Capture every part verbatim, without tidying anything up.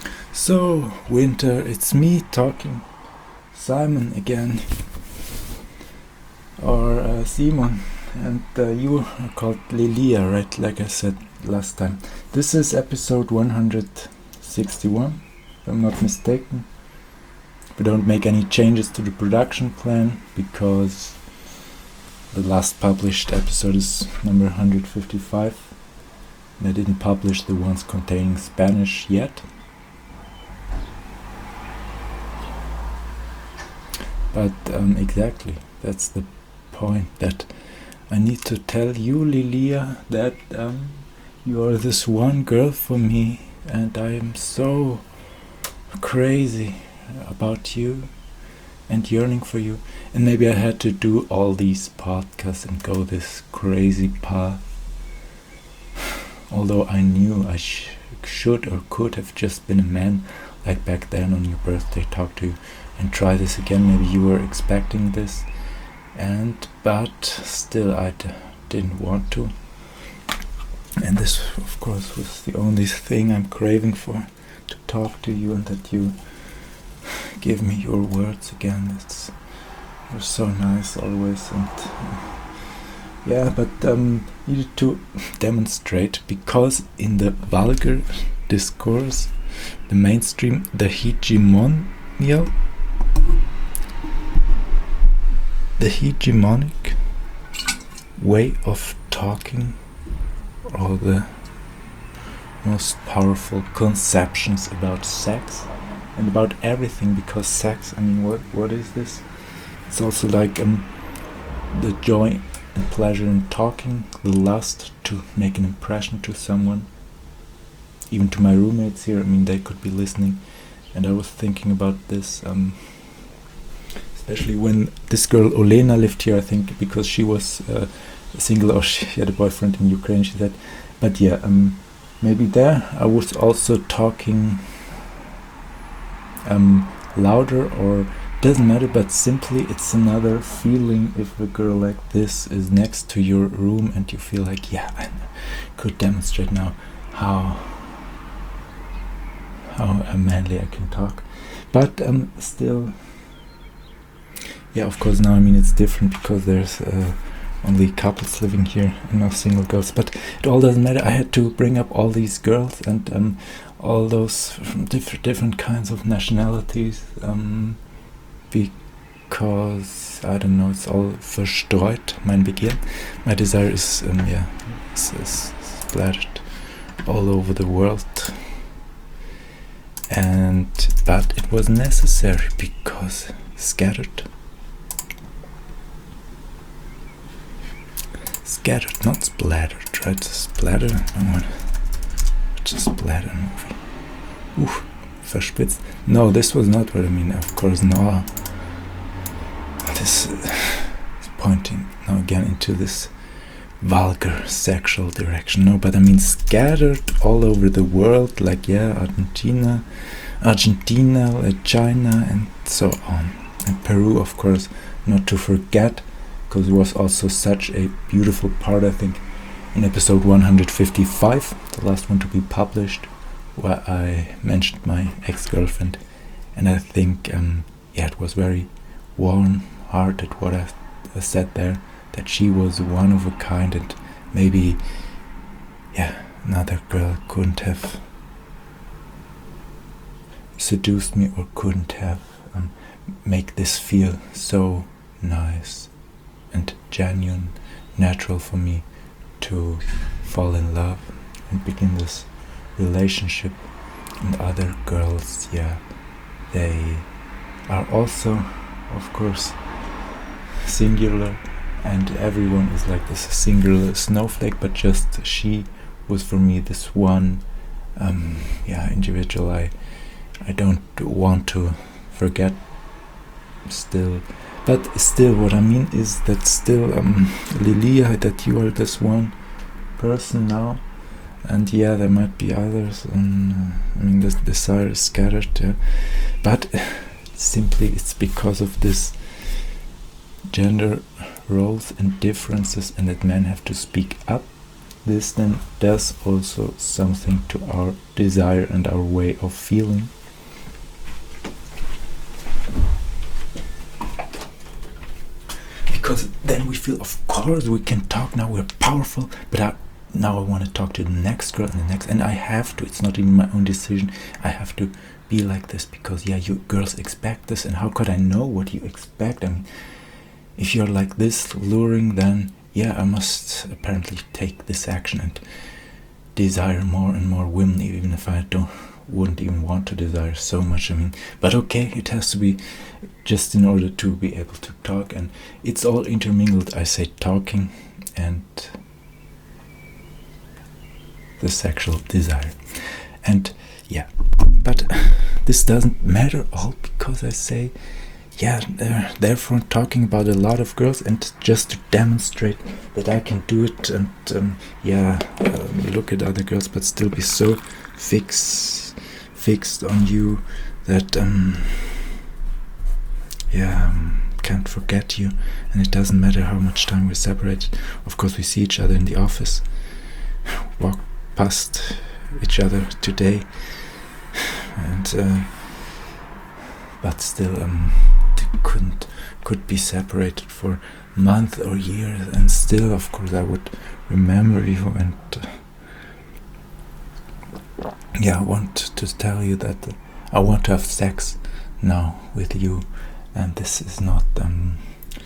So, Winter, it's me talking, Simon again, or uh, Simon, and uh, you are called Lilia, right, like I said last time. This is episode one hundred sixty-one, if I'm not mistaken. We don't make any changes to the production plan, because the last published episode is number one hundred fifty-five, and I didn't publish the ones containing Spanish yet. But um, exactly, that's the point, that I need to tell you, Lilia, that um, you are this one girl for me, and I am so crazy about you and yearning for you. And maybe I had to do all these podcasts and go this crazy path, although I knew I sh- should or could have just been a man, like back then on your birthday, talk to you and try this again. Maybe you were expecting this, and but still I d- didn't want to. And this, of course, was the only thing I'm craving for, to talk to you, and that you give me your words again. It's you're so nice always, and uh, yeah, but um, needed to demonstrate, because in the vulgar discourse, the mainstream, the hegemonial, the hegemonic way of talking, or the most powerful conceptions about sex and about everything, because sex, I mean, what what is this? It's also like um, the joy and pleasure in talking, the lust to make an impression to someone, even to my roommates here. I mean, they could be listening, and I was thinking about this, um, especially when this girl Olena lived here, I think, because she was uh, single, or she had a boyfriend in Ukraine, she said. But yeah, um, maybe there I was also talking um, louder, or doesn't matter, but simply it's another feeling if a girl like this is next to your room and you feel like, yeah, I could demonstrate now how how uh, manly I can talk. But um, still, yeah, of course, now, I mean, it's different, because there's uh, only couples living here and no single girls, but it all doesn't matter. I had to bring up all these girls, and um, all those from diff- different kinds of nationalities, um, because, I don't know, it's all verstreut, mein Begehren. My desire is, um, yeah, is, is splattered all over the world. And, but it was necessary, because scattered, scattered, not splattered, right? Splatter, no, just splatter movie. Ooh, verspitzt. No, this was not what I mean, of course, no. This uh, is pointing now again into this vulgar sexual direction. No, but I mean scattered all over the world, like, yeah, Argentina, Argentina, like China, and so on. And Peru, of course, not to forget, because it was also such a beautiful part, I think, in episode one hundred fifty-five, the last one to be published, where I mentioned my ex-girlfriend, and I think, um, yeah, it was very warm-hearted what I, I said there, that she was one of a kind, and maybe, yeah, another girl couldn't have seduced me, or couldn't have um, make this feel so nice and genuine, natural for me to fall in love and begin this relationship. And other girls, yeah, they are also, of course, singular, and everyone is like this singular snowflake, but just she was for me this one um, yeah, individual I I don't want to forget still. But still, what I mean is that still, um, Lilia, that you are this one person now, and yeah, there might be others, and uh, I mean, the desire is scattered, yeah. But simply it's because of this gender roles and differences, and that men have to speak up this then does also something to our desire and our way of feeling. Because then we feel, of course, we can talk now, we're powerful, but I, now I want to talk to the next girl and the next, and I have to, it's not even my own decision, I have to be like this, because yeah, you girls expect this, and how could I know what you expect? I mean, if you're like this luring, then yeah, I must apparently take this action and desire more and more women, even if I don't wouldn't even want to desire so much. I mean, but okay, it has to be just in order to be able to talk, and it's all intermingled. I say talking and the sexual desire, and yeah, but this doesn't matter all, because I say yeah, uh, therefore talking about a lot of girls, and just to demonstrate that I can do it, and um, yeah, um, look at other girls but still be so fix fixed on you that um, yeah, um, can't forget you, and it doesn't matter how much time we're separated. Of course we see each other in the office, walk past each other today, and uh, but still um, couldn't could be separated for months or years, and still of course I would remember you, and uh, yeah, I want to tell you that uh, I want to have sex now with you, and this is not um,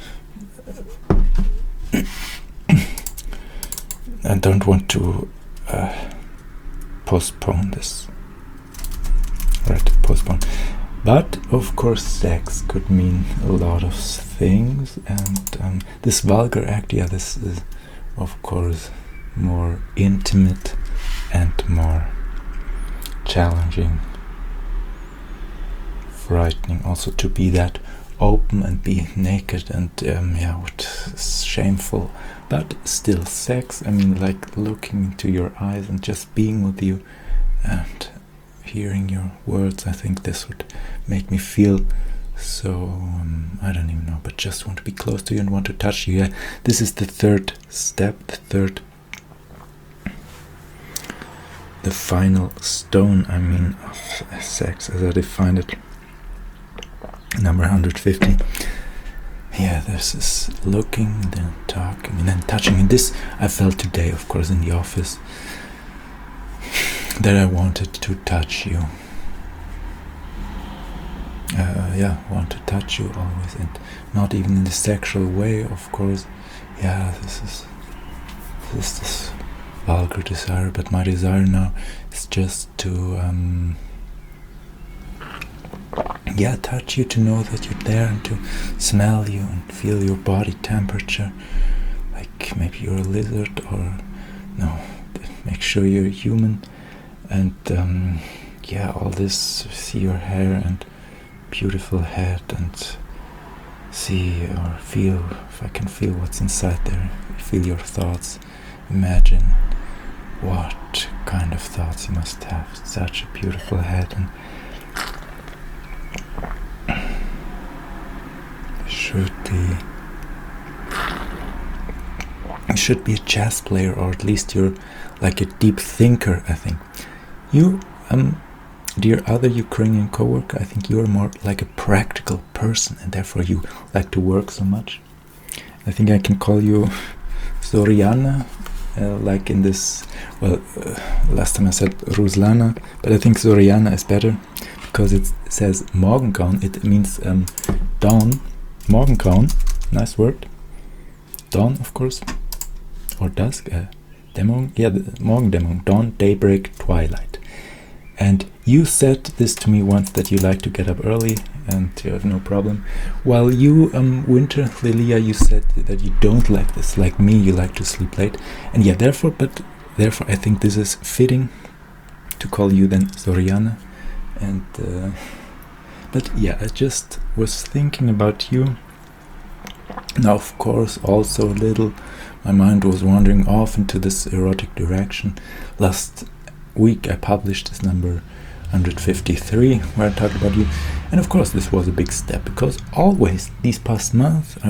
I don't want to uh, postpone this, right, postpone. But of course sex could mean a lot of things, and um, this vulgar act, yeah, this is of course more intimate and more challenging, frightening also, to be that open and be naked, and um, yeah, what is shameful, but still sex. I mean, like looking into your eyes and just being with you and hearing your words. I think this would make me feel so um, I don't even know, but just want to be close to you and want to touch you. Yeah, this is the third step, the third, the final stone, I mean, of sex as I defined it, number one hundred fifty. Yeah, this is looking, then talking, and then touching. And this I felt today, of course, in the office, that I wanted to touch you. Uh, yeah, want to touch you always, and not even in the sexual way, of course. Yeah, this is this is this vulgar desire, but my desire now is just to um, yeah, touch you, to know that you're there, and to smell you and feel your body temperature, like maybe you're a lizard, or no, make sure you're human, and um, yeah, all this, see your hair and beautiful head, and see or feel, if I can feel what's inside there, feel your thoughts, imagine what kind of thoughts you must have, such a beautiful head, and should be you should be a chess player, or at least you're like a deep thinker. I think you um dear other Ukrainian co-worker, I think you're more like a practical person, and therefore you like to work so much. I think I can call you Zoriana, uh, like in this, well, uh, last time I said Ruslana, but I think Zoriana is better, because it says Morgengrauen. It means um, dawn, Morgengrauen, nice word, dawn, of course, or dusk, uh, Dämmerung, yeah, the Morgendämmerung, dawn, daybreak, twilight. And you said this to me once, that you like to get up early and you have no problem. While you, um, Winter Lilia, you said that you don't like this. Like me, you like to sleep late. And yeah, therefore, but therefore I think this is fitting to call you then Zoriana. And, uh, but yeah, I just was thinking about you. Now, of course, also a little, my mind was wandering off into this erotic direction. Last week I published this number one hundred fifty-three, where I talked about you, and of course this was a big step, because always these past months I was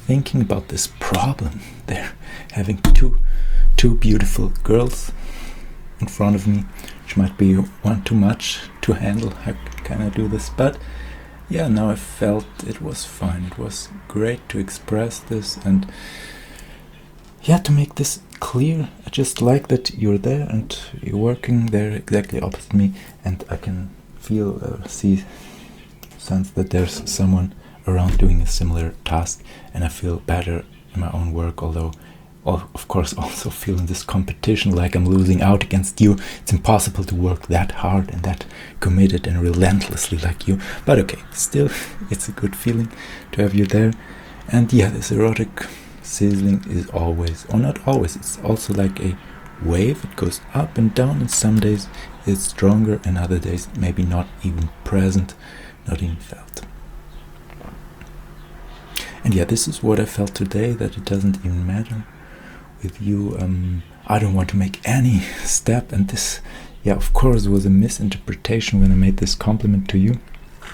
thinking about this problem. They're having two two beautiful girls in front of me, which might be one too much to handle. How can I do this? But yeah, now I felt it was fine. It was great to express this and yeah, to make this clear. I just like that you're there and you're working there exactly opposite me, and I can feel, uh, see, sense that there's someone around doing a similar task, and I feel better in my own work, although of course also feeling this competition, like I'm losing out against you. It's impossible to work that hard and that committed and relentlessly like you, but okay, still it's a good feeling to have you there. And yeah, this erotic sizzling is always, or not always, it's also like a wave. It goes up and down, and some days it's stronger and other days maybe not even present, not even felt. And yeah, this is what I felt today, that it doesn't even matter with you. um, I don't want to make any step, and this, yeah, of course was a misinterpretation when I made this compliment to you.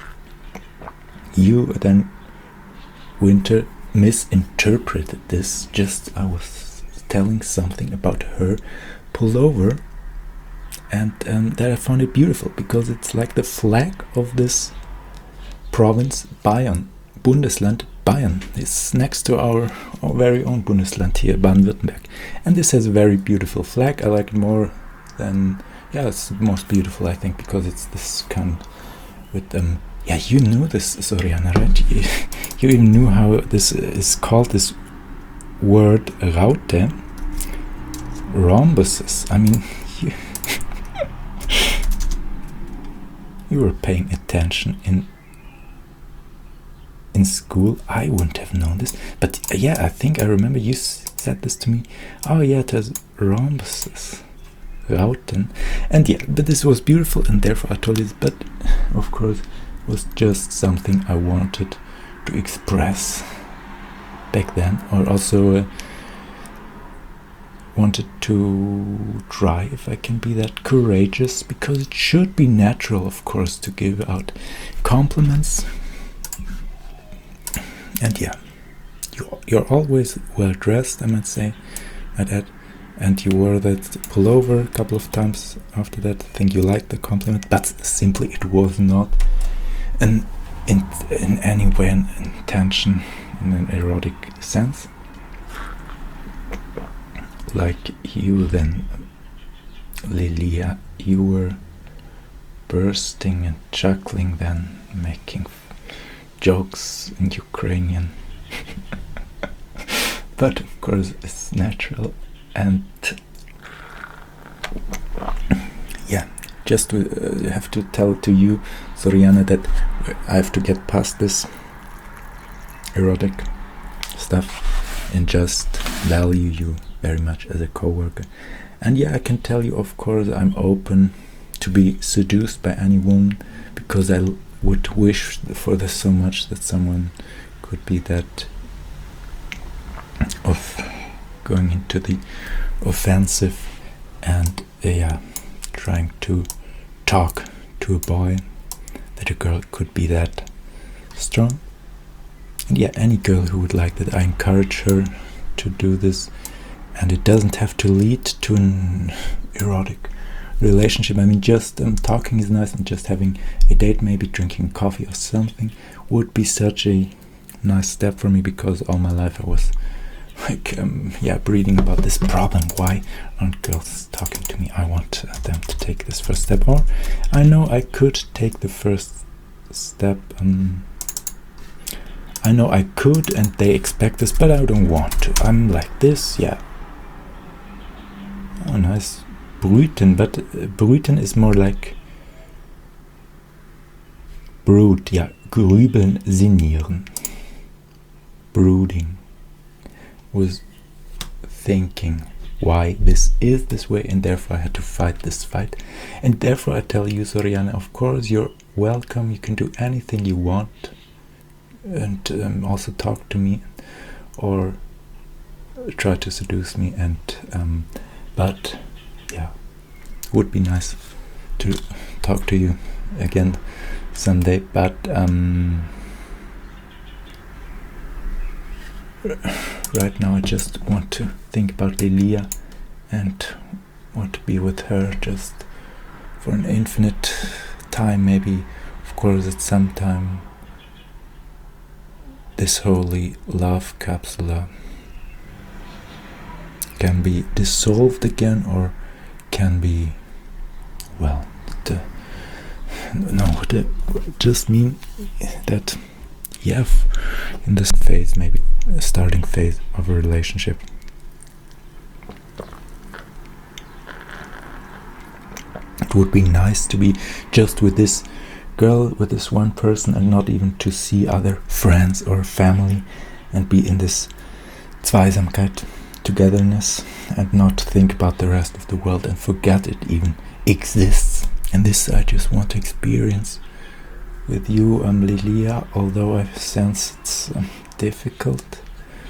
You then, Winter, misinterpreted this. Just I was telling something about her pullover, and um, that I found it beautiful because it's like the flag of this province, Bayern, Bundesland Bayern. It's next to our, our very own Bundesland here, Baden-Württemberg, and this has a very beautiful flag. I like it more than, yeah, it's the most beautiful, I think, because it's this kind with um yeah, you knew this, Soriana, right? You, you even knew how this is called, this word Raute, rhombuses. I mean, you, you were paying attention in in school. I wouldn't have known this, but uh, yeah, I think I remember you s- said this to me. Oh yeah, it has rhombuses, Rauten, and yeah, but this was beautiful, and therefore I told you. But of course, was just something I wanted to express back then, or also uh, wanted to try if I can be that courageous, because it should be natural, of course, to give out compliments. And yeah, you, you're always well dressed, I might say, my dad, and you wore that pullover a couple of times after that. I think you liked the compliment, but simply it was not an in, in any way an intention in an erotic sense. Like you then, Lilia, you were bursting and chuckling then, making f- jokes in Ukrainian. But of course it's natural, and yeah, just to uh, have to tell to you, Soriana, that I have to get past this erotic stuff and just value you very much as a co-worker. And yeah, I can tell you, of course, I'm open to be seduced by any woman, because I l- would wish for this so much, that someone could be that of going into the offensive and uh, yeah, trying to talk to a boy, that a girl could be that strong. And yeah, any girl who would like that, I encourage her to do this, and it doesn't have to lead to an erotic relationship. I mean, just um, talking is nice, and just having a date, maybe drinking coffee or something, would be such a nice step for me, because all my life I was like um, yeah, reading about this problem. Why aren't girls talking to me? I want uh, them to take this first step. Or I know I could take the first step. um, I know I could, and they expect this, but I don't want to. I'm like this, yeah. Oh, nice. Brüten, but uh, brüten is more like brood, yeah. Grübeln, sinnieren. Brooding. Was thinking why this is this way, and therefore I had to fight this fight. And therefore I tell you, Soriana, of course you're welcome. You can do anything you want, and um, also talk to me, or try to seduce me, and um, but yeah, would be nice to talk to you again someday. But um, right now I just want to think about Lilia and want to be with her just for an infinite time. Maybe, of course, at some time this holy love capsule can be dissolved again, or can be, well, the, no, the, just mean that, yeah, in this phase, maybe a starting phase of a relationship, it would be nice to be just with this girl, with this one person, and not even to see other friends or family, and be in this Zweisamkeit, togetherness, and not think about the rest of the world and forget it even exists. And this I just want to experience with you, um, Lilia, although I sense it's um, difficult.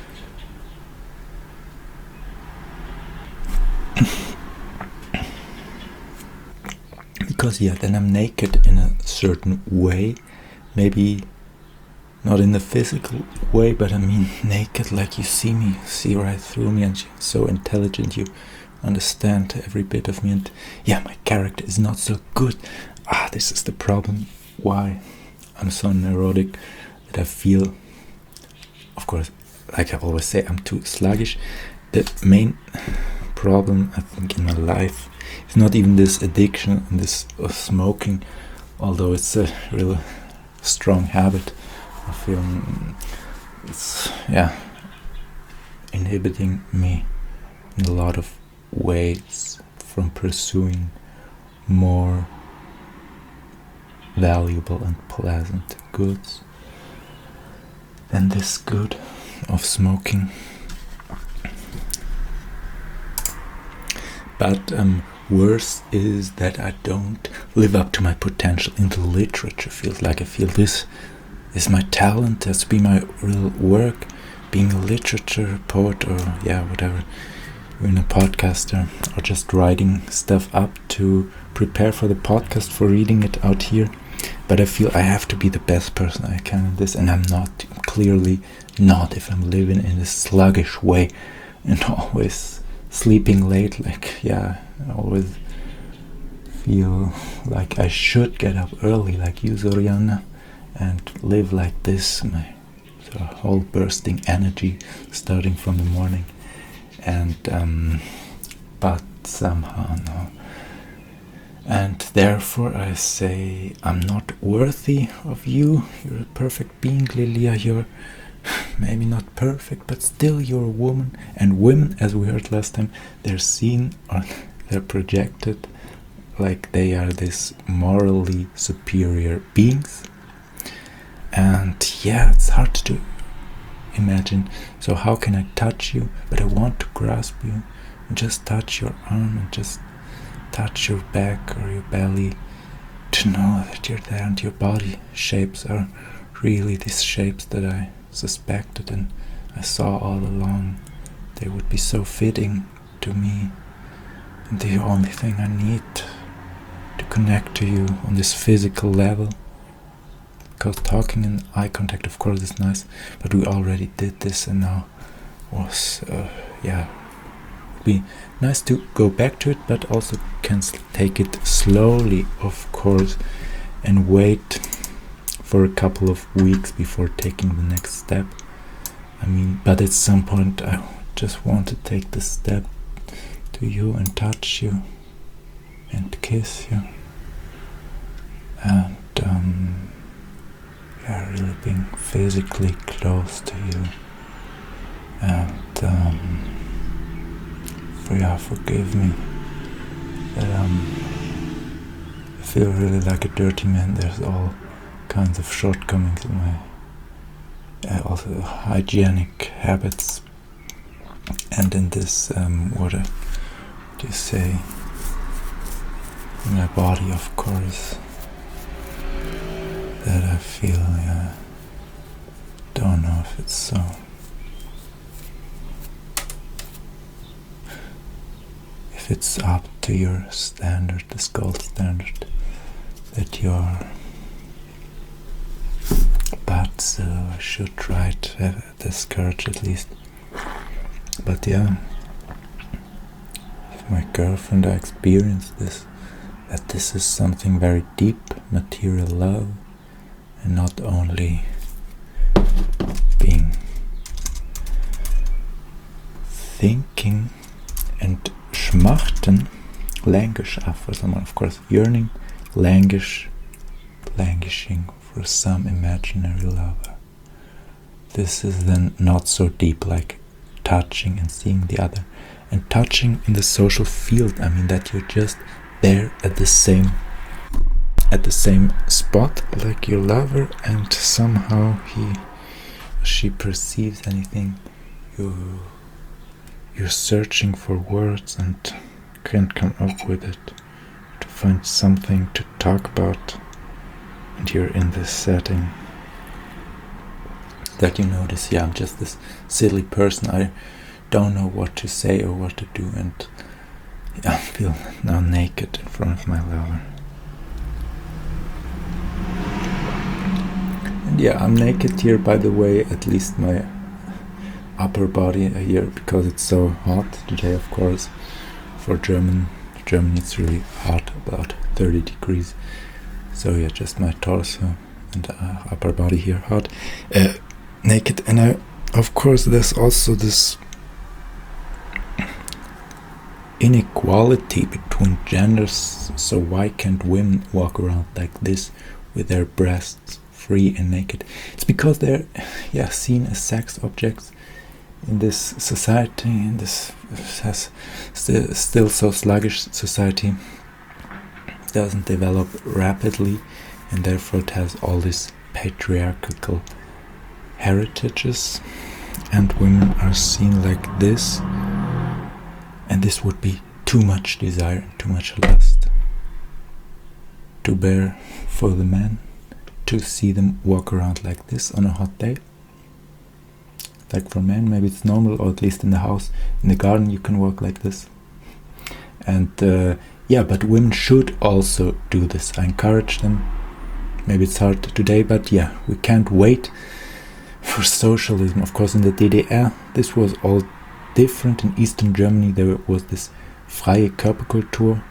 Because yeah, then I'm naked in a certain way, maybe not in the physical way, but I mean naked, like you see me, see right through me, and you're so intelligent, you understand every bit of me, and yeah, my character is not so good. Ah, this is the problem, why I'm so neurotic, that I feel, of course, like I always say, I'm too sluggish. The main problem, I think, in my life is not even this addiction and this uh, smoking, although it's a real strong habit. I feel mm, it's, yeah, inhibiting me in a lot of ways from pursuing more valuable and pleasant goods than this good of smoking. But um, worse is that I don't live up to my potential in the literature field. Like I feel this is my talent, has to be my real work, being a literature poet, or yeah, whatever, even a podcaster, or just writing stuff up to prepare for the podcast, for reading it out here. But I feel I have to be the best person I can in this, and I'm not, clearly not, if I'm living in this sluggish way and always sleeping late. Like, yeah, I always feel like I should get up early, like you, Zoriana, and live like this, my sort of whole bursting energy starting from the morning. And um, but somehow no. And therefore I say I'm not worthy of you. You're a perfect being, Lilia. You're maybe not perfect, but still you're a woman. And women, as we heard last time, they're seen or they're projected like they are this morally superior beings. And yeah, it's hard to imagine. So how can I touch you? But I want to grasp you and just touch your arm and just touch your back or your belly, to know that you're there, and your body shapes are really these shapes that I suspected and I saw all along. They would be so fitting to me, and the only thing I need to connect to you on this physical level, because talking in eye contact, of course, is nice, but we already did this, and now was uh, yeah, be nice to go back to it, but also can take it slowly, of course, and wait for a couple of weeks before taking the next step. I mean, but at some point I just want to take the step to you and touch you and kiss you, and um, yeah, really being physically close to you. And um, for yeah, forgive me that um, I feel really like a dirty man. There's all kinds of shortcomings in my uh, also hygienic habits, and in this um, what uh, do you say, in my body, of course, that I feel, yeah, don't know if it's so. If it's up to your standard, this gold standard, that you are. But so I should try to have this courage at least. But yeah, with my girlfriend I experienced this, that this is something very deep, material love, and not only being thinking and schmachten, languish for someone, of course, yearning, languish, languishing for some imaginary lover. This is then not so deep, like touching and seeing the other, and touching in the social field. I mean that you're just there at the same at the same spot like your lover, and somehow he or she perceives anything. You you're searching for words and can't come up with it, to find something to talk about, and you're in this setting that you notice, yeah, I'm just this silly person, I don't know what to say or what to do, and yeah, I feel now naked in front of my lover. And yeah, I'm naked here, by the way, at least my upper body here, because it's so hot today, of course. For German, Germany it's really hot, about thirty degrees. So yeah, just my torso and uh, upper body here hot, uh, naked. And I, of course, there's also this inequality between genders. So why can't women walk around like this with their breasts free and naked? It's because they're, yeah, seen as sex objects in this society, in this has st- still so sluggish society. Doesn't develop rapidly, and therefore it has all these patriarchal heritages, and women are seen like this, and this would be too much desire and too much lust to bear for the man, to see them walk around like this on a hot day. Like for men, maybe it's normal, or at least in the house, in the garden, you can walk like this. And uh, yeah, but women should also do this. I encourage them. Maybe it's hard today, but yeah, we can't wait for socialism. Of course, in the D D R, this was all different. In Eastern Germany, there was this Freie Körperkultur,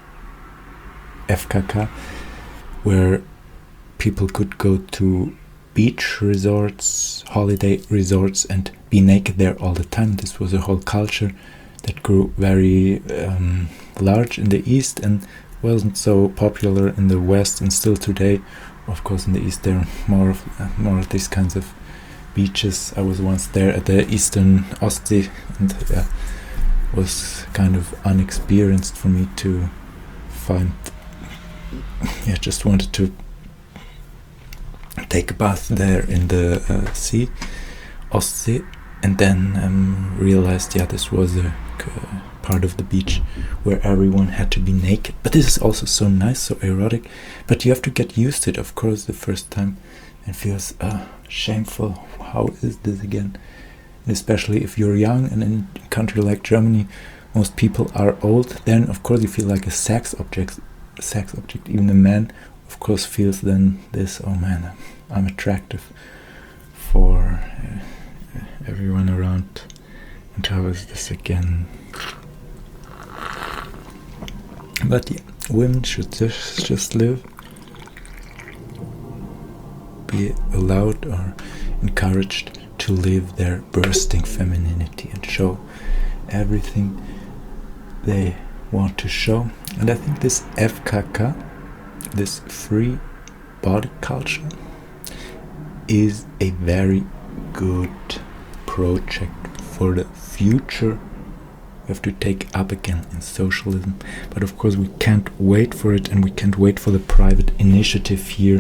F K K, where people could go to beach resorts, holiday resorts, and be naked there all the time. This was a whole culture that grew very um, large in the East and wasn't so popular in the West. And still today, of course, in the East there are more of uh, more of these kinds of beaches. I was once there at the Eastern Ostsee, and uh, was kind of unexperienced for me to find. Yeah, just wanted to take a bath there in the uh, sea, Ostsee, and then um, realized, yeah, this was a uh, part of the beach where everyone had to be naked. But this is also so nice, so erotic, but you have to get used to it, of course, the first time, and feels uh, shameful. How is this again? And especially if you're young, and in a country like Germany, most people are old, then of course you feel like a sex object, sex object. Even a man, of course, feels then this, oh man, I'm attractive for uh, everyone around. And how is this again? But yeah, women should just, just live, be allowed or encouraged to live their bursting femininity and show everything they want to show. And I think this F K K, this free body culture, is a very good project for the future. We have to take up again in socialism, but of course we can't wait for it, and we can't wait for the private initiative here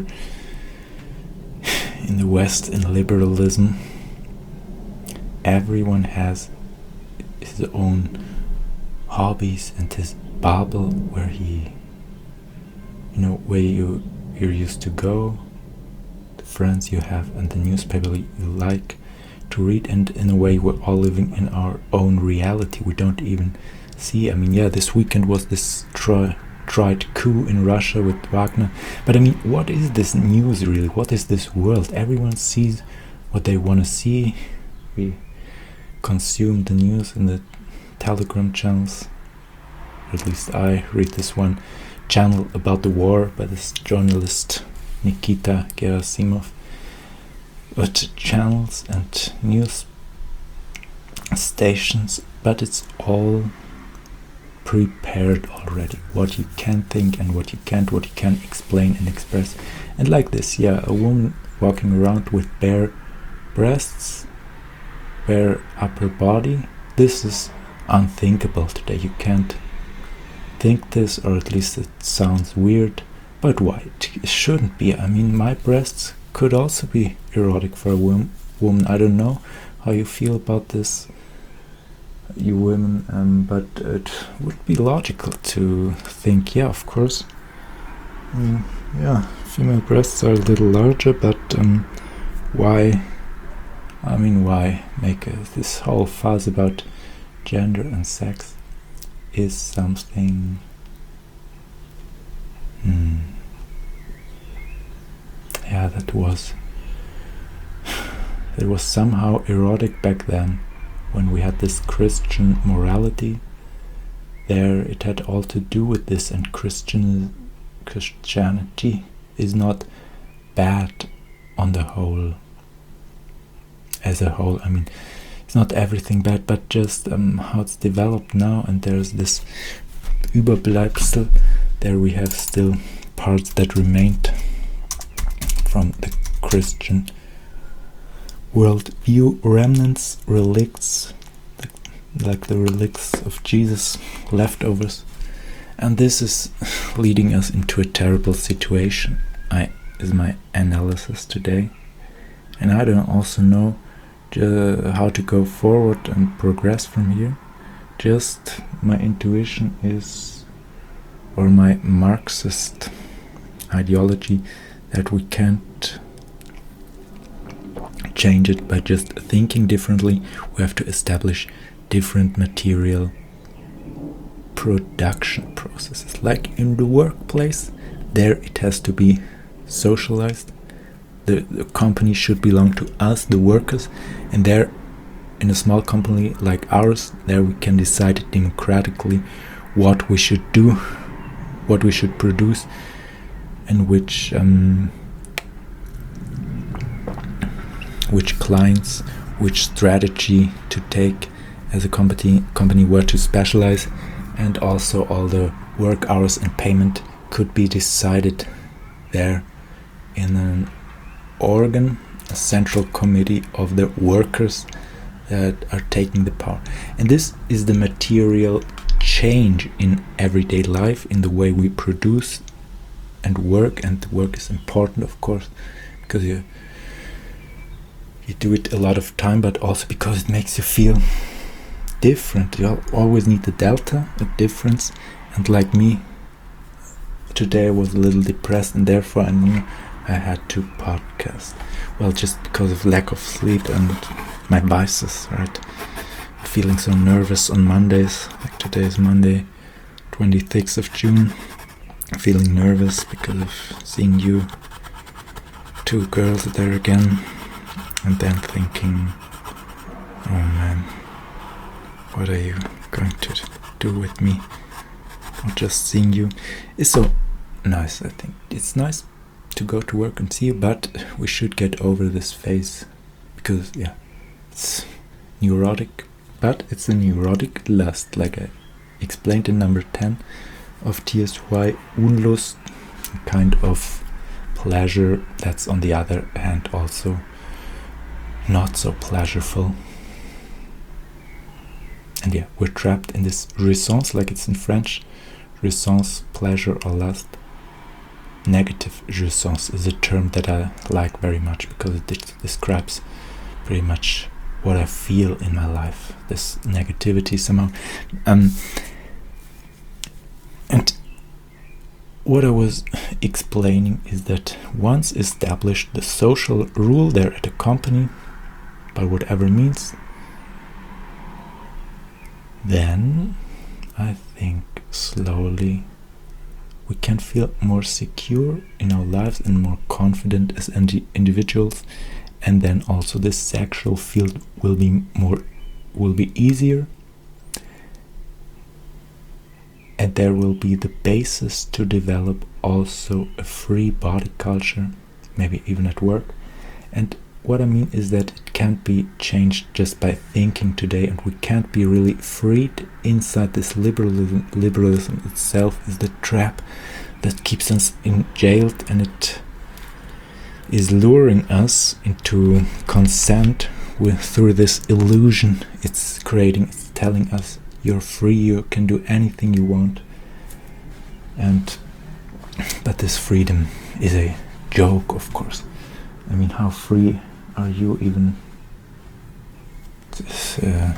in the West, in liberalism. Everyone has his own hobbies and his bubble where he, you know, where you you're used to go, the friends you have, and the newspaper you like to read. And in a way, we're all living in our own reality. We don't even see. I mean, yeah, this weekend was this Troy tried coup in Russia with Wagner. But I mean, what is this news really? What is this world? Everyone sees what they want to see. We consume the news in the Telegram channels. Or at least I read this one channel about the war by this journalist Nikita Gerasimov. But channels and news stations, but it's all prepared already. What you can think and what you can't, what you can explain and express. And like this, yeah, a woman walking around with bare breasts, bare upper body. This is unthinkable today. You can't think this, or at least it sounds weird. But why? It shouldn't be. I mean, my breasts could also be erotic for a wom- woman. I don't know how you feel about this, you women, um, but it would be logical to think, yeah, of course. I mean, yeah, female breasts are a little larger, but um, why? I mean, why make a, this whole fuss about gender and sex is something. Hmm. Yeah, that was. It was somehow erotic back then, when we had this Christian morality. There, it had all to do with this, and Christian Christianity is not bad on the whole. As a whole, I mean, it's not everything bad, but just um, how it's developed now, and there's this Überbleibsel. There we have still parts that remained from the Christian worldview, remnants, relicts, like, like the relicts of Jesus, leftovers. And this is leading us into a terrible situation, I is my analysis today. And I don't also know uh, how to go forward and progress from here. Just my intuition is, or my Marxist ideology, that we can't change it by just thinking differently. We have to establish different material production processes. Like in the workplace, there it has to be socialized. The, the company should belong to us, the workers, and there, in a small company like ours, there we can decide democratically what we should do, what we should produce, and which um, which clients, which strategy to take as a company, company where to specialize, and also all the work hours and payment could be decided there in an organ, a central committee of the workers that are taking the power. And this is the material change in everyday life, in the way we produce and work. And work is important, of course, because you you do it a lot of time, but also because it makes you feel different. You always need the delta, a difference. And like me, today I was a little depressed, and therefore I knew I had to podcast. Well, just because of lack of sleep and my vices, right? Feeling so nervous on Mondays, like today is Monday, twenty-sixth of June. Feeling nervous because of seeing you two girls there again, and then thinking, oh man, what are you going to do with me? Or just seeing you is so nice. I think it's nice to go to work and see you, but we should get over this phase, because yeah, it's neurotic, but it's a neurotic lust, like I explained in number ten of T S Y Unlust, a kind of pleasure that's on the other hand also not so pleasureful. And yeah, we're trapped in this jouissance, like it's in French, jouissance, pleasure or lust. Negative jouissance is a term that I like very much, because it de- describes pretty much what I feel in my life, this negativity somehow. Um, and what I was explaining is that once established the social rule there at a company, by whatever means, then I think slowly we can feel more secure in our lives and more confident as indi- individuals, and then also this sexual field will be more will be easier, and there will be the basis to develop also a free body culture, maybe even at work. And what I mean is that it can't be changed just by thinking today, and we can't be really freed inside this liberalism. Liberalism itself is the trap that keeps us in jailed, and it is luring us into consent with through this illusion it's creating. It's telling us you're free, you can do anything you want, and but this freedom is a joke, of course. I mean, how free are you even? This, uh,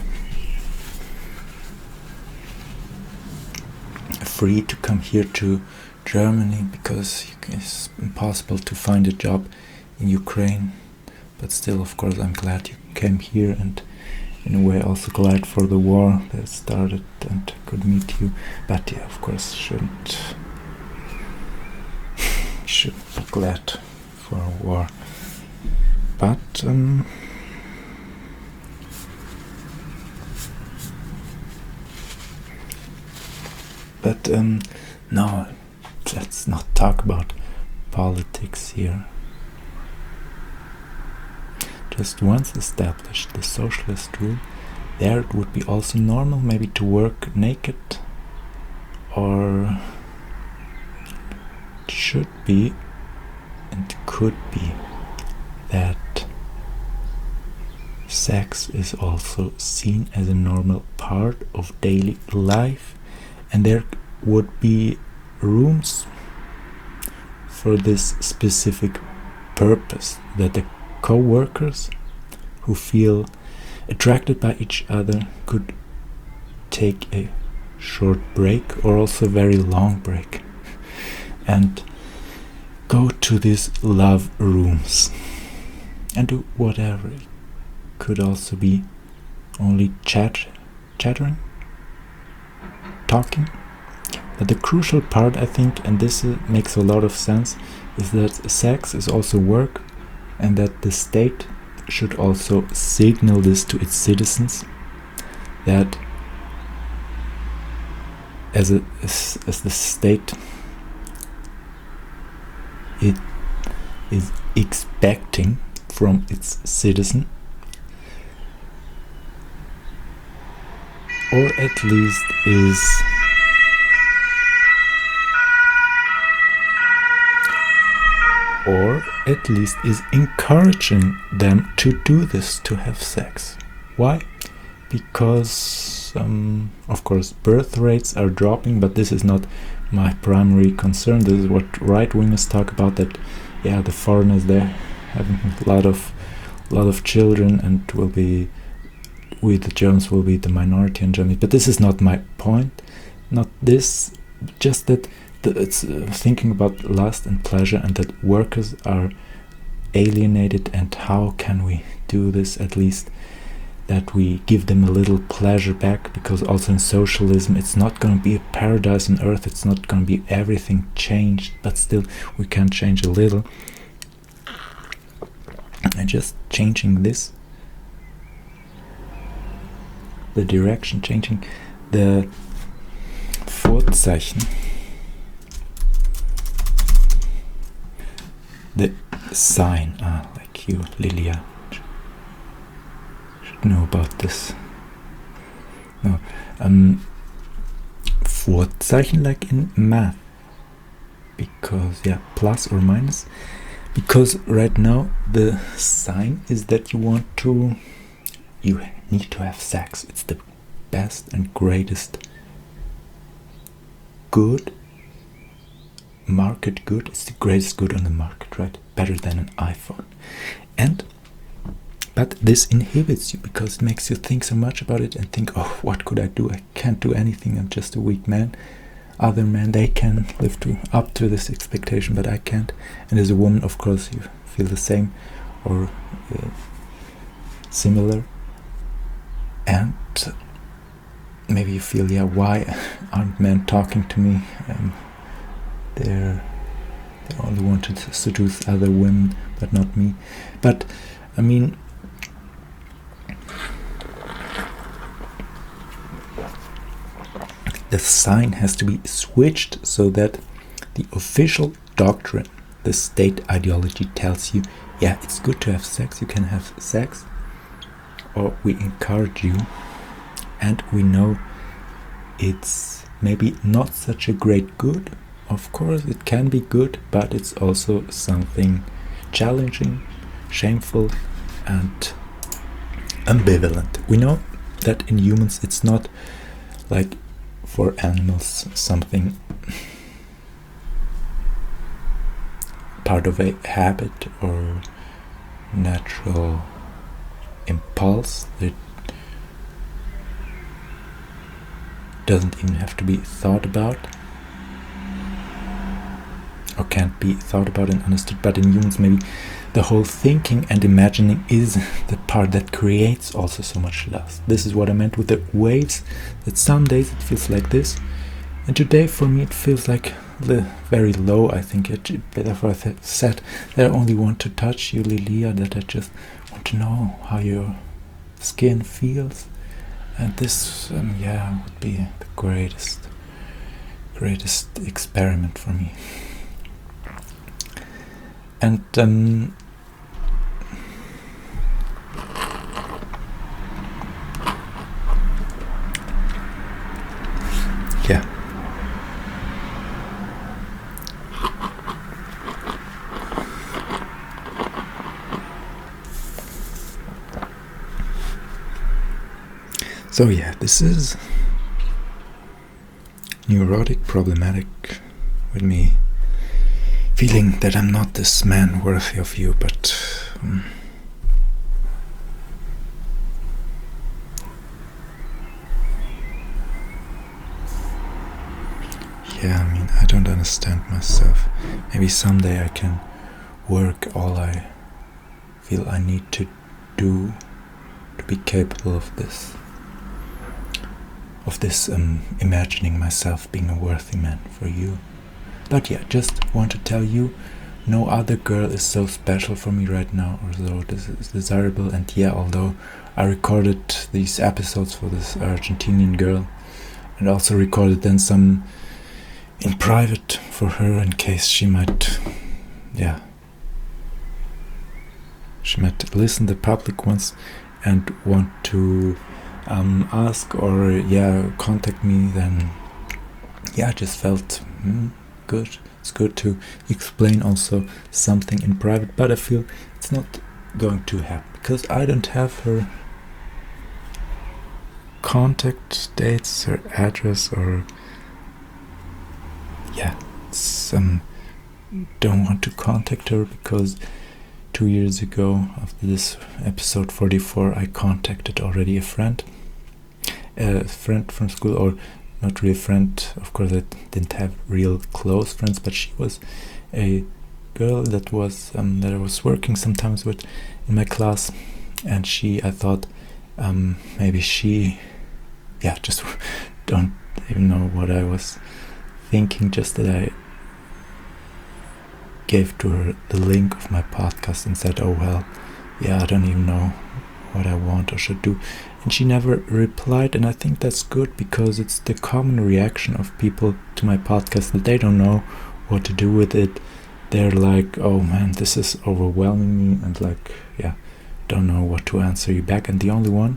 free to come here to Germany because it's impossible to find a job in Ukraine, but still, of course, I'm glad you came here, and in a way also glad for the war that started and could meet you. But yeah, of course, shouldn't should be glad for a war. But um, but um, no, let's not talk about politics here. Just once established the socialist rule, there it would be also normal maybe to work naked, or it should be and could be that sex is also seen as a normal part of daily life, and there would be rooms for this specific purpose, that the co-workers who feel attracted by each other could take a short break, or also a very long break, and go to these love rooms and do whatever. It could also be only chat, chattering, talking. But the crucial part, I think, and this uh, makes a lot of sense, is that sex is also work, and that the state should also signal this to its citizens, that as a as, as the state it is expecting from its citizen, or at least is or at least is encouraging them to do this, to have sex. Why? Because um, of course birth rates are dropping, but this is not my primary concern. This is what right-wingers talk about, that yeah, the foreigners, they're having a lot of lot of children, and will be we the Germans will be the minority in Germany. But this is not my point, not this, just that the, it's uh, thinking about lust and pleasure, and that workers are alienated, and how can we do this, at least that we give them a little pleasure back, because also in socialism it's not going to be a paradise on earth, it's not going to be everything changed, but still we can change a little. And just changing this, the direction, changing the Vorzeichen, the sign, ah, like you, Lilia, should know about this. No, um, Vorzeichen, like in math, because yeah, plus or minus, because right now the sign is that you want to, you need to have sex. It's the best and greatest good, market good. It's the greatest good on the market, right? Better than an iPhone. And but this inhibits you, because it makes you think so much about it and think, oh, what could I do? I can't do anything. I'm just a weak man. Other men, they can live to up to this expectation, but I can't. And as a woman, of course, you feel the same or uh, similar. And maybe you feel, yeah, why aren't men talking to me? Um, they're they only want to seduce other women, but not me. But I mean, the sign has to be switched so that the official doctrine, the state ideology, tells you, yeah, it's good to have sex, you can have sex, or we encourage you, and we know it's maybe not such a great good. Of course it can be good, but it's also something challenging, shameful, and ambivalent. We know that in humans it's not like for animals something part of a habit or natural impulse that doesn't even have to be thought about or can't be thought about and understood. But in humans, maybe the whole thinking and imagining is the part that creates also so much lust. This is what I meant with the waves, that some days it feels like this, and today for me it feels like the very low. I think it, therefore I th- said that I only want to touch you, Lilia, that I just want to know how your skin feels, and this um, yeah would be the greatest greatest experiment for me. And um, yeah, so yeah, this is neurotic, problematic, with me feeling that I'm not this man worthy of you, but um, yeah, I mean, I don't understand myself. Maybe someday I can work all I feel I need to do to be capable of this, of this um, imagining myself being a worthy man for you. But yeah, just want to tell you, no other girl is so special for me right now, or so this is desirable. And yeah, although I recorded these episodes for this Argentinian girl, and also recorded then some in private for her in case she might, yeah, she might listen the public ones and want to um, ask or yeah contact me, then yeah, I just felt mm, good. It's good to explain also something in private, but I feel it's not going to happen because I don't have her contact dates, her address, or yeah, some don't want to contact her because two years ago, after this episode forty-four, I contacted already a friend, a friend from school, or not really a friend, of course I didn't have real close friends, but she was a girl that was um, that I was working sometimes with in my class, and she, I thought um, maybe she, yeah, just don't even know what I was thinking, just that I gave to her the link of my podcast and said, oh well, yeah, I don't even know what I want or should do. And she never replied, and I think that's good because it's the common reaction of people to my podcast that they don't know what to do with it. They're like, oh man, this is overwhelming me, and like, yeah, don't know what to answer you back. And the only one,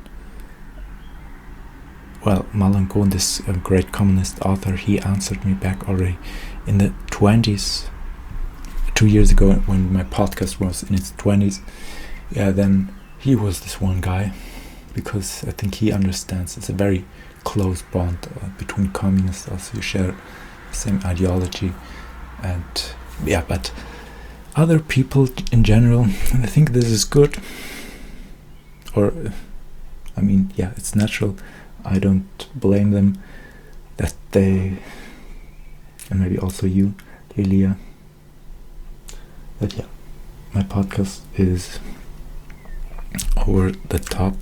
well, Malan, this uh, great communist author, he answered me back already in the twenties, two years ago when my podcast was in its twenties. Yeah, then he was this one guy, because I think he understands it's a very close bond uh, between communists. Also, you share the same ideology, and yeah, but other people in general, I think this is good, or I mean, yeah, it's natural. I don't blame them that they, and maybe also you, Lilia, but yeah, my podcast is over the top.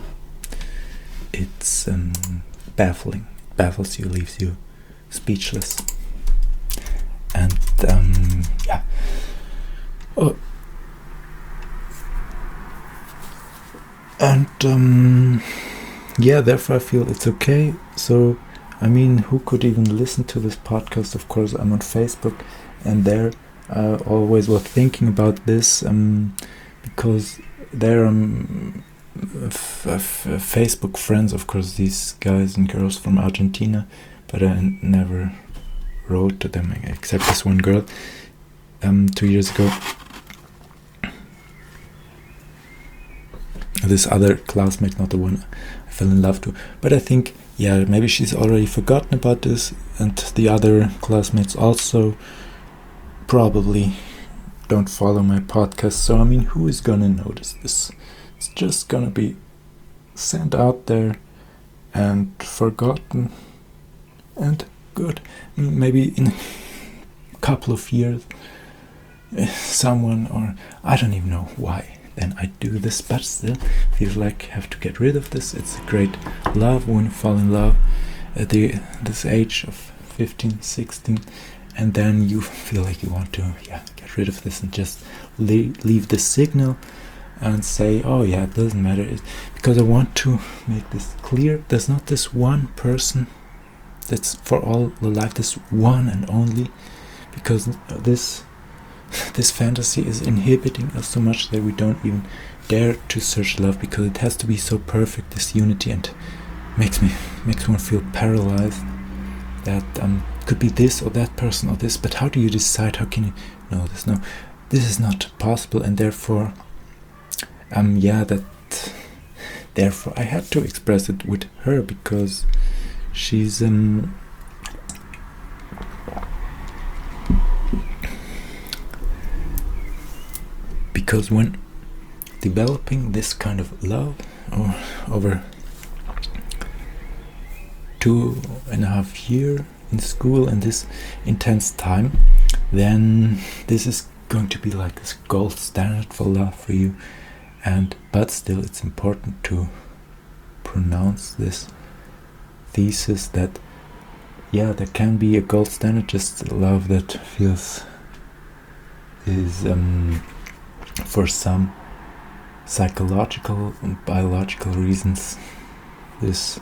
It's um, baffling, baffles you, leaves you speechless, and um, yeah. Oh. And um, yeah, therefore I feel it's okay. So, I mean, who could even listen to this podcast? Of course, I'm on Facebook, and there I always was thinking about this, um, because there are um, f- f- Facebook friends, of course, these guys and girls from Argentina, but I n- never wrote to them except this one girl um, two years ago. This other classmate, not the one I fell in love to, but I think, yeah, maybe she's already forgotten about this, and the other classmates also probably don't follow my podcast. So I mean, who is gonna notice this? It's just gonna be sent out there and forgotten, and good. Maybe in a couple of years, someone, or I don't even know why then I do this, but still feel like I have to get rid of this. It's a great love when you fall in love at the this age of fifteen, sixteen, and then you feel like you want to yeah get rid of this and just leave, leave the signal and say, oh yeah, it doesn't matter, it, because I want to make this clear. There's not this one person that's for all the life, this one and only, because this this fantasy is inhibiting us so much that we don't even dare to search love, because it has to be so perfect, this unity, and makes me makes one feel paralyzed that um could be this or that person or this, but how do you decide? How can you know this? No, this is not possible, and therefore um yeah that therefore I had to express it with her, because she's um because when developing this kind of love or over two and a half year in school and this intense time, then this is going to be like this gold standard for love for you. And but still it's important to pronounce this thesis that yeah, there can be a gold standard, just love that feels is um for some psychological and biological reasons this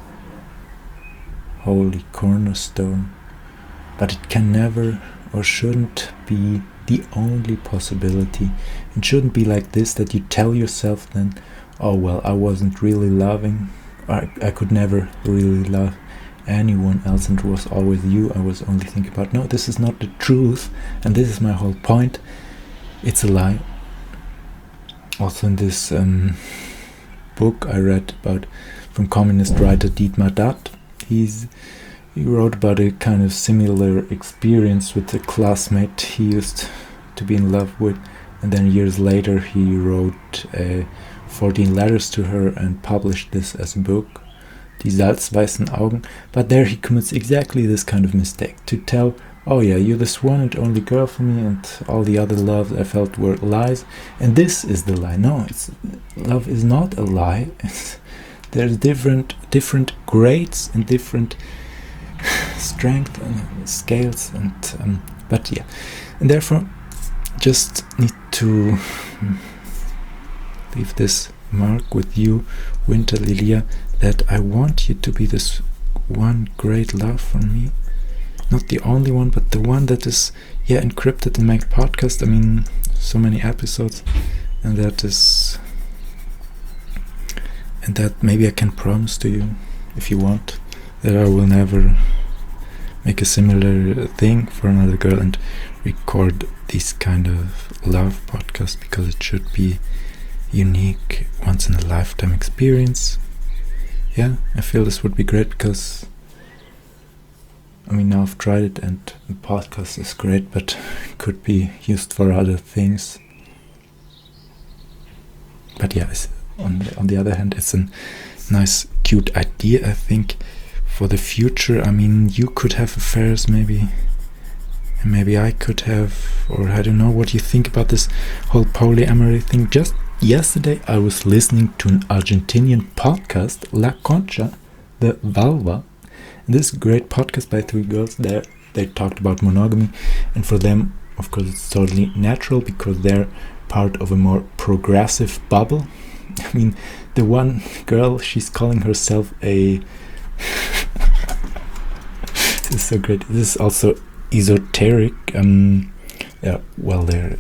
holy cornerstone, but it can never or shouldn't be the only possibility. It shouldn't be like this, that you tell yourself then, oh well, I wasn't really loving, I, I could never really love anyone else, and it was always you I was only thinking about. No, this is not the truth, and this is my whole point. It's a lie. Also in this um, book I read about from communist writer Dietmar Datt, he's he wrote about a kind of similar experience with a classmate he used to be in love with, and then years later he wrote uh, fourteen letters to her and published this as a book, Die Salzweißen Augen. But there he commits exactly this kind of mistake, to tell, oh yeah, you're this one and only girl for me, and all the other love I felt were lies, and this is the lie. No, it's love is not a lie. It's, there's different different grades and different strength and scales, and um, but yeah, and therefore just need to leave this mark with you, Winter Lilia, that I want you to be this one great love for me. Not the only one, but the one that is yeah encrypted in my podcast. I mean, so many episodes, and that is and that maybe I can promise to you, if you want, that I will never make a similar thing for another girl and record this kind of love podcast, because it should be unique, once in a lifetime experience. Yeah, I feel this would be great, because I mean, now I've tried it and the podcast is great, but it could be used for other things. But yeah, it's, on the, on the other hand, it's a nice, cute idea, I think, for the future. I mean, you could have affairs, maybe, and maybe I could have, or I don't know what you think about this whole polyamory thing. Just yesterday, I was listening to an Argentinian podcast, La Concha de Valva. This great podcast by three girls. There they talked about monogamy, and for them of course it's totally natural because they're part of a more progressive bubble. I mean, the one girl, she's calling herself a this is so great. This is also esoteric. Um yeah, well, they're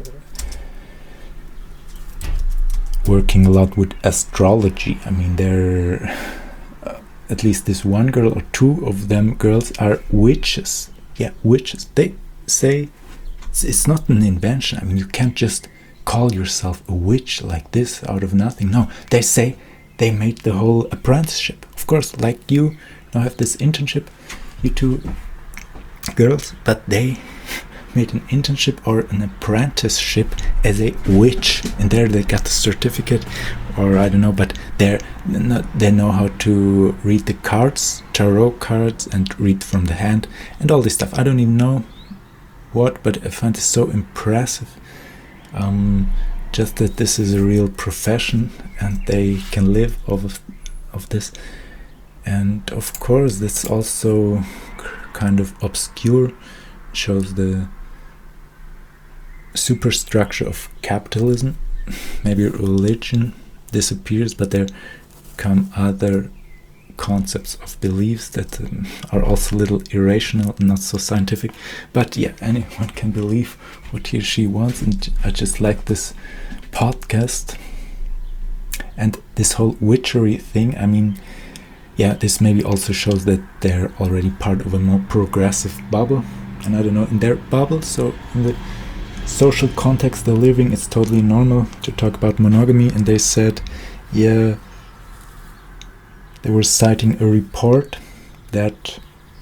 working a lot with astrology. I mean, they're uh, at least this one girl or two of them girls are witches. Yeah, witches. They say it's, it's not an invention. I mean, you can't just call yourself a witch like this out of nothing. No, they say they made the whole apprenticeship. Of course, like you now have this internship, you two girls, but they made an internship or an apprenticeship as a witch, and there they got the certificate, or I don't know, but they're not, they know how to read the cards, tarot cards, and read from the hand and all this stuff. I don't even know what, but I find this so impressive. Um, just that this is a real profession and they can live off of, of this. And of course that's also kind of obscure, shows the superstructure of capitalism. Maybe religion disappears, but there come other concepts of beliefs that um, are also a little irrational and not so scientific. But yeah, anyone can believe what he or she wants, and I just like this podcast and this whole witchery thing. I mean, yeah, this maybe also shows that they're already part of a more progressive bubble, and I don't know, in their bubble, so in the social context they're living, it's totally normal to talk about monogamy. And they said, yeah, they were citing a report that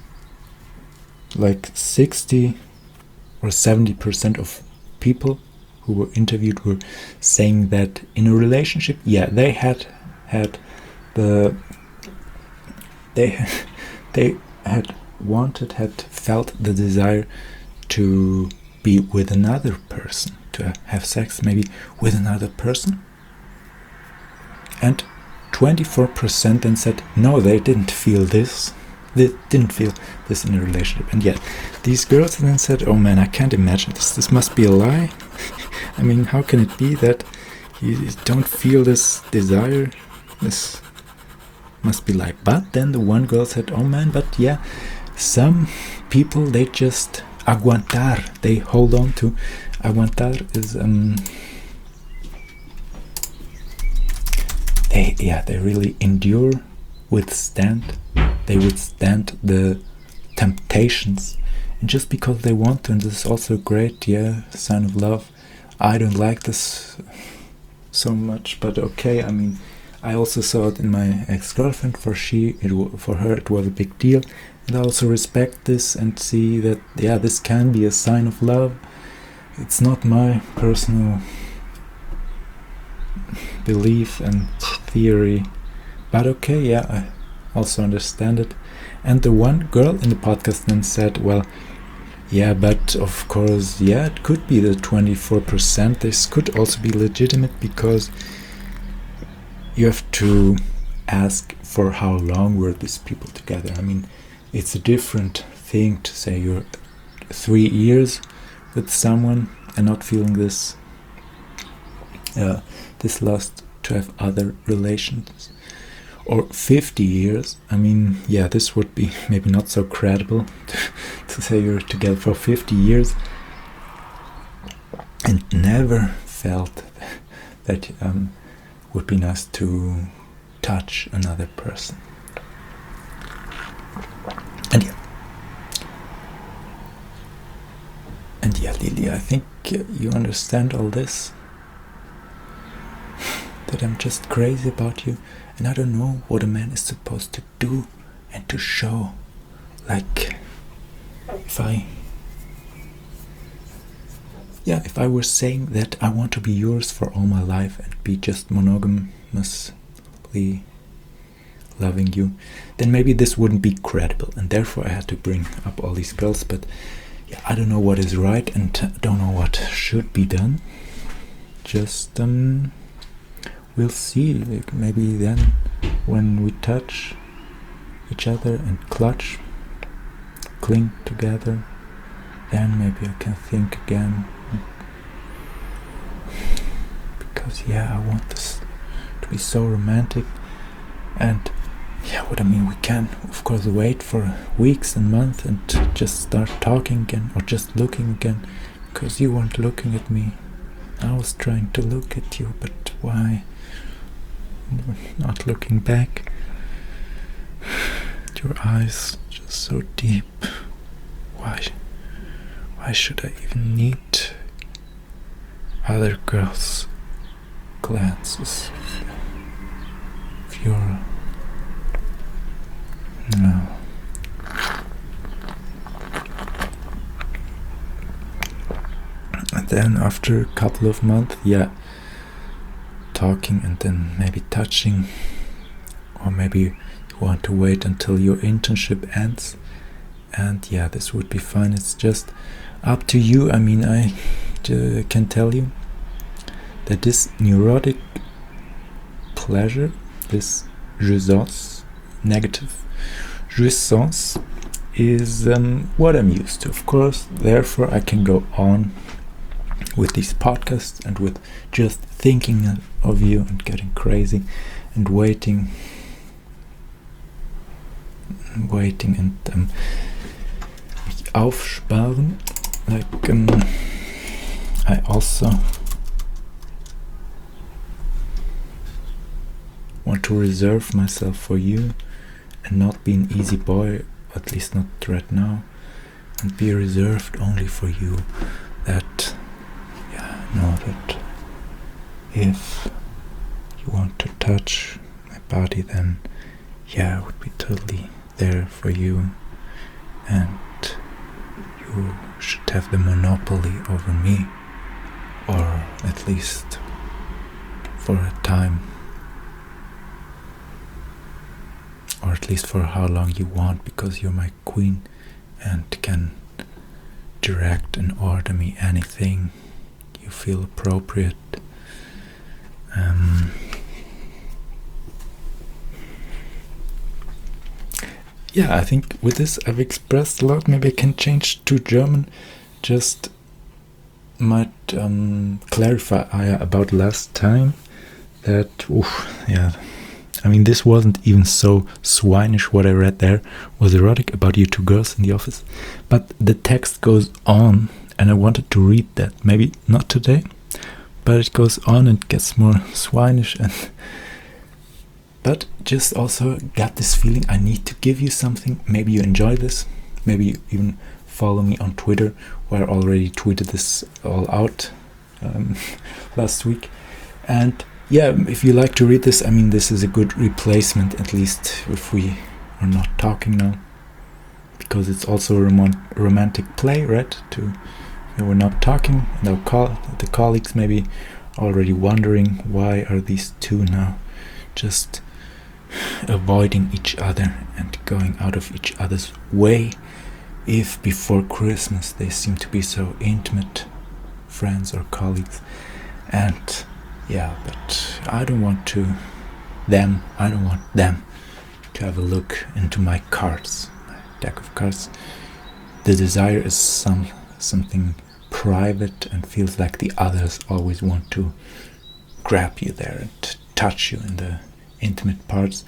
like sixty or seventy percent of people who were interviewed were saying that in a relationship, yeah, they had had the they they had wanted, had felt the desire to be with another person, to have sex maybe with another person, and twenty-four percent then said no, they didn't feel this, they didn't feel this in a relationship. And yet these girls then said, oh man, I can't imagine this, this must be a lie. I mean, how can it be that you don't feel this desire? This must be lie. But then the one girl said, oh man, but yeah, some people, they just aguantar, they hold on to. Aguantar is um they yeah they really endure, withstand, they withstand the temptations, and just because they want to. And this is also great, yeah, sign of love. I don't like this so much, but okay. I mean, I also saw it in my ex-girlfriend. For she, it w- for her, it was a big deal, and I also respect this and see that, yeah, this can be a sign of love. It's not my personal belief and theory, but okay, yeah, I also understand it. And the one girl in the podcast then said, well, yeah, but of course, yeah, it could be the twenty-four percent. This could also be legitimate, because you have to ask for how long were these people together. I mean, it's a different thing to say you're three years with someone and not feeling this uh, this lust to have other relations, or fifty years. I mean, yeah, this would be maybe not so credible to, to say you're together for fifty years and never felt that um, would be nice to touch another person. And yeah, and yeah, Lily, I think uh, you understand all this, that I'm just crazy about you, and I don't know what a man is supposed to do and to show. Like, if I yeah, if I were saying that I want to be yours for all my life and be just monogamously loving you, then maybe this wouldn't be credible, and therefore I had to bring up all these girls. But yeah, I don't know what is right and don't know what should be done. Just um we'll see. Like, maybe then when we touch each other and clutch, cling together, then maybe I can think again. Because yeah, I want this to be so romantic. And yeah, what I mean, we can of course wait for weeks and months and just start talking again, or just looking again, because you weren't looking at me. I was trying to look at you, but why? Not looking back. Your eyes just so deep. Why? Why should I even need other girls' glances? If you're no. And then after a couple of months, yeah, talking and then maybe touching, or maybe you want to wait until your internship ends, and yeah, this would be fine. It's just up to you. I mean, I uh, can tell you that this neurotic pleasure, this jouissance, negative jouissance, is um, what I'm used to, of course. Therefore I can go on with these podcasts and with just thinking of you and getting crazy and waiting waiting and um, mich aufsparen. Like um, I also want to reserve myself for you and not be an easy boy, at least not right now, and be reserved only for you. That, yeah, know that if you want to touch my body, then yeah, I would be totally there for you, and you should have the monopoly over me, or at least for a time, or at least for how long you want, because you're my queen and can direct and order me anything you feel appropriate. Um, yeah, I think with this I've expressed a lot. Maybe I can change to German. Just might um, clarify uh, about last time that, oof, yeah, I mean, this wasn't even so swinish. What I read there was erotic about you two girls in the office, but the text goes on, and I wanted to read that. Maybe not today, but it goes on and gets more swinish, and but just also got this feeling I need to give you something. Maybe you enjoy this. Maybe you even follow me on Twitter, where I already tweeted this all out um, last week. And yeah, if you like to read this, I mean, this is a good replacement, at least if we are not talking now, because it's also a rom- romantic play, right? To we're not talking, and our co- the colleagues maybe already wondering, why are these two now just avoiding each other and going out of each other's way, if before Christmas they seem to be so intimate friends or colleagues. And yeah, but I don't want to them I don't want them to have a look into my cards, my deck of cards. The desire is some something private, and feels like the others always want to grab you there and touch you in the intimate parts.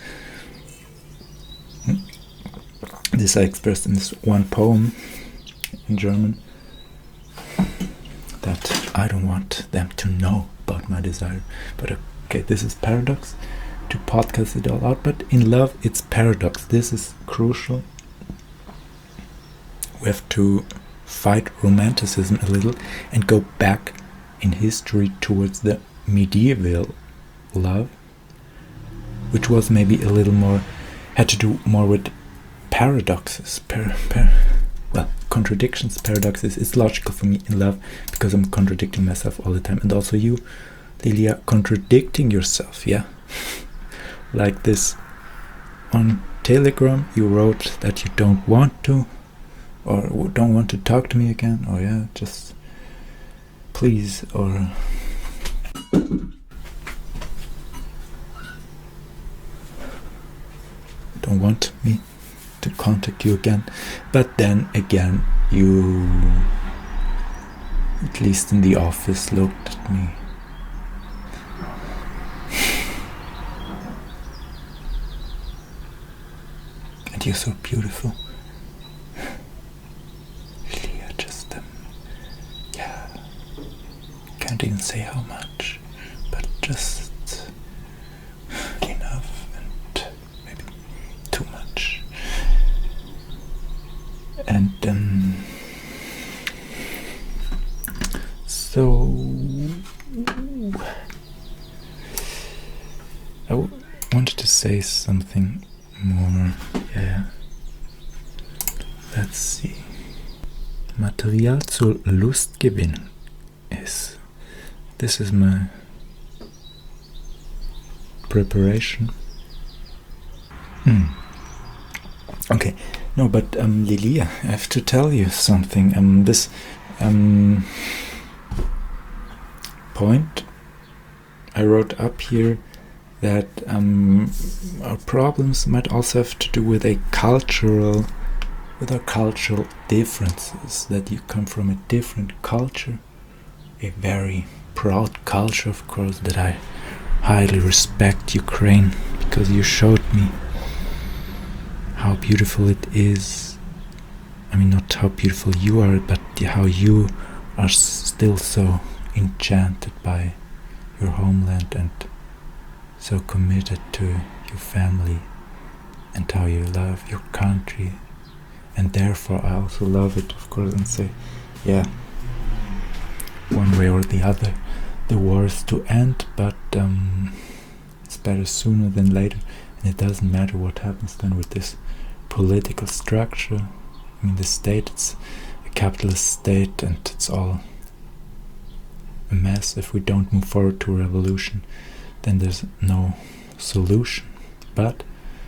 This I expressed in this one poem in German, that I don't want them to know about my desire. But okay, this is paradox, to podcast it all out, but in love it's paradox. This is crucial. We have to fight romanticism a little and go back in history towards the medieval love, which was maybe a little more, had to do more with paradoxes, par, par, well, contradictions, paradoxes. It's logical for me in love, because I'm contradicting myself all the time, and also you, Lilia, contradicting yourself, yeah? Like this, on Telegram you wrote that you don't want to, or don't want to talk to me again, or yeah, just please, or don't want me to contact contact you again. But then again, you, at least in the office, looked at me. And you're so beautiful. Really, I just, um, yeah, can't even say how much, but just enough, and maybe too much. And um, so I w- wanted to say something more. Yeah. Let's see. Material zur Lustgewinnung is. This is my preparation. Hmm. Okay. No, but um, Lilia, I have to tell you something. Um, this um point I wrote up here that um our problems might also have to do with a cultural, with our cultural differences. That you come from a different culture, a very proud culture, of course, that I highly respect, Ukraine, because you showed me how beautiful it is. I mean, not how beautiful you are, but how you are still so enchanted by your homeland and so committed to your family, and how you love your country. And therefore I also love it, of course, and say, yeah, one way or the other, the war is to end, but um, it's better sooner than later. And it doesn't matter what happens then with this political structure. I mean, the state, it's a capitalist state, and it's all a mess. If we don't move forward to a revolution, then there's no solution. But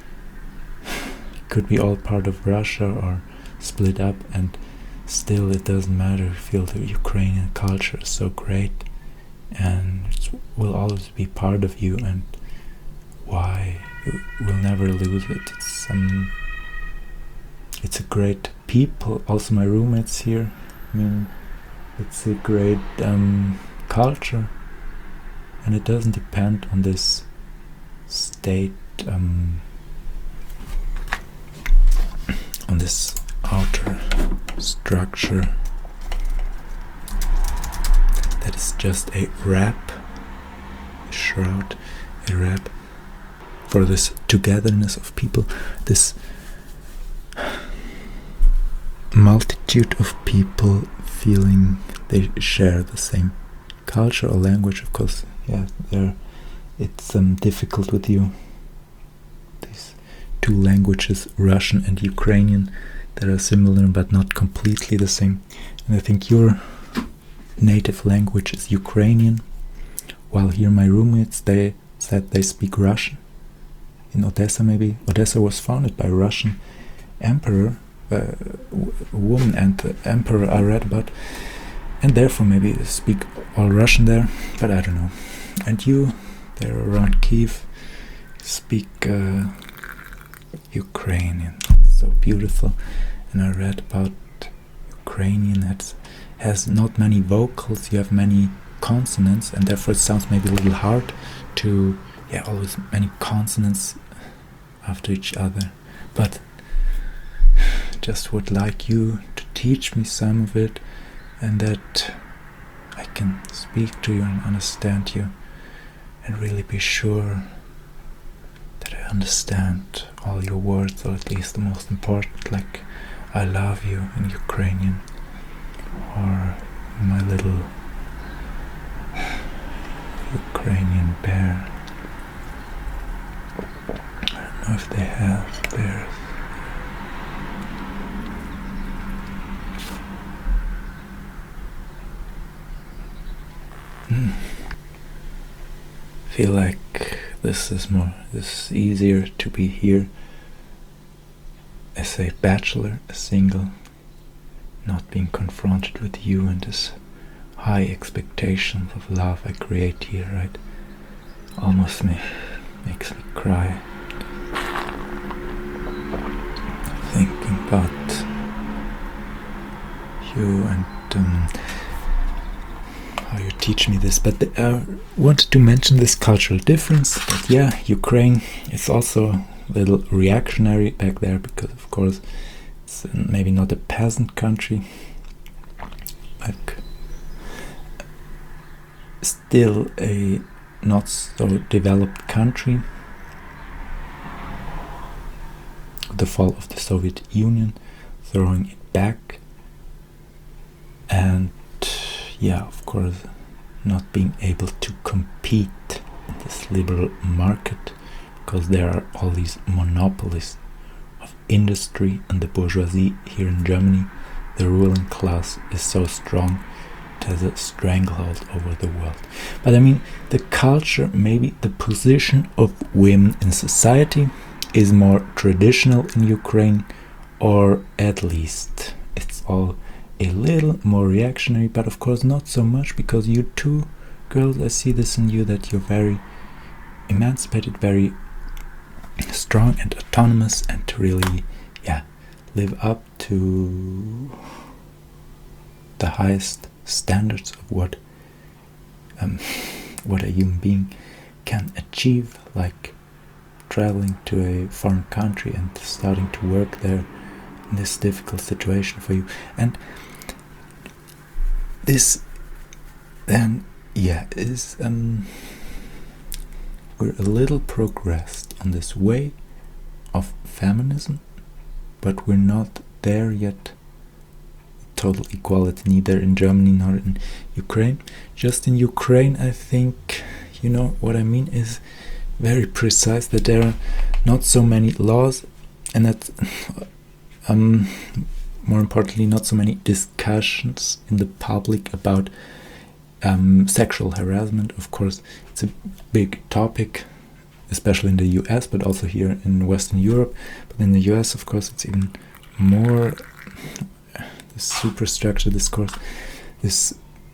it could be all part of Russia or split up, and still it doesn't matter. I feel the Ukrainian culture is so great, and it will always be part of you, and why you will never lose it. It's um, it's a great people. Also, my roommates here. I mean, it's a great um, culture, and it doesn't depend on this state, um, on this outer structure that is just a wrap, a shroud, a wrap for this togetherness of people, this multitude of people feeling they share the same culture or language. Of course, yeah, there it's um, difficult with you, these two languages, Russian and Ukrainian, that are similar but not completely the same. And I think your native language is Ukrainian, while here my roommates, they said they speak Russian. In Odessa, maybe. Odessa was founded by a Russian emperor, uh, w- woman and the emperor I read about, and therefore maybe they speak all Russian there, but I don't know. And you, there around Kiev, speak uh, Ukrainian. So beautiful. And I read about Ukrainian that has not many vocals, you have many consonants, and therefore it sounds maybe a little hard to, yeah, always many consonants after each other. But just would like you to teach me some of it, and that I can speak to you and understand you, and really be sure that I understand all your words, or at least the most important, like I love you in Ukrainian, or my little Ukrainian bear. I don't know if they have bears. Mm. Feel like this is more, this is easier to be here as a bachelor, a single, not being confronted with you and this high expectations of love I create here, right? Almost me, makes me cry thinking about you and um, how you teach me this, but I uh, wanted to mention this cultural difference. That yeah, Ukraine is also a little reactionary back there because, of course, it's maybe not a peasant country, like still a not so developed country. The fall of the Soviet Union, throwing it back, and yeah, of course, not being able to compete in this liberal market because there are all these monopolies of industry and the bourgeoisie here in Germany. The ruling class is so strong, it has a stranglehold over the world. But I mean, the culture, maybe the position of women in society is more traditional in Ukraine, or at least it's all a little more reactionary, but of course not so much, because you too, girls, I see this in you, that you're very emancipated, very strong and autonomous, and to really, yeah, live up to the highest standards of what um, what a human being can achieve, like traveling to a foreign country and starting to work there in this difficult situation for you. And this then, yeah, is um, we're a little progressed on this way of feminism, but we're not there yet. Total equality, neither in Germany nor in Ukraine. Just in Ukraine, I think, you know what I mean, is very precise, that there are not so many laws, and that um, more importantly, not so many discussions in the public about um, sexual harassment. Of course, it's a big topic, especially in the U S, but also here in Western Europe. But in the U S, of course, it's even more this superstructure discourse, this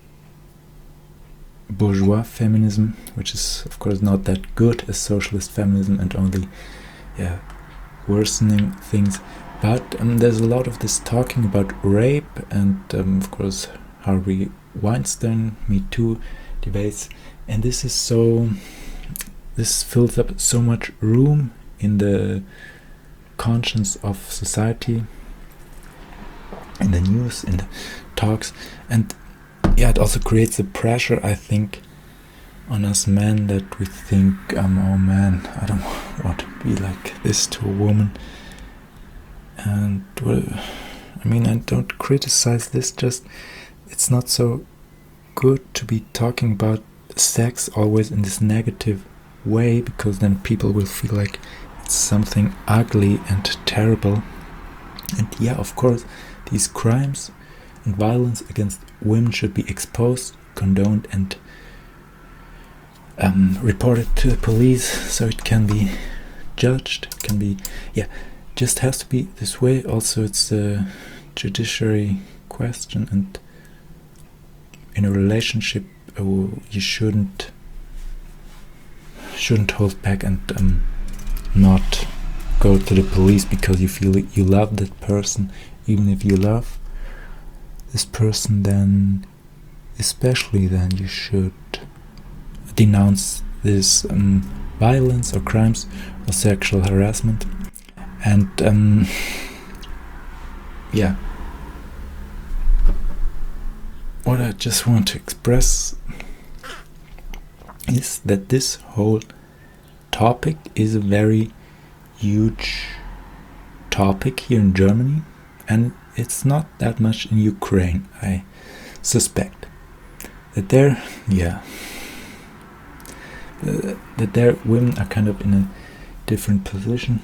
bourgeois feminism, which is of course not that good as socialist feminism, and only yeah worsening things. But um, there's a lot of this talking about rape, and um, of course Harvey Weinstein, Me Too debates, and this is so this fills up so much room in the conscience of society, in the news, in the talks, and yeah, it also creates a pressure, I think, on us men, that we think, um, oh man, I don't want to be like this to a woman. And well, I mean, I don't criticize this, just it's not so good to be talking about sex always in this negative way, because then people will feel like it's something ugly and terrible. And yeah, of course, these crimes and violence against women should be exposed, condoned, and um, reported to the police, so it can be judged, it can be, yeah, just has to be this way. Also, it's a judiciary question, and in a relationship, uh, you shouldn't shouldn't hold back and um, not go to the police because you feel you love that person. Even if you love this person, then especially then you should denounce this um, violence or crimes or sexual harassment. And um, yeah, what I just want to express is that this whole topic is a very huge topic here in Germany, and it's not that much in Ukraine. I suspect that there, yeah, uh, that there women are kind of in a different position.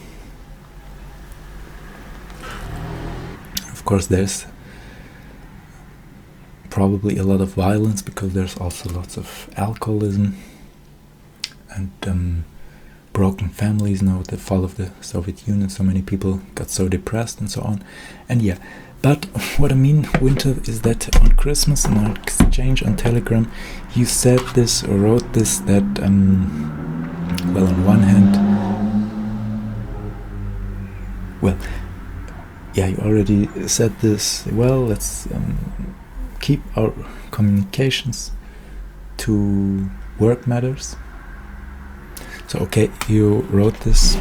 Of course, there's probably a lot of violence because there's also lots of alcoholism and um, broken families. Now with the fall of the Soviet Union, so many people got so depressed and so on. And yeah, but what I mean, Winter, is that on Christmas, in our exchange on Telegram, you said this or wrote this, that um, well, on one hand, well, yeah, you already said this well. Let's um, keep our communications to work matters. So okay, you wrote this.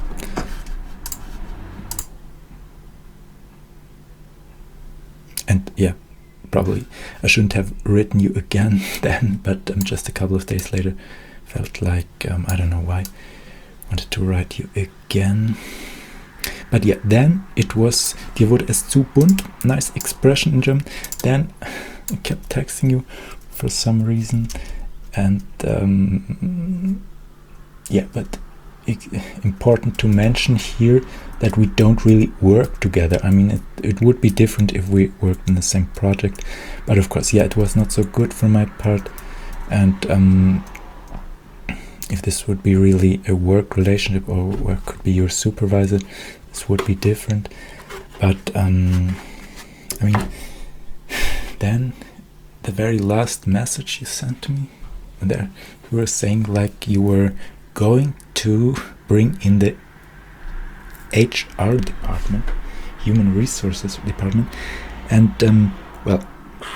And yeah, probably I shouldn't have written you again then, but um, just a couple of days later felt like, um, I don't know why, wanted to write you again. But yeah, then it was, dir wurde es zu bunt, nice expression in German. Then I kept texting you for some reason, and um, yeah, but it, important to mention here that we don't really work together. I mean, it, it would be different if we worked in the same project, but of course, yeah, it was not so good for my part, and um, if this would be really a work relationship, or where could be your supervisor, this would be different. But um, I mean, then the very last message you sent to me, there you were saying like you were going to bring in the H R department, human resources department, and um, well,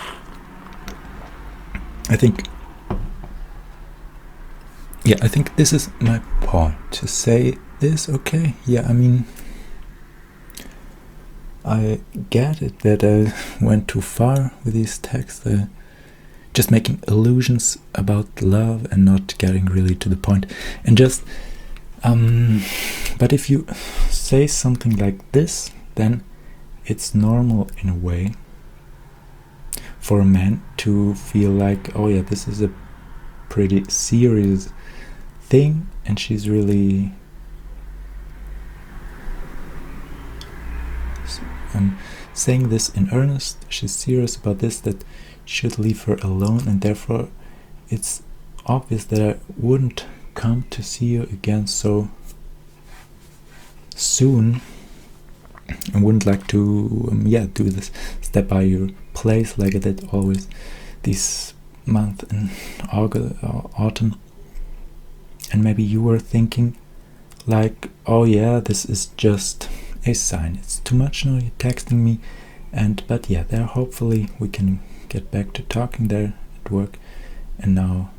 I think, yeah, I think this is my point to say this. Okay, yeah, I mean, I get it that I went too far with these texts, uh, just making illusions about love and not getting really to the point, and just um but if you say something like this, then it's normal in a way for a man to feel like, oh yeah, this is a pretty serious thing, and she's really um, saying this in earnest, she's serious about this, that should leave her alone, and therefore it's obvious that I wouldn't come to see you again so soon. I wouldn't like to um, yeah, do this, step by your place like I did always this month in August, uh, autumn. And maybe you were thinking like, oh yeah, this is just a sign, it's too much now, you're texting me, and but yeah, there hopefully we can get back to talking there at work. And now,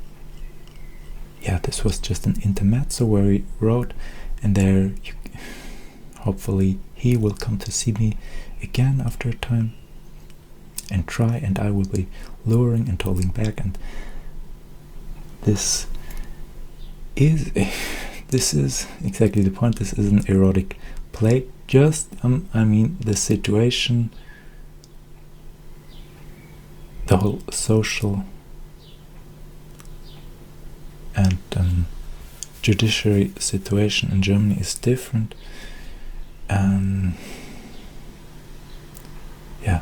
yeah, this was just an intermezzo where we wrote, and there you, hopefully he will come to see me again after a time and try, and I will be luring and holding back, and this is this is exactly the point. This is an erotic play. Just um I mean, the situation, the whole social and um, judiciary situation in Germany is different. Um, yeah,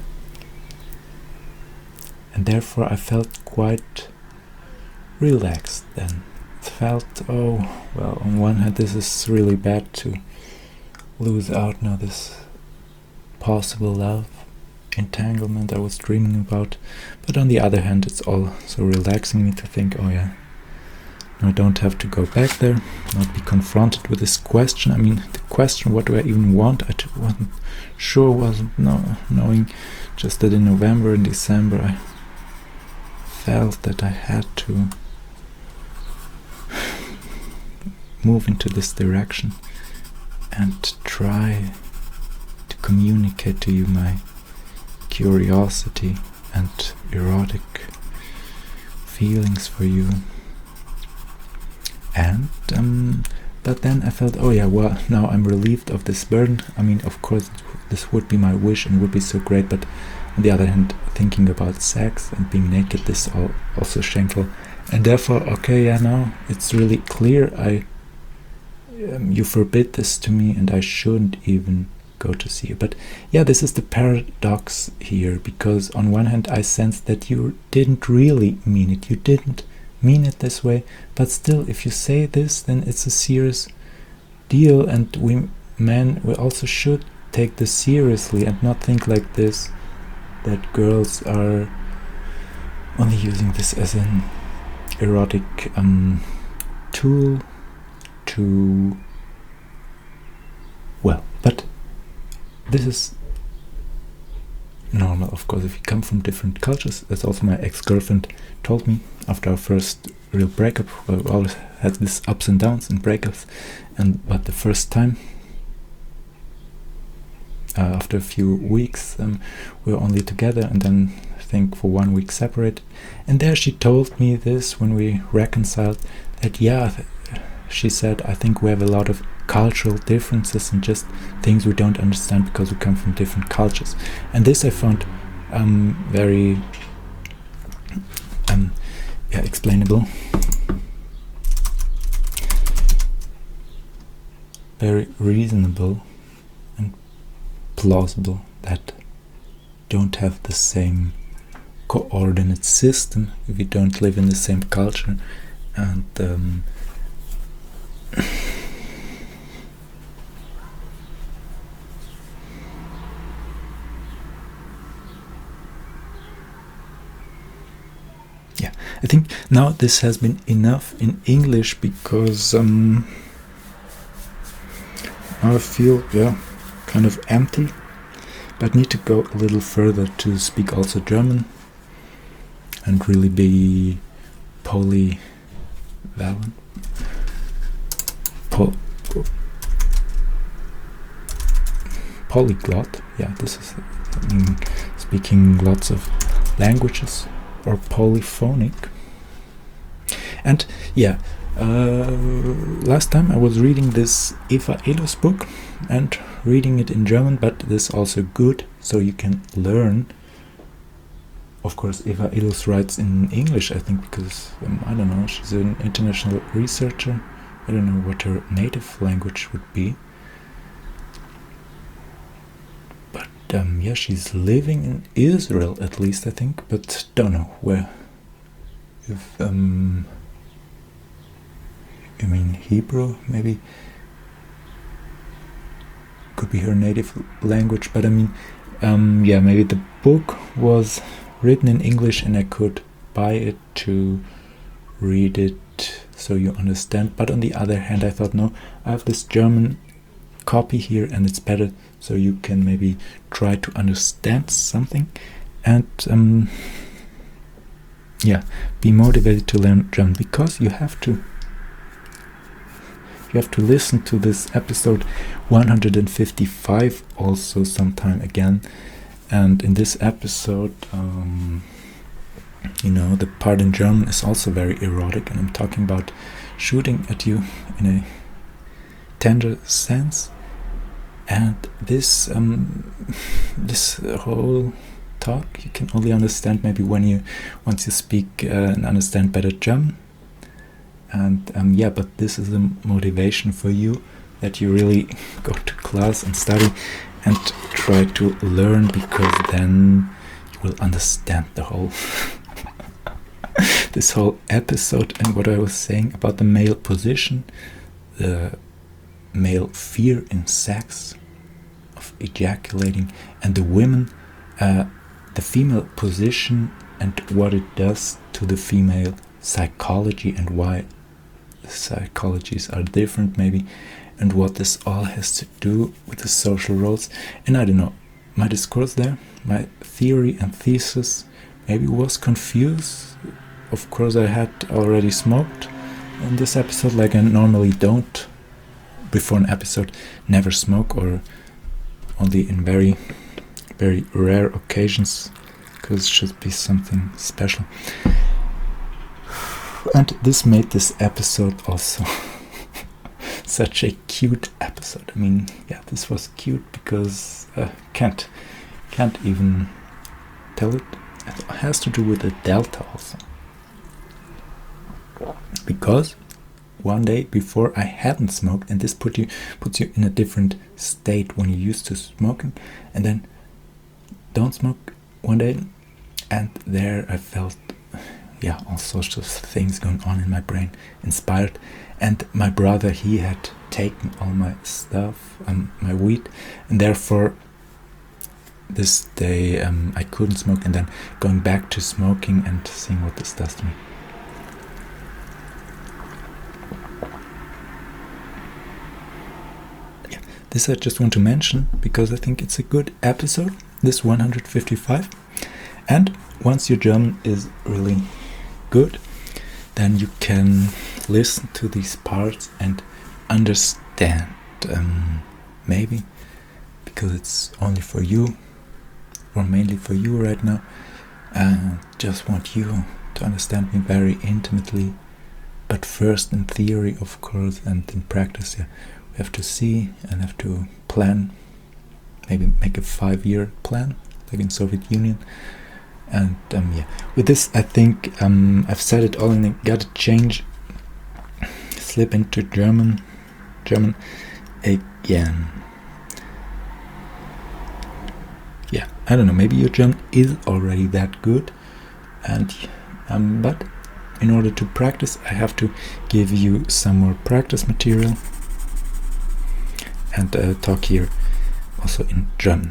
and therefore I felt quite relaxed then. It felt, oh well, on one hand this is really bad to lose out now this possible love entanglement I was dreaming about, but on the other hand it's also relaxing me to think, oh yeah, I don't have to go back there, not be confronted with this question. I mean, the question, what do I even want? I t- wasn't sure, wasn't no, knowing just that in November and December I felt that I had to move into this direction and try to communicate to you my curiosity and erotic feelings for you. And um, but then I felt, oh yeah, well, now I'm relieved of this burden. I mean, of course this would be my wish and would be so great, but on the other hand, thinking about sex and being naked, this all also shameful, and therefore, okay, yeah, now it's really clear, I um, you forbid this to me, and I shouldn't even go to see you. But yeah, this is the paradox here, because on one hand I sense that you didn't really mean it, you didn't mean it this way, but still, if you say this, then it's a serious deal, and we men, we also should take this seriously and not think like this, that girls are only using this as an erotic um, tool to, well, but this is normal, of course, if you come from different cultures. That's also my ex-girlfriend told me after our first real breakup. We always had this ups and downs and breakups, and but the first time, uh, after a few weeks, um, we were only together, and then I think for one week separated. And there she told me this when we reconciled, that yeah, she said, I think we have a lot of cultural differences and just things we don't understand because we come from different cultures. And this I found um, very um, yeah, explainable, very reasonable and plausible, that don't have the same coordinate system if you don't live in the same culture. And um, yeah, I think now this has been enough in English, because um, I feel yeah kind of empty, but need to go a little further to speak also German and really be polyvalent. Po polyglot, yeah, this is I mean, speaking lots of languages, or polyphonic. And yeah, uh, last time I was reading this Eva Ehlers book and reading it in German, but this is also good, so you can learn. Of course, Eva Ehlers writes in English, I think, because um, I don't know, she's an international researcher. I don't know what her native language would be, but um, yeah, she's living in Israel, at least I think, but don't know where. If um, you mean Hebrew, maybe could be her native language, but I mean, um, yeah, maybe the book was written in English and I could buy it to read it so you understand. But on the other hand, I thought, no, I have this German copy here and it's better, so you can maybe try to understand something and um, yeah, be motivated to learn German, because you have to you have to listen to this episode one hundred fifty-five also sometime again. And in this episode, um, you know, the part in German is also very erotic, and I'm talking about shooting at you in a tender sense. And this um, this whole talk you can only understand maybe when you once you speak uh, and understand better German. And um, yeah, but this is the motivation for you, that you really go to class and study and try to learn, because then you will understand the whole this whole episode. And what I was saying about the male position, the male fear in sex of ejaculating, and the women, uh, the female position and what it does to the female psychology, and why the psychologies are different maybe, and what this all has to do with the social roles. And I don't know, my discourse there, my theory and thesis maybe was confused. Of course, I had already smoked in this episode, like I normally don't before an episode, never smoke, or only in very very rare occasions, because it should be something special. And this made this episode also such a cute episode. I mean, yeah, this was cute because uh, can't can't even tell it. It has to do with the delta also, because one day before I hadn't smoked, and this put you puts you in a different state when you're used to smoking, and then don't smoke one day, and there I felt yeah all sorts of things going on in my brain, inspired. And my brother, he had taken all my stuff, um, my weed, and therefore this day um, I couldn't smoke, and then going back to smoking and seeing what this does to me. this I just want to mention because I think it's a good episode, this one hundred fifty-five. And once your German is really good, then you can listen to these parts and understand, um, maybe, because it's only for you, or mainly for you right now, and just want you to understand me very intimately, but first in theory, of course, and in practice, yeah, we have to see and have to plan, maybe make a five-year plan, like in Soviet Union. And um, yeah, with this I think um, I've said it all, and I gotta change, slip into German, German again. Yeah, I don't know, maybe your German is already that good, and um, but in order to practice I have to give you some more practice material and uh, talk here also in German.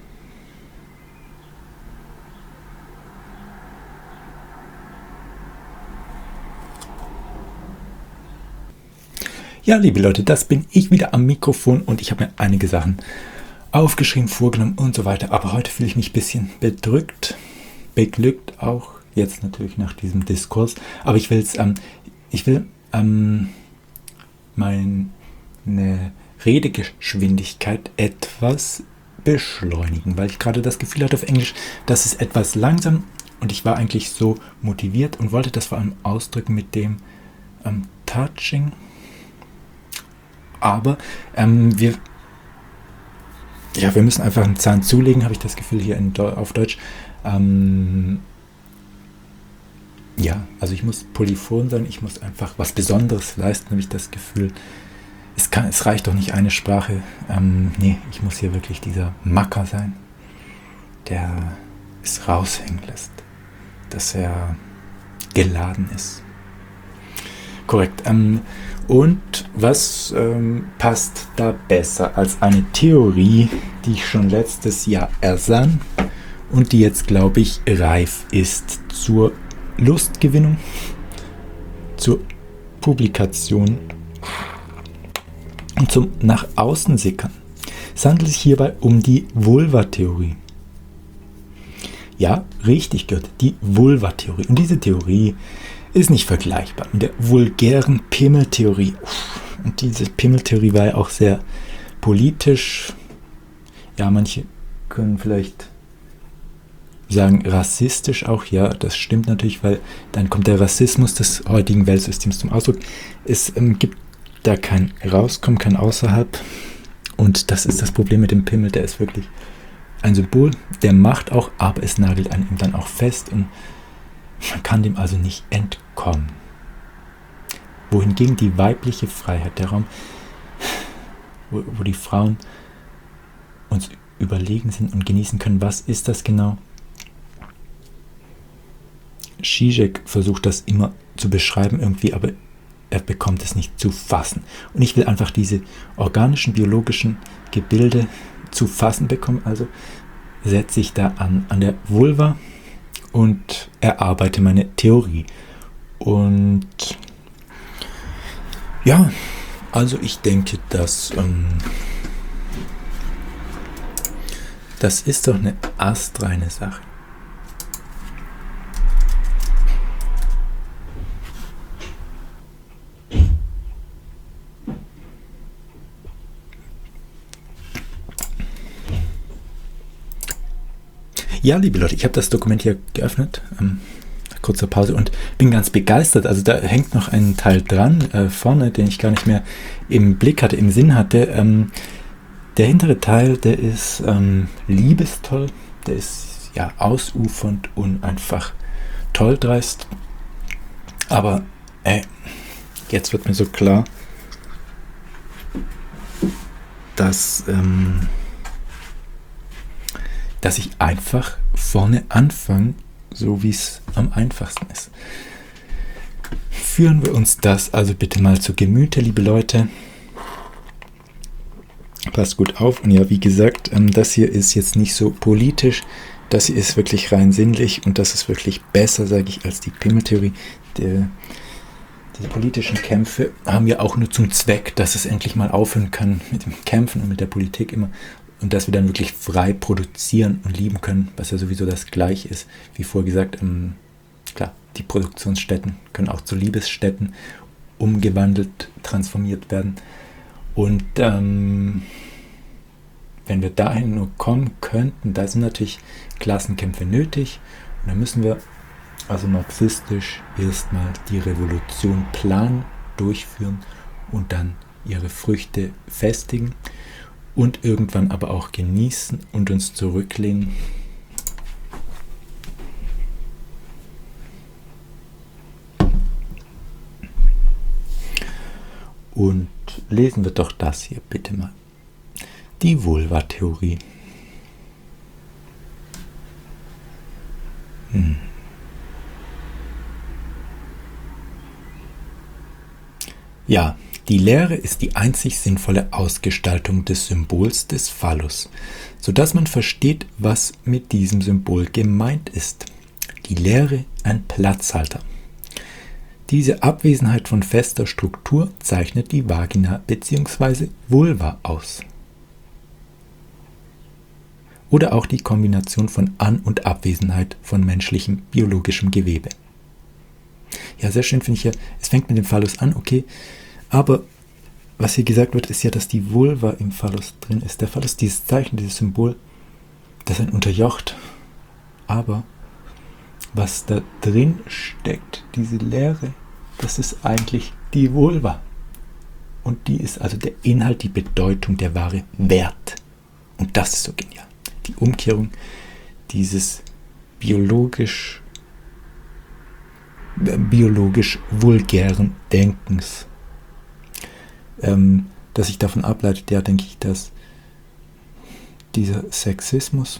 Ja, liebe Leute, das bin ich wieder am Mikrofon und ich habe mir einige Sachen aufgeschrieben, vorgenommen und so weiter. Aber heute fühle ich mich ein bisschen bedrückt, beglückt auch, jetzt natürlich nach diesem Diskurs. Aber ich, will's, ähm, ich will ähm, meine Redegeschwindigkeit etwas beschleunigen, weil ich gerade das Gefühl hatte auf Englisch, das ist etwas langsam und ich war eigentlich so motiviert und wollte das vor allem ausdrücken mit dem ähm, Touching. Aber ähm, wir, ja, wir müssen einfach einen Zahn zulegen, habe ich das Gefühl hier in, auf Deutsch. Ähm, ja, also ich muss polyphon sein, ich muss einfach was Besonderes leisten, habe ich das Gefühl. Es, kann, es reicht doch nicht eine Sprache. Ähm, nee, ich muss hier wirklich dieser Macker sein, der es raushängen lässt, dass er geladen ist. Korrekt. Ähm, und was ähm, passt da besser als eine Theorie, die ich schon letztes Jahr ersann und die jetzt, glaube ich, reif ist zur Lustgewinnung, zur Publikation und zum nach außen sickern. Es handelt sich hierbei um die Vulva-Theorie. Ja, richtig gehört, die Vulva-Theorie. Und diese Theorie ist nicht vergleichbar mit der vulgären Pimmeltheorie. Und diese Pimmeltheorie war ja auch sehr politisch. Ja, manche können vielleicht sagen rassistisch auch. Ja, das stimmt natürlich, weil dann kommt der Rassismus des heutigen Weltsystems zum Ausdruck. Es ähm, gibt da kein Rauskommen, kein Außerhalb. Und das ist das Problem mit dem Pimmel. Der ist wirklich ein Symbol der Macht auch, aber es nagelt einen ihm dann auch fest und man kann dem also nicht entkommen. Wohingegen die weibliche Freiheit, der Raum, wo, wo die Frauen uns überlegen sind und genießen können, was ist das genau? Zizek versucht das immer zu beschreiben irgendwie, aber er bekommt es nicht zu fassen. Und ich will einfach diese organischen, biologischen Gebilde zu fassen bekommen, also setze ich da an, an der Vulva und erarbeite meine Theorie. Und ja, also ich denke, dass ähm, das ist doch eine astreine Sache. Ja, liebe Leute, ich habe das Dokument hier geöffnet, ähm, kurzer Pause, und bin ganz begeistert. Also da hängt noch ein Teil dran, äh, vorne, den ich gar nicht mehr im Blick hatte, im Sinn hatte. Ähm, der hintere Teil, der ist ähm, liebestoll, der ist ja ausufernd und einfach toll dreist. Aber ey, jetzt wird mir so klar, dass ähm, dass ich einfach vorne anfange, so wie es am einfachsten ist. Führen wir uns das also bitte mal zu Gemüte, liebe Leute. Passt gut auf. Und ja, wie gesagt, ähm, das hier ist jetzt nicht so politisch. Das hier ist wirklich rein sinnlich und das ist wirklich besser, sage ich, als die Pimmeltheorie. Der, diese politischen Kämpfe haben ja auch nur zum Zweck, dass es endlich mal aufhören kann mit dem Kämpfen und mit der Politik immer und dass wir dann wirklich frei produzieren und lieben können, was ja sowieso das Gleiche ist. Wie vorher gesagt, ähm, klar, die Produktionsstätten können auch zu Liebesstätten umgewandelt, transformiert werden. Und ähm, wenn wir dahin nur kommen könnten, da sind natürlich Klassenkämpfe nötig. Und dann müssen wir also marxistisch erstmal die Revolution planen, durchführen und dann ihre Früchte festigen und irgendwann aber auch genießen und uns zurücklehnen. Und lesen wir doch das hier bitte mal. Die Vulva-Theorie. Hm. Ja, die Lehre ist die einzig sinnvolle Ausgestaltung des Symbols des Phallus, sodass man versteht, was mit diesem Symbol gemeint ist. Die Lehre ein Platzhalter. Diese Abwesenheit von fester Struktur zeichnet die Vagina bzw. Vulva aus. Oder auch die Kombination von An- und Abwesenheit von menschlichem biologischem Gewebe. Ja, sehr schön finde ich ja, es fängt mit dem Phallus an, okay, aber was hier gesagt wird, ist ja, dass die Vulva im Phallus drin ist. Der Phallus, dieses Zeichen, dieses Symbol, das ist ein unterjocht. Aber was da drin steckt, diese Leere, das ist eigentlich die Vulva. Und die ist also der Inhalt, die Bedeutung, der wahre Wert. Und das ist so genial. Die Umkehrung dieses biologisch biologisch vulgären Denkens, ähm, das sich davon ableitet, ja, denke ich, dass dieser Sexismus,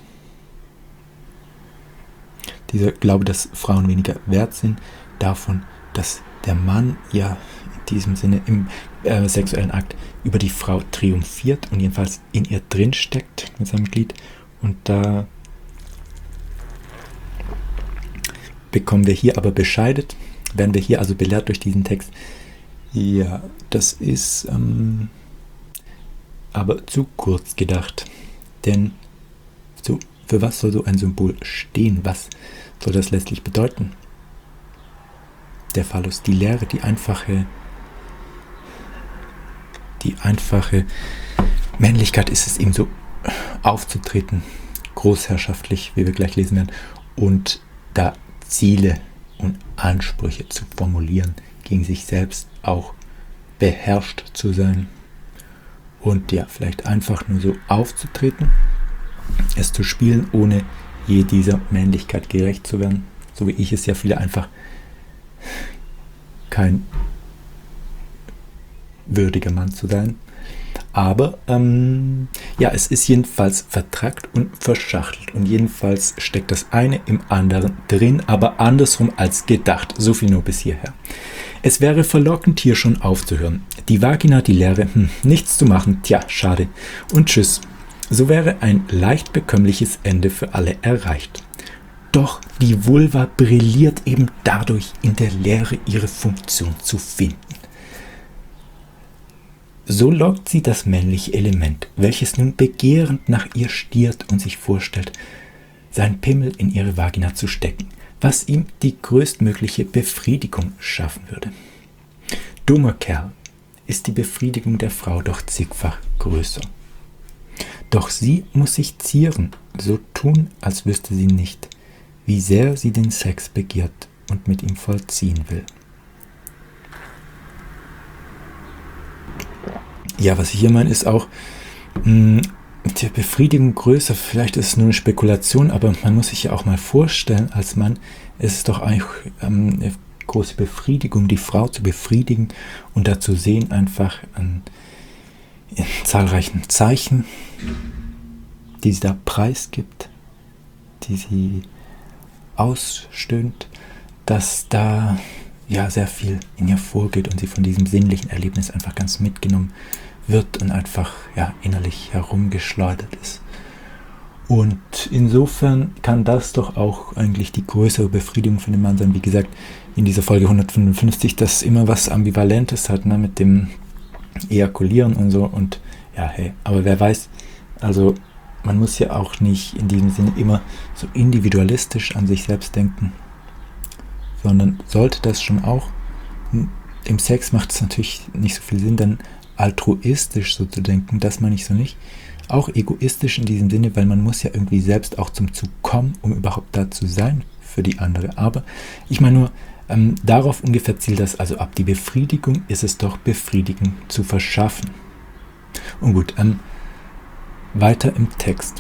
dieser Glaube, dass Frauen weniger wert sind, davon, dass der Mann ja in diesem Sinne im äh, sexuellen Akt über die Frau triumphiert und jedenfalls in ihr drin steckt mit seinem Glied, und da bekommen wir hier aber bescheidet, werden wir hier also belehrt durch diesen Text. Ja, das ist ähm, aber zu kurz gedacht. Denn so, für was soll so ein Symbol stehen? Was soll das letztlich bedeuten? Der Phallus, die Lehre, die einfache, die einfache Männlichkeit ist es, eben so aufzutreten, großherrschaftlich, wie wir gleich lesen werden, und da Ziele und Ansprüche zu formulieren, gegen sich selbst auch beherrscht zu sein und ja, vielleicht einfach nur so aufzutreten, es zu spielen, ohne je dieser Männlichkeit gerecht zu werden, so wie ich es ja viele einfach kein würdiger Mann zu sein. Aber ähm, ja, es ist jedenfalls vertrackt und verschachtelt und jedenfalls steckt das eine im anderen drin, aber andersrum als gedacht. So viel nur bis hierher. Es wäre verlockend, hier schon aufzuhören. Die Vagina, die Leere, hm, nichts zu machen, tja, schade. Und tschüss. So wäre ein leicht bekömmliches Ende für alle erreicht. Doch die Vulva brilliert eben dadurch, in der Leere ihre Funktion zu finden. So lockt sie das männliche Element, welches nun begehrend nach ihr stiert und sich vorstellt, seinen Pimmel in ihre Vagina zu stecken, was ihm die größtmögliche Befriedigung schaffen würde. Dummer Kerl, ist die Befriedigung der Frau doch zigfach größer. Doch sie muss sich zieren, so tun, als wüsste sie nicht, wie sehr sie den Sex begehrt und mit ihm vollziehen will. Ja, was ich hier meine, ist auch mh, die Befriedigung größer. Vielleicht ist es nur eine Spekulation, aber man muss sich ja auch mal vorstellen, als Mann ist es doch eigentlich ähm, eine große Befriedigung, die Frau zu befriedigen und da zu sehen einfach an in zahlreichen Zeichen, die sie da preisgibt, die sie ausstöhnt, dass da ja sehr viel in ihr vorgeht und sie von diesem sinnlichen Erlebnis einfach ganz mitgenommen wird und einfach ja innerlich herumgeschleudert ist. Und insofern kann das doch auch eigentlich die größere Befriedigung für den Mann sein. Wie gesagt, in dieser Folge hundertfünfundfünfzig, das immer was Ambivalentes hat, ne, mit dem Ejakulieren und so. Und ja, hey, aber wer weiß, also man muss ja auch nicht in diesem Sinne immer so individualistisch an sich selbst denken, sondern sollte das schon auch, im Sex macht es natürlich nicht so viel Sinn, dann altruistisch so zu denken, das meine ich so nicht. Auch egoistisch in diesem Sinne, weil man muss ja irgendwie selbst auch zum Zug kommen, um überhaupt da zu sein für die andere. Aber ich meine nur, ähm, darauf ungefähr zielt das also ab. Die Befriedigung ist es doch, Befriedigung zu verschaffen. Und gut, ähm, weiter im Text.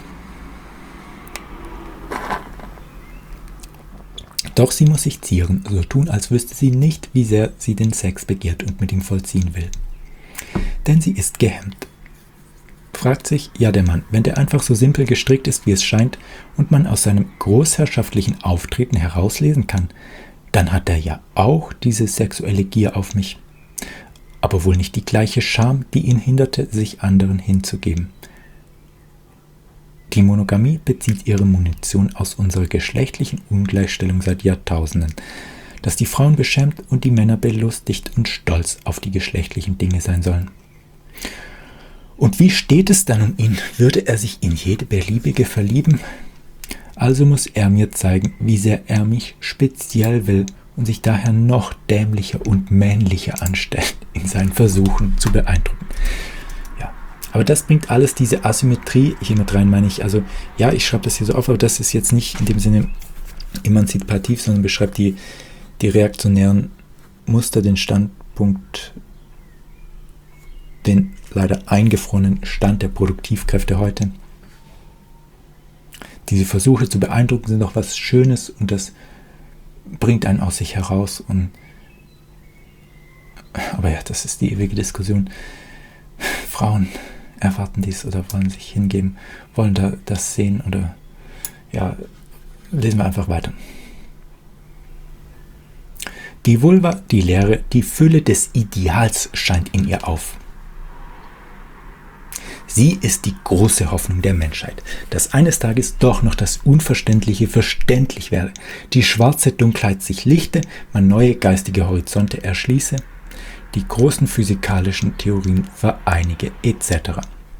Doch sie muss sich zieren, so tun, als wüsste sie nicht, wie sehr sie den Sex begehrt und mit ihm vollziehen will. Denn sie ist gehemmt. Fragt sich, ja der Mann, wenn der einfach so simpel gestrickt ist, wie es scheint, und man aus seinem großherrschaftlichen Auftreten herauslesen kann, dann hat er ja auch diese sexuelle Gier auf mich. Aber wohl nicht die gleiche Scham, die ihn hinderte, sich anderen hinzugeben. Die Monogamie bezieht ihre Munition aus unserer geschlechtlichen Ungleichstellung seit Jahrtausenden, dass die Frauen beschämt und die Männer belustigt und stolz auf die geschlechtlichen Dinge sein sollen. Und wie steht es dann um ihn? Würde er sich in jede beliebige verlieben? Also muss er mir zeigen, wie sehr er mich speziell will und sich daher noch dämlicher und männlicher anstellt, in seinen Versuchen zu beeindrucken. Ja, aber das bringt alles diese Asymmetrie hier mit rein, meine ich. Also ja, ich schreibe das hier so auf, aber das ist jetzt nicht in dem Sinne emanzipativ, sondern beschreibt die, die reaktionären Muster, den Standpunkt, den leider eingefrorenen Stand der Produktivkräfte heute. Diese Versuche zu beeindrucken sind doch was Schönes und das bringt einen aus sich heraus. Und aber ja, das ist die ewige Diskussion. Frauen erwarten dies oder wollen sich hingeben, wollen da das sehen oder ja, lesen wir einfach weiter. Die Vulva, die Leere, die Fülle des Ideals scheint in ihr auf. Sie ist die große Hoffnung der Menschheit, dass eines Tages doch noch das Unverständliche verständlich werde, die schwarze Dunkelheit sich lichte, man neue geistige Horizonte erschließe, die großen physikalischen Theorien vereinige, et cetera.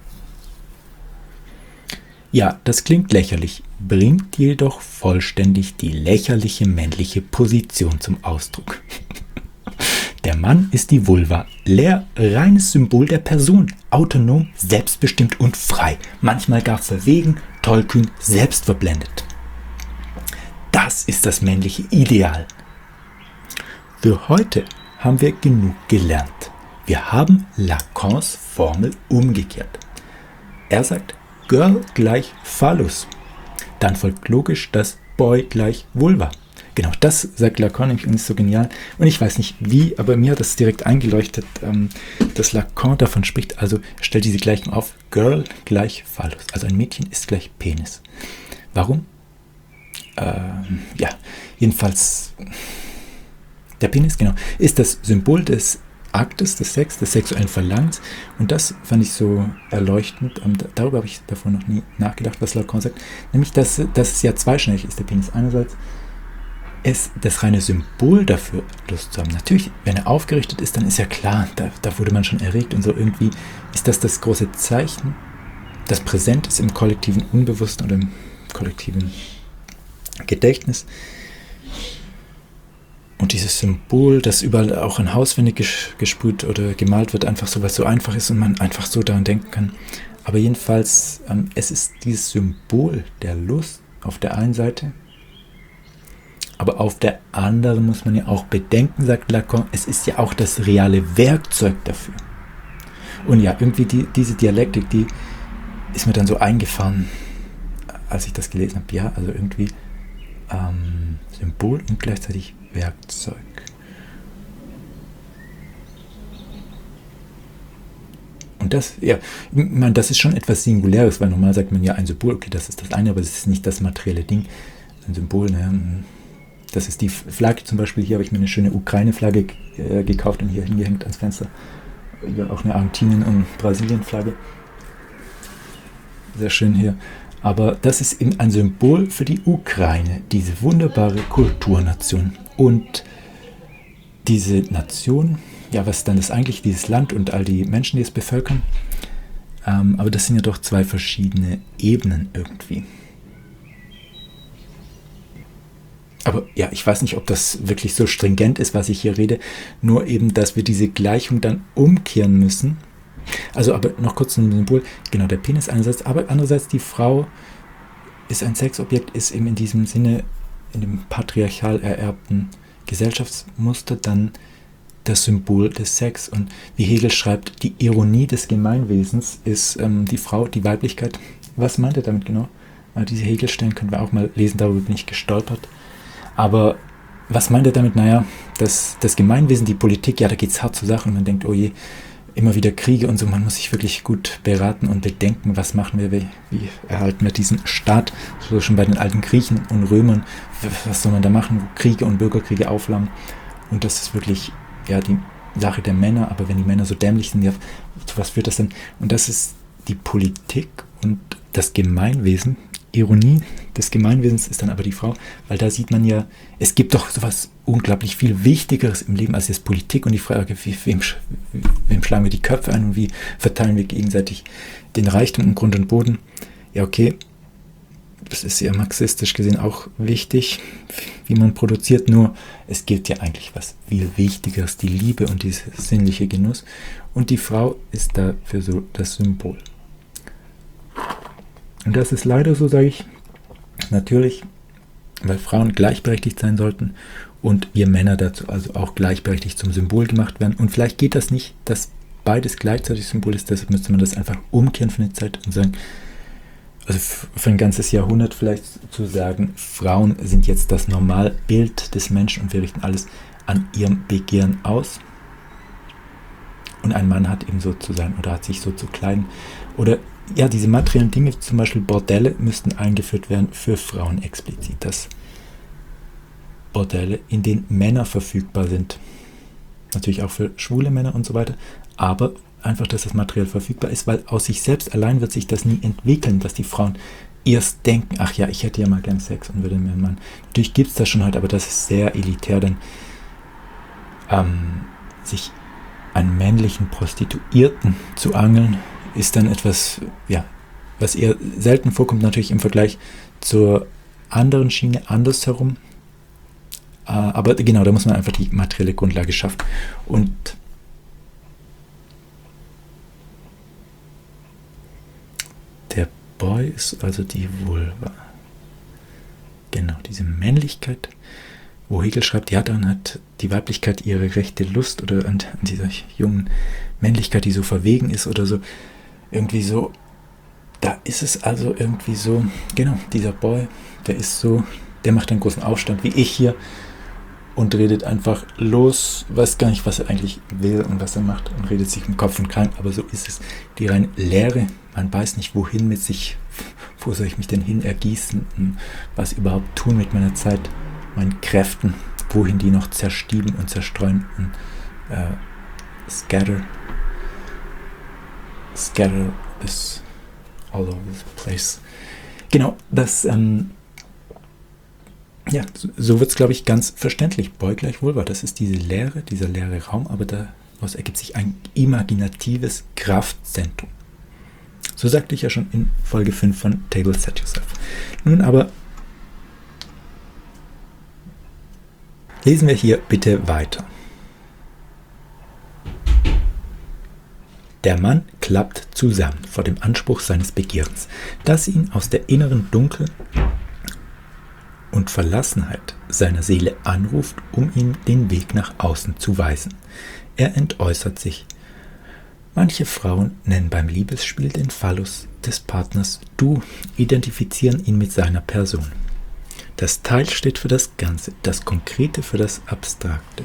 Ja, das klingt lächerlich, bringt jedoch vollständig die lächerliche männliche Position zum Ausdruck. Der Mann ist die Vulva, leer, reines Symbol der Person, autonom, selbstbestimmt und frei, manchmal gar verwegen, tollkühn, selbstverblendet. Das ist das männliche Ideal. Für heute haben wir genug gelernt. Wir haben Lacans Formel umgekehrt. Er sagt, Girl gleich Phallus. Dann folgt logisch das Boy gleich Vulva. Genau, das sagt Lacan nämlich und ist so genial. Und ich weiß nicht wie, aber mir hat das direkt eingeleuchtet, ähm, dass Lacan davon spricht. Also stellt diese Gleichung auf, Girl gleich Phallus. Also ein Mädchen ist gleich Penis. Warum? Ähm, ja, jedenfalls, der Penis, genau, ist das Symbol des Aktes, des Sex, des sexuellen Verlangens. Und das fand ich so erleuchtend. Und darüber habe ich davor noch nie nachgedacht, was Lacan sagt. Nämlich, dass, dass es ja zweischneidig ist, der Penis. Einerseits ist das reine Symbol dafür, Lust zu haben. Natürlich, wenn er aufgerichtet ist, dann ist ja klar, da, da wurde man schon erregt und so irgendwie ist das das große Zeichen, das präsent ist im kollektiven Unbewussten oder im kollektiven Gedächtnis. Und dieses Symbol, das überall auch an Hauswände gesprüht oder gemalt wird, einfach so, was so einfach ist und man einfach so daran denken kann. Aber jedenfalls, ähm, es ist dieses Symbol der Lust auf der einen Seite. Aber auf der anderen muss man ja auch bedenken, sagt Lacan, es ist ja auch das reale Werkzeug dafür. Und ja, irgendwie die, diese Dialektik, die ist mir dann so eingefahren, als ich das gelesen habe. Ja, also irgendwie ähm, Symbol und gleichzeitig Werkzeug. Und das, ja, ich meine, das ist schon etwas Singuläres, weil normal sagt man ja ein Symbol, okay, das ist das eine, aber es ist nicht das materielle Ding. Ein Symbol, ne? Das ist die Flagge zum Beispiel. Hier habe ich mir eine schöne Ukraine-Flagge äh, gekauft und hier hingehängt ans Fenster. Hier auch eine Argentinien- und Brasilien-Flagge. Sehr schön hier. Aber das ist eben ein Symbol für die Ukraine, diese wunderbare Kulturnation. Und diese Nation, ja, was dann ist eigentlich dieses Land und all die Menschen, die es bevölkern, ähm, aber das sind ja doch zwei verschiedene Ebenen irgendwie. Aber ja, ich weiß nicht, ob das wirklich so stringent ist, was ich hier rede, nur eben, dass wir diese Gleichung dann umkehren müssen. Also, aber noch kurz ein Symbol, genau, der Penis einerseits, aber andererseits die Frau ist ein Sexobjekt, ist eben in diesem Sinne, in dem patriarchal ererbten Gesellschaftsmuster dann das Symbol des Sex. Und wie Hegel schreibt, die Ironie des Gemeinwesens ist ähm, die Frau, die Weiblichkeit. Was meint er damit genau? Äh, diese Hegelstellen können wir auch mal lesen, darüber bin ich gestolpert. Aber was meint er damit? Naja, das, das Gemeinwesen, die Politik, ja, da geht es hart zur Sache und man denkt, oh je, immer wieder Kriege und so, man muss sich wirklich gut beraten und bedenken, was machen wir, wie, wie erhalten wir diesen Staat, so schon bei den alten Griechen und Römern, was soll man da machen, wo Kriege und Bürgerkriege aufflammen. Und das ist wirklich, ja, die Sache der Männer, aber wenn die Männer so dämlich sind, ja, zu was führt das denn? Und das ist die Politik und das Gemeinwesen. Ironie des Gemeinwesens ist dann aber die Frau, weil da sieht man ja, es gibt doch sowas unglaublich viel Wichtigeres im Leben als jetzt Politik und die Frage, wie, wem, wem schlagen wir die Köpfe ein und wie verteilen wir gegenseitig den Reichtum im Grund und Boden. Ja, okay, das ist ja marxistisch gesehen auch wichtig, wie man produziert, nur es gibt ja eigentlich was viel Wichtigeres, die Liebe und dieser sinnliche Genuss und die Frau ist dafür so das Symbol. Und das ist leider so, sage ich, natürlich, weil Frauen gleichberechtigt sein sollten und wir Männer dazu also auch gleichberechtigt zum Symbol gemacht werden. Und vielleicht geht das nicht, dass beides gleichzeitig Symbol ist, deshalb müsste man das einfach umkehren für eine Zeit und sagen, also für ein ganzes Jahrhundert vielleicht zu sagen, Frauen sind jetzt das Normalbild des Menschen und wir richten alles an ihrem Begehren aus. Und ein Mann hat eben so zu sein oder hat sich so zu kleiden. Oder ja, diese materiellen Dinge, zum Beispiel Bordelle, müssten eingeführt werden für Frauen explizit. Dass Bordelle, in denen Männer verfügbar sind. Natürlich auch für schwule Männer und so weiter. Aber einfach, dass das materiell verfügbar ist, weil aus sich selbst allein wird sich das nie entwickeln, dass die Frauen erst denken, ach ja, ich hätte ja mal gern Sex und würde mir einen Mann. Natürlich gibt es das schon halt, aber das ist sehr elitär, denn ähm, sich einen männlichen Prostituierten zu angeln, ist dann etwas, ja, was eher selten vorkommt, natürlich im Vergleich zur anderen Schiene andersherum. Äh, aber genau, da muss man einfach die materielle Grundlage schaffen. Und der Boy ist also die Vulva. Genau, diese Männlichkeit, wo Hegel schreibt, ja, dann hat die Weiblichkeit ihre rechte Lust oder an, an dieser jungen Männlichkeit, die so verwegen ist oder so, irgendwie so, da ist es also irgendwie so, genau, dieser Boy, der ist so, der macht einen großen Aufstand, wie ich hier, und redet einfach los, weiß gar nicht, was er eigentlich will und was er macht und redet sich im Kopf und Kragen, aber so ist es, die reine Leere, man weiß nicht, wohin mit sich, wo soll ich mich denn hin ergießen und was überhaupt tun mit meiner Zeit, meinen Kräften, wohin die noch zerstieben und zerstreuen und äh, scatter Scatter is all over the place. Genau, das, ähm, ja, so, so wird es, glaube ich, ganz verständlich. Boy gleich Vulva, das ist diese Leere, dieser leere Raum, aber daraus ergibt sich ein imaginatives Kraftzentrum. So sagte ich ja schon in Folge fünf von Table Set Yourself. Nun aber lesen wir hier bitte weiter. Der Mann klappt zusammen vor dem Anspruch seines Begehrens, das ihn aus der inneren Dunkel und Verlassenheit seiner Seele anruft, um ihm den Weg nach außen zu weisen. Er entäußert sich. Manche Frauen nennen beim Liebesspiel den Phallus des Partners Du, identifizieren ihn mit seiner Person. Das Teil steht für das Ganze, das Konkrete für das Abstrakte.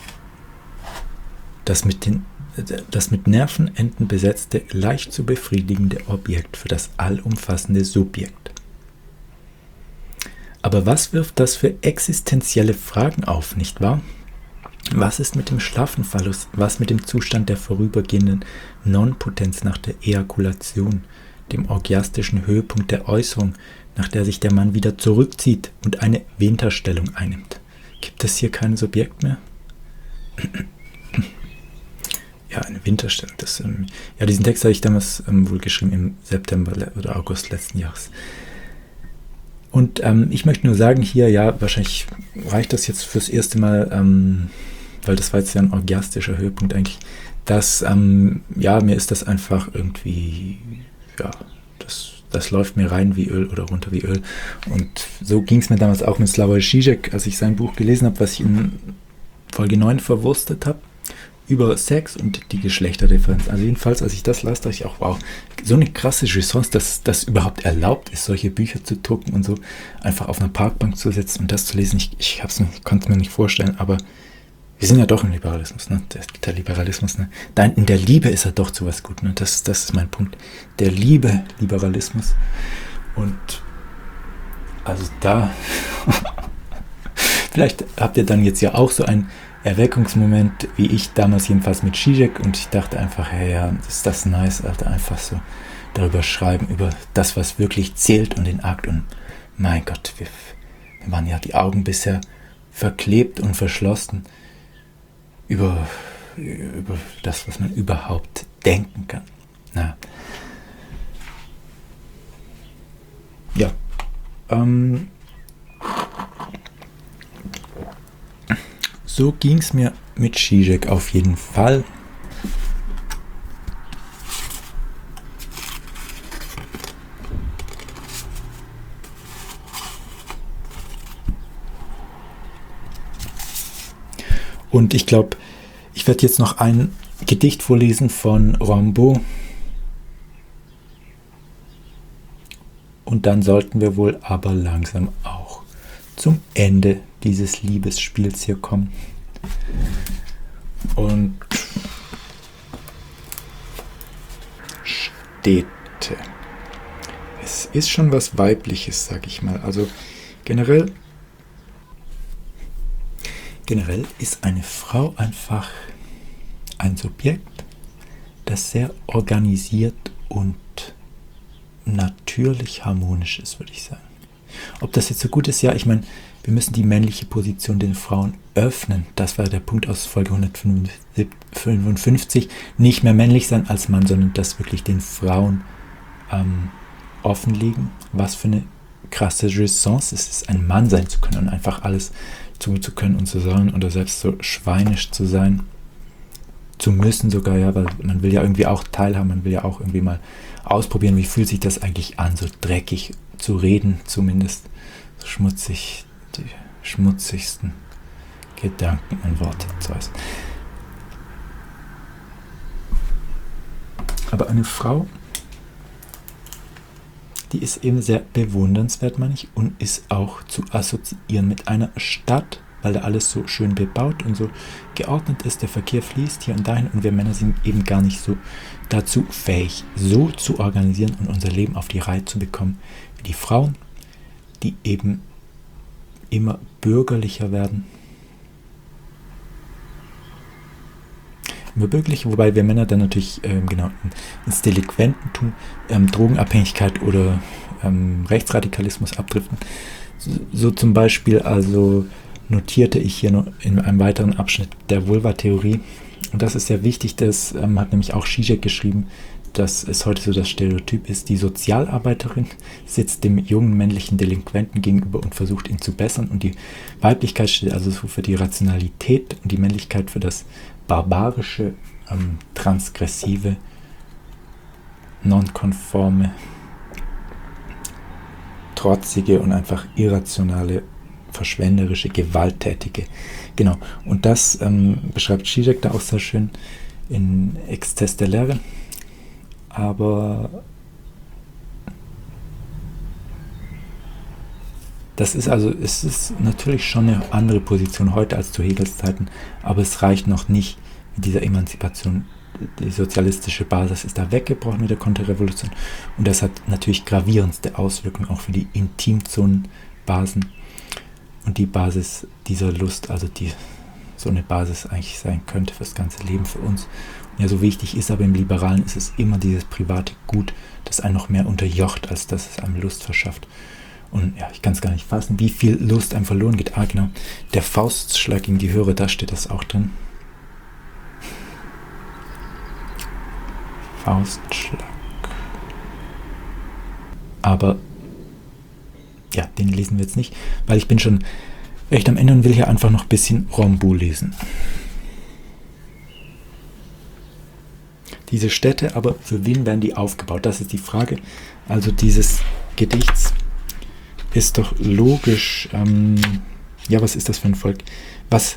Das mit den Das mit Nervenenden besetzte, leicht zu befriedigende Objekt für das allumfassende Subjekt. Aber was wirft das für existenzielle Fragen auf, nicht wahr? Was ist mit dem schlaffen Phallus? Was mit dem Zustand der vorübergehenden Nonpotenz nach der Ejakulation, dem orgiastischen Höhepunkt der Äußerung, nach der sich der Mann wieder zurückzieht und eine Winterstellung einnimmt. Gibt es hier kein Subjekt mehr? Ja, eine Winterstellung. Das, ähm, ja, diesen Text habe ich damals ähm, wohl geschrieben im September oder August letzten Jahres. Und ähm, ich möchte nur sagen hier, ja, wahrscheinlich reicht das jetzt fürs erste Mal, ähm, weil das war jetzt ja ein orgiastischer Höhepunkt eigentlich, dass, ähm, ja, mir ist das einfach irgendwie, ja, das, das läuft mir rein wie Öl oder runter wie Öl. Und so ging es mir damals auch mit Slavoj Žižek, als ich sein Buch gelesen habe, was ich in Folge neun verwurstet habe, über Sex und die Geschlechterdifferenz. Also jedenfalls, als ich das las, dachte ich auch, wow, so eine krasse Chance, dass das überhaupt erlaubt ist, solche Bücher zu drucken und so einfach auf einer Parkbank zu sitzen und das zu lesen. Ich, ich konnte es mir nicht vorstellen, aber wir sind ja doch im Liberalismus, ne? Der, der Liberalismus, ne? Da in der Liebe ist er doch zu was gut, ne? Das, das ist mein Punkt. Der Liebe Liberalismus. Und also da vielleicht habt ihr dann jetzt ja auch so ein Erweckungsmoment, wie ich damals jedenfalls mit Žižek, und ich dachte einfach, hey, ja, ist das nice, Alter, einfach so darüber schreiben, über das, was wirklich zählt und den Akt, und mein Gott, wir, wir waren ja die Augen bisher verklebt und verschlossen über, über das, was man überhaupt denken kann. Na. Ja, ähm, so ging es mir mit Žižek auf jeden Fall. Und ich glaube, ich werde jetzt noch ein Gedicht vorlesen von Rimbaud. Und dann sollten wir wohl aber langsam auch zum Ende dieses Liebesspiels hier kommen. Und Städte. Es ist schon was Weibliches, sag ich mal. Also generell, generell ist eine Frau einfach ein Subjekt, das sehr organisiert und natürlich harmonisch ist, würde ich sagen. Ob das jetzt so gut ist, ja, ich meine, wir müssen die männliche Position den Frauen öffnen. Das war der Punkt aus Folge hundertfünfundfünfzig. Nicht mehr männlich sein als Mann, sondern das wirklich den Frauen ähm, offenlegen. Was für eine krasse Chance es ist, ein Mann sein zu können und einfach alles tun zu können und zu sollen oder selbst so schweinisch zu sein. Zu müssen sogar, ja, weil man will ja irgendwie auch teilhaben, man will ja auch irgendwie mal ausprobieren, wie fühlt sich das eigentlich an, so dreckig zu reden, zumindest so schmutzig, die schmutzigsten Gedanken und Worte zu äußern. Aber eine Frau, die ist eben sehr bewundernswert, meine ich, und ist auch zu assoziieren mit einer Stadt, weil da alles so schön bebaut und so geordnet ist, der Verkehr fließt hier und dahin und wir Männer sind eben gar nicht so dazu fähig, so zu organisieren und unser Leben auf die Reihe zu bekommen wie die Frauen, die eben immer bürgerlicher werden. Immer bürgerlicher, wobei wir Männer dann natürlich ähm, genau ins Delinquententum, ähm, Drogenabhängigkeit oder ähm, Rechtsradikalismus abdriften. So, so zum Beispiel, also notierte ich hier noch in einem weiteren Abschnitt der Vulva-Theorie. Und das ist sehr wichtig, das ähm, hat nämlich auch Žižek geschrieben, dass es heute so das Stereotyp ist, die Sozialarbeiterin sitzt dem jungen männlichen Delinquenten gegenüber und versucht ihn zu bessern und die Weiblichkeit steht also so für die Rationalität und die Männlichkeit für das barbarische, ähm, transgressive, nonkonforme, trotzige und einfach irrationale, verschwenderische, gewalttätige. Genau. Und das ähm, beschreibt Žižek da auch sehr schön in Exzess der Lehre. Aber das ist also, es ist natürlich schon eine andere Position heute als zu Hegels Zeiten, aber es reicht noch nicht mit dieser Emanzipation. Die sozialistische Basis ist da weggebrochen mit der Konterrevolution und das hat natürlich gravierendste Auswirkungen auch für die Intimzonenbasen und die Basis dieser Lust, also die so eine Basis eigentlich sein könnte für das ganze Leben für uns. Und ja, so wichtig ist aber im Liberalen, ist es immer dieses private Gut, das einen noch mehr unterjocht, als dass es einem Lust verschafft. Und ja, ich kann es gar nicht fassen, wie viel Lust einem verloren geht. Ah, genau, der Faustschlag gegen die Hörer, da steht das auch drin. Faustschlag. Aber ja, den lesen wir jetzt nicht, weil ich bin schon recht am Ende und will hier einfach noch ein bisschen Rimbaud lesen. Diese Städte, aber für wen werden die aufgebaut? Das ist die Frage. Also dieses Gedichts ist doch logisch, ähm, ja, was ist das für ein Volk? Was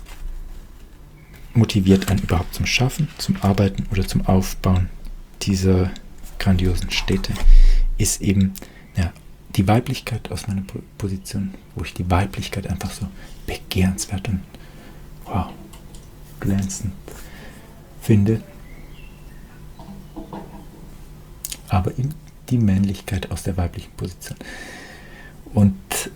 motiviert einen überhaupt zum Schaffen, zum Arbeiten oder zum Aufbauen dieser grandiosen Städte? Ist eben ja, die Weiblichkeit aus meiner Position, wo ich die Weiblichkeit einfach so begehrenswert und wow, glänzend finde. Aber eben die Männlichkeit aus der weiblichen Position. Und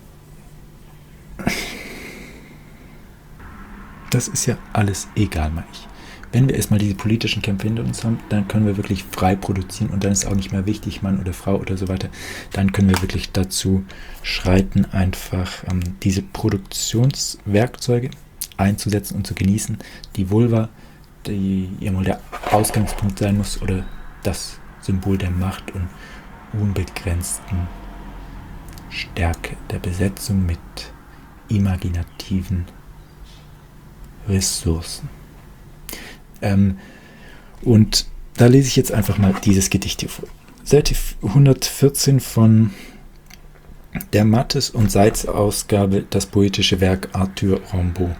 das ist ja alles egal, meine ich. Wenn wir erstmal diese politischen Kämpfe hinter uns haben, dann können wir wirklich frei produzieren und dann ist auch nicht mehr wichtig, Mann oder Frau oder so weiter. Dann können wir wirklich dazu schreiten, einfach ähm, diese Produktionswerkzeuge einzusetzen und zu genießen. Die Vulva, die ja mal der Ausgangspunkt sein muss oder das Symbol der Macht und unbegrenzten Stärke der Besetzung mit imaginativen Ressourcen. Ähm, und da lese ich jetzt einfach mal dieses Gedicht hier vor. Seite hundertvierzehn von der Mattes und Seitz Ausgabe, das poetische Werk Arthur Rimbaud.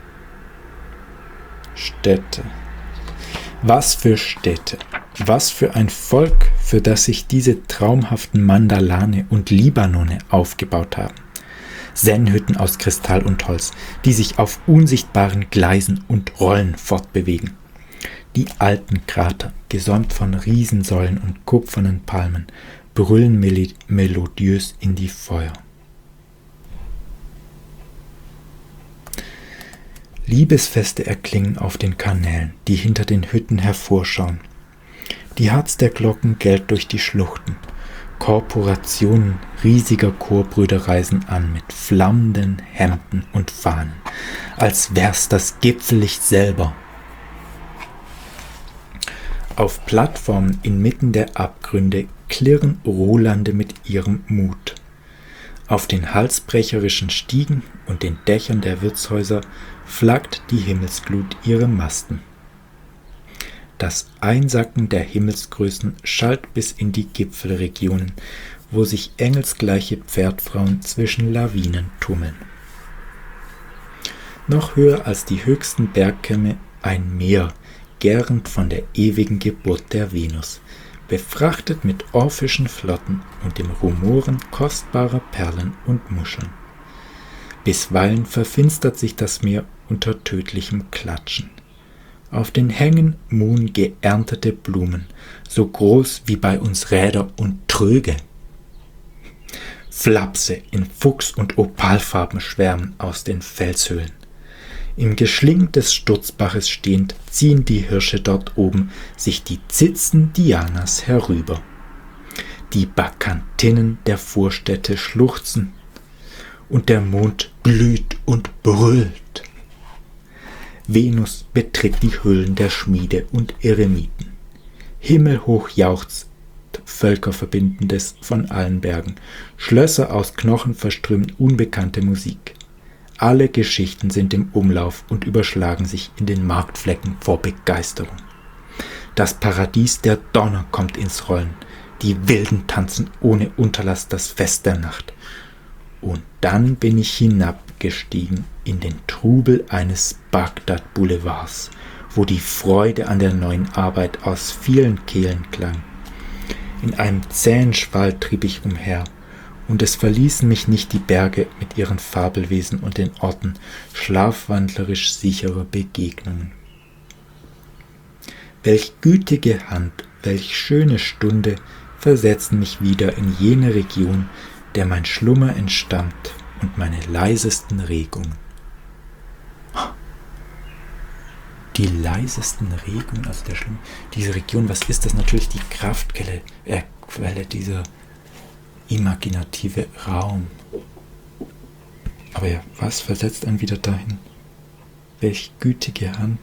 Städte. Was für Städte, was für ein Volk, für das sich diese traumhaften Mandalane und Libanone aufgebaut haben. Sennhütten aus Kristall und Holz, die sich auf unsichtbaren Gleisen und Rollen fortbewegen. Die alten Krater, gesäumt von Riesensäulen und kupfernen Palmen, brüllen mel- melodiös in die Feuer. Liebesfeste erklingen auf den Kanälen, die hinter den Hütten hervorschauen. Die Harz der Glocken gellt durch die Schluchten. Korporationen riesiger Chorbrüder reisen an mit flammenden Hemden und Fahnen, als wär's das Gipfellicht selber. Auf Plattformen inmitten der Abgründe klirren Rolande mit ihrem Mut. Auf den halsbrecherischen Stiegen und den Dächern der Wirtshäuser flaggt die Himmelsglut ihre Masten. Das Einsacken der Himmelsgrößen schallt bis in die Gipfelregionen, wo sich engelsgleiche Pferdfrauen zwischen Lawinen tummeln. Noch höher als die höchsten Bergkämme ein Meer, gärend von der ewigen Geburt der Venus, befrachtet mit orphischen Flotten und dem Rumoren kostbarer Perlen und Muscheln. Bisweilen verfinstert sich das Meer unter tödlichem Klatschen. Auf den Hängen muhen geerntete Blumen, so groß wie bei uns Räder und tröge. Flapse in Fuchs- und Opalfarben schwärmen aus den Felshöhlen. Im Geschling des Sturzbaches stehend ziehen die Hirsche dort oben sich die Zitzen Dianas herüber. Die Bacchantinnen der Vorstädte schluchzen und der Mond glüht und brüllt. Venus betritt die Höhlen der Schmiede und Eremiten. Himmelhoch jauchzt Völkerverbindendes von allen Bergen. Schlösser aus Knochen verströmen unbekannte Musik. Alle Geschichten sind im Umlauf und überschlagen sich in den Marktflecken vor Begeisterung. Das Paradies der Donner kommt ins Rollen. Die Wilden tanzen ohne Unterlass das Fest der Nacht. Und dann bin ich hinabgestiegen in den Trubel eines Bagdad-Boulevards, wo die Freude an der neuen Arbeit aus vielen Kehlen klang. In einem zähen Schwall trieb ich umher, und es verließen mich nicht die Berge mit ihren Fabelwesen und den Orten schlafwandlerisch sicherer Begegnungen. Welch gütige Hand, welch schöne Stunde versetzen mich wieder in jene Region, der mein Schlummer entstammt und meine leisesten Regungen. die leisesten Regungen, also der Schlimm, diese Region, was ist das? Natürlich die Kraftquelle, äh, Quelle, dieser imaginative Raum. Aber ja, was versetzt einen wieder dahin? Welch gütige Hand.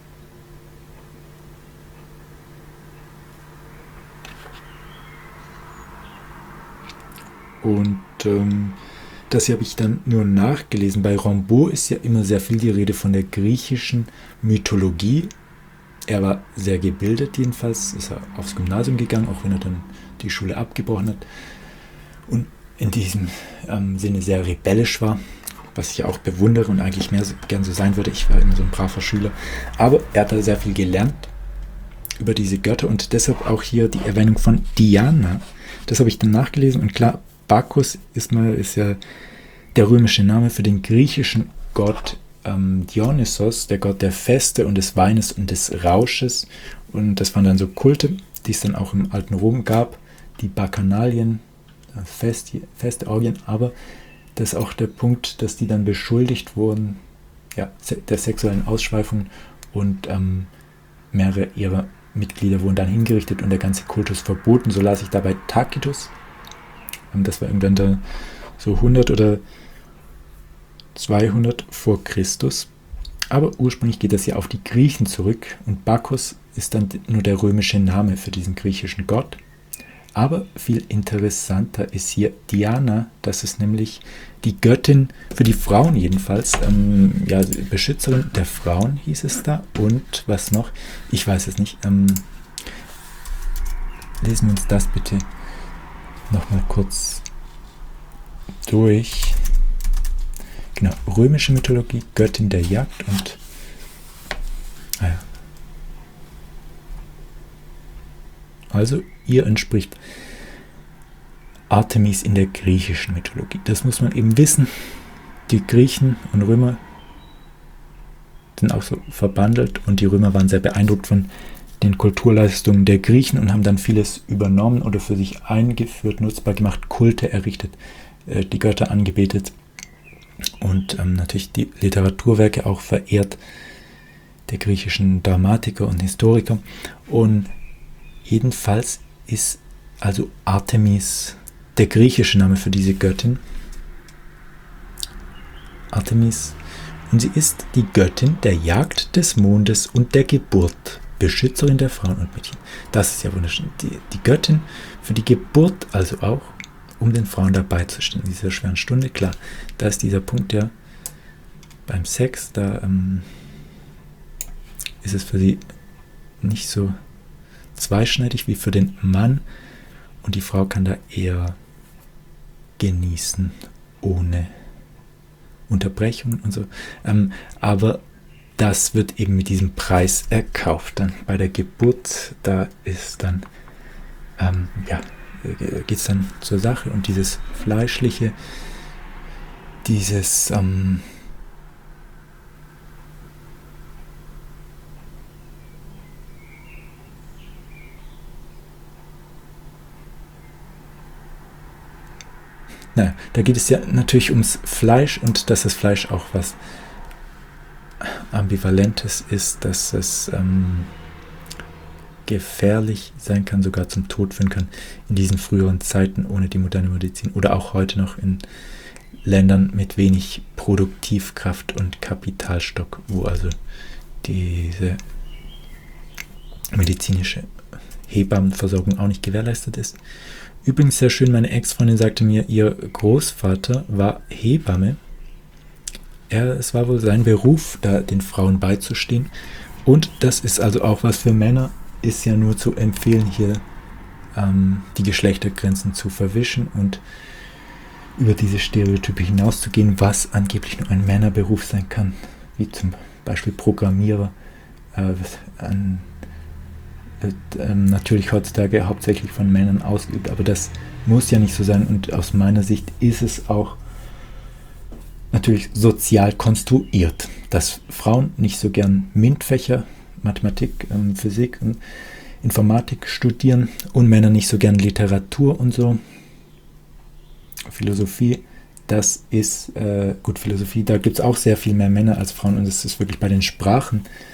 Und ähm, das hier habe ich dann nur nachgelesen. Bei Rimbaud ist ja immer sehr viel die Rede von der griechischen Mythologie. Er war sehr gebildet jedenfalls, ist er aufs Gymnasium gegangen, auch wenn er dann die Schule abgebrochen hat. Und in diesem ähm, Sinne sehr rebellisch war, was ich auch bewundere und eigentlich mehr so, gern so sein würde. Ich war immer so ein braver Schüler. Aber er hat da sehr viel gelernt über diese Götter und deshalb auch hier die Erwähnung von Diana. Das habe ich dann nachgelesen und klar, Bacchus ist, mal, ist ja der römische Name für den griechischen Gott ähm, Dionysos, der Gott der Feste und des Weines und des Rausches. Und das waren dann so Kulte, die es dann auch im alten Rom gab, die Bacchanalien, Feste, Feste, Orgien, aber das ist auch der Punkt, dass die dann beschuldigt wurden, ja, der sexuellen Ausschweifung und ähm, mehrere ihrer Mitglieder wurden dann hingerichtet und der ganze Kultus verboten. So las ich da bei Tacitus. Das war irgendwann da so hundert oder zweihundert vor Christus. Aber ursprünglich geht das ja auf die Griechen zurück und Bacchus ist dann nur der römische Name für diesen griechischen Gott. Aber viel interessanter ist hier Diana, das ist nämlich die Göttin für die Frauen jedenfalls, ähm, ja, Beschützerin der Frauen hieß es da. Und was noch? Ich weiß es nicht. Ähm, lesen wir uns das bitte nochmal kurz durch. Genau, römische Mythologie, Göttin der Jagd und ah ja. Also ihr entspricht Artemis in der griechischen Mythologie. Das muss man eben wissen. Die Griechen und Römer sind auch so verbandelt und die Römer waren sehr beeindruckt von den Kulturleistungen der Griechen und haben dann vieles übernommen oder für sich eingeführt, nutzbar gemacht, Kulte errichtet, äh, die Götter angebetet und ähm, natürlich die Literaturwerke auch verehrt, der griechischen Dramatiker und Historiker. Und jedenfalls ist also Artemis der griechische Name für diese Göttin. Artemis. Und sie ist die Göttin der Jagd, des Mondes und der Geburt, Beschützerin der Frauen und Mädchen. Das ist ja wunderschön. Die, die Göttin für die Geburt also auch, um den Frauen dabei zu stehen in dieser schweren Stunde. Klar, da ist dieser Punkt ja beim Sex, da ähm, ist es für sie nicht so zweischneidig wie für den Mann und die Frau kann da eher genießen, ohne Unterbrechungen und so. Ähm, aber das wird eben mit diesem Preis erkauft. Dann bei der Geburt, da ist dann, ähm, ja, geht es dann zur Sache und dieses Fleischliche, dieses, ähm, naja, da geht es ja natürlich ums Fleisch und dass das Fleisch auch was Ambivalentes ist, dass es ähm, gefährlich sein kann, sogar zum Tod führen kann in diesen früheren Zeiten ohne die moderne Medizin oder auch heute noch in Ländern mit wenig Produktivkraft und Kapitalstock, wo also diese medizinische Hebammenversorgung auch nicht gewährleistet ist. Übrigens sehr schön, meine Ex-Freundin sagte mir, ihr Großvater war Hebamme. Er, es war wohl sein Beruf, da den Frauen beizustehen. Und das ist also auch was für Männer, ist ja nur zu empfehlen, hier ähm, die Geschlechtergrenzen zu verwischen und über diese Stereotype hinauszugehen, was angeblich nur ein Männerberuf sein kann, wie zum Beispiel Programmierer, äh, an, wird ähm, natürlich heutzutage hauptsächlich von Männern ausgeübt, aber das muss ja nicht so sein und aus meiner Sicht ist es auch natürlich sozial konstruiert, dass Frauen nicht so gern MINT-Fächer, Mathematik, ähm, Physik und Informatik studieren und Männer nicht so gern Literatur und so. Philosophie, das ist, äh, gut, Philosophie, da gibt es auch sehr viel mehr Männer als Frauen und es ist wirklich bei den Sprachen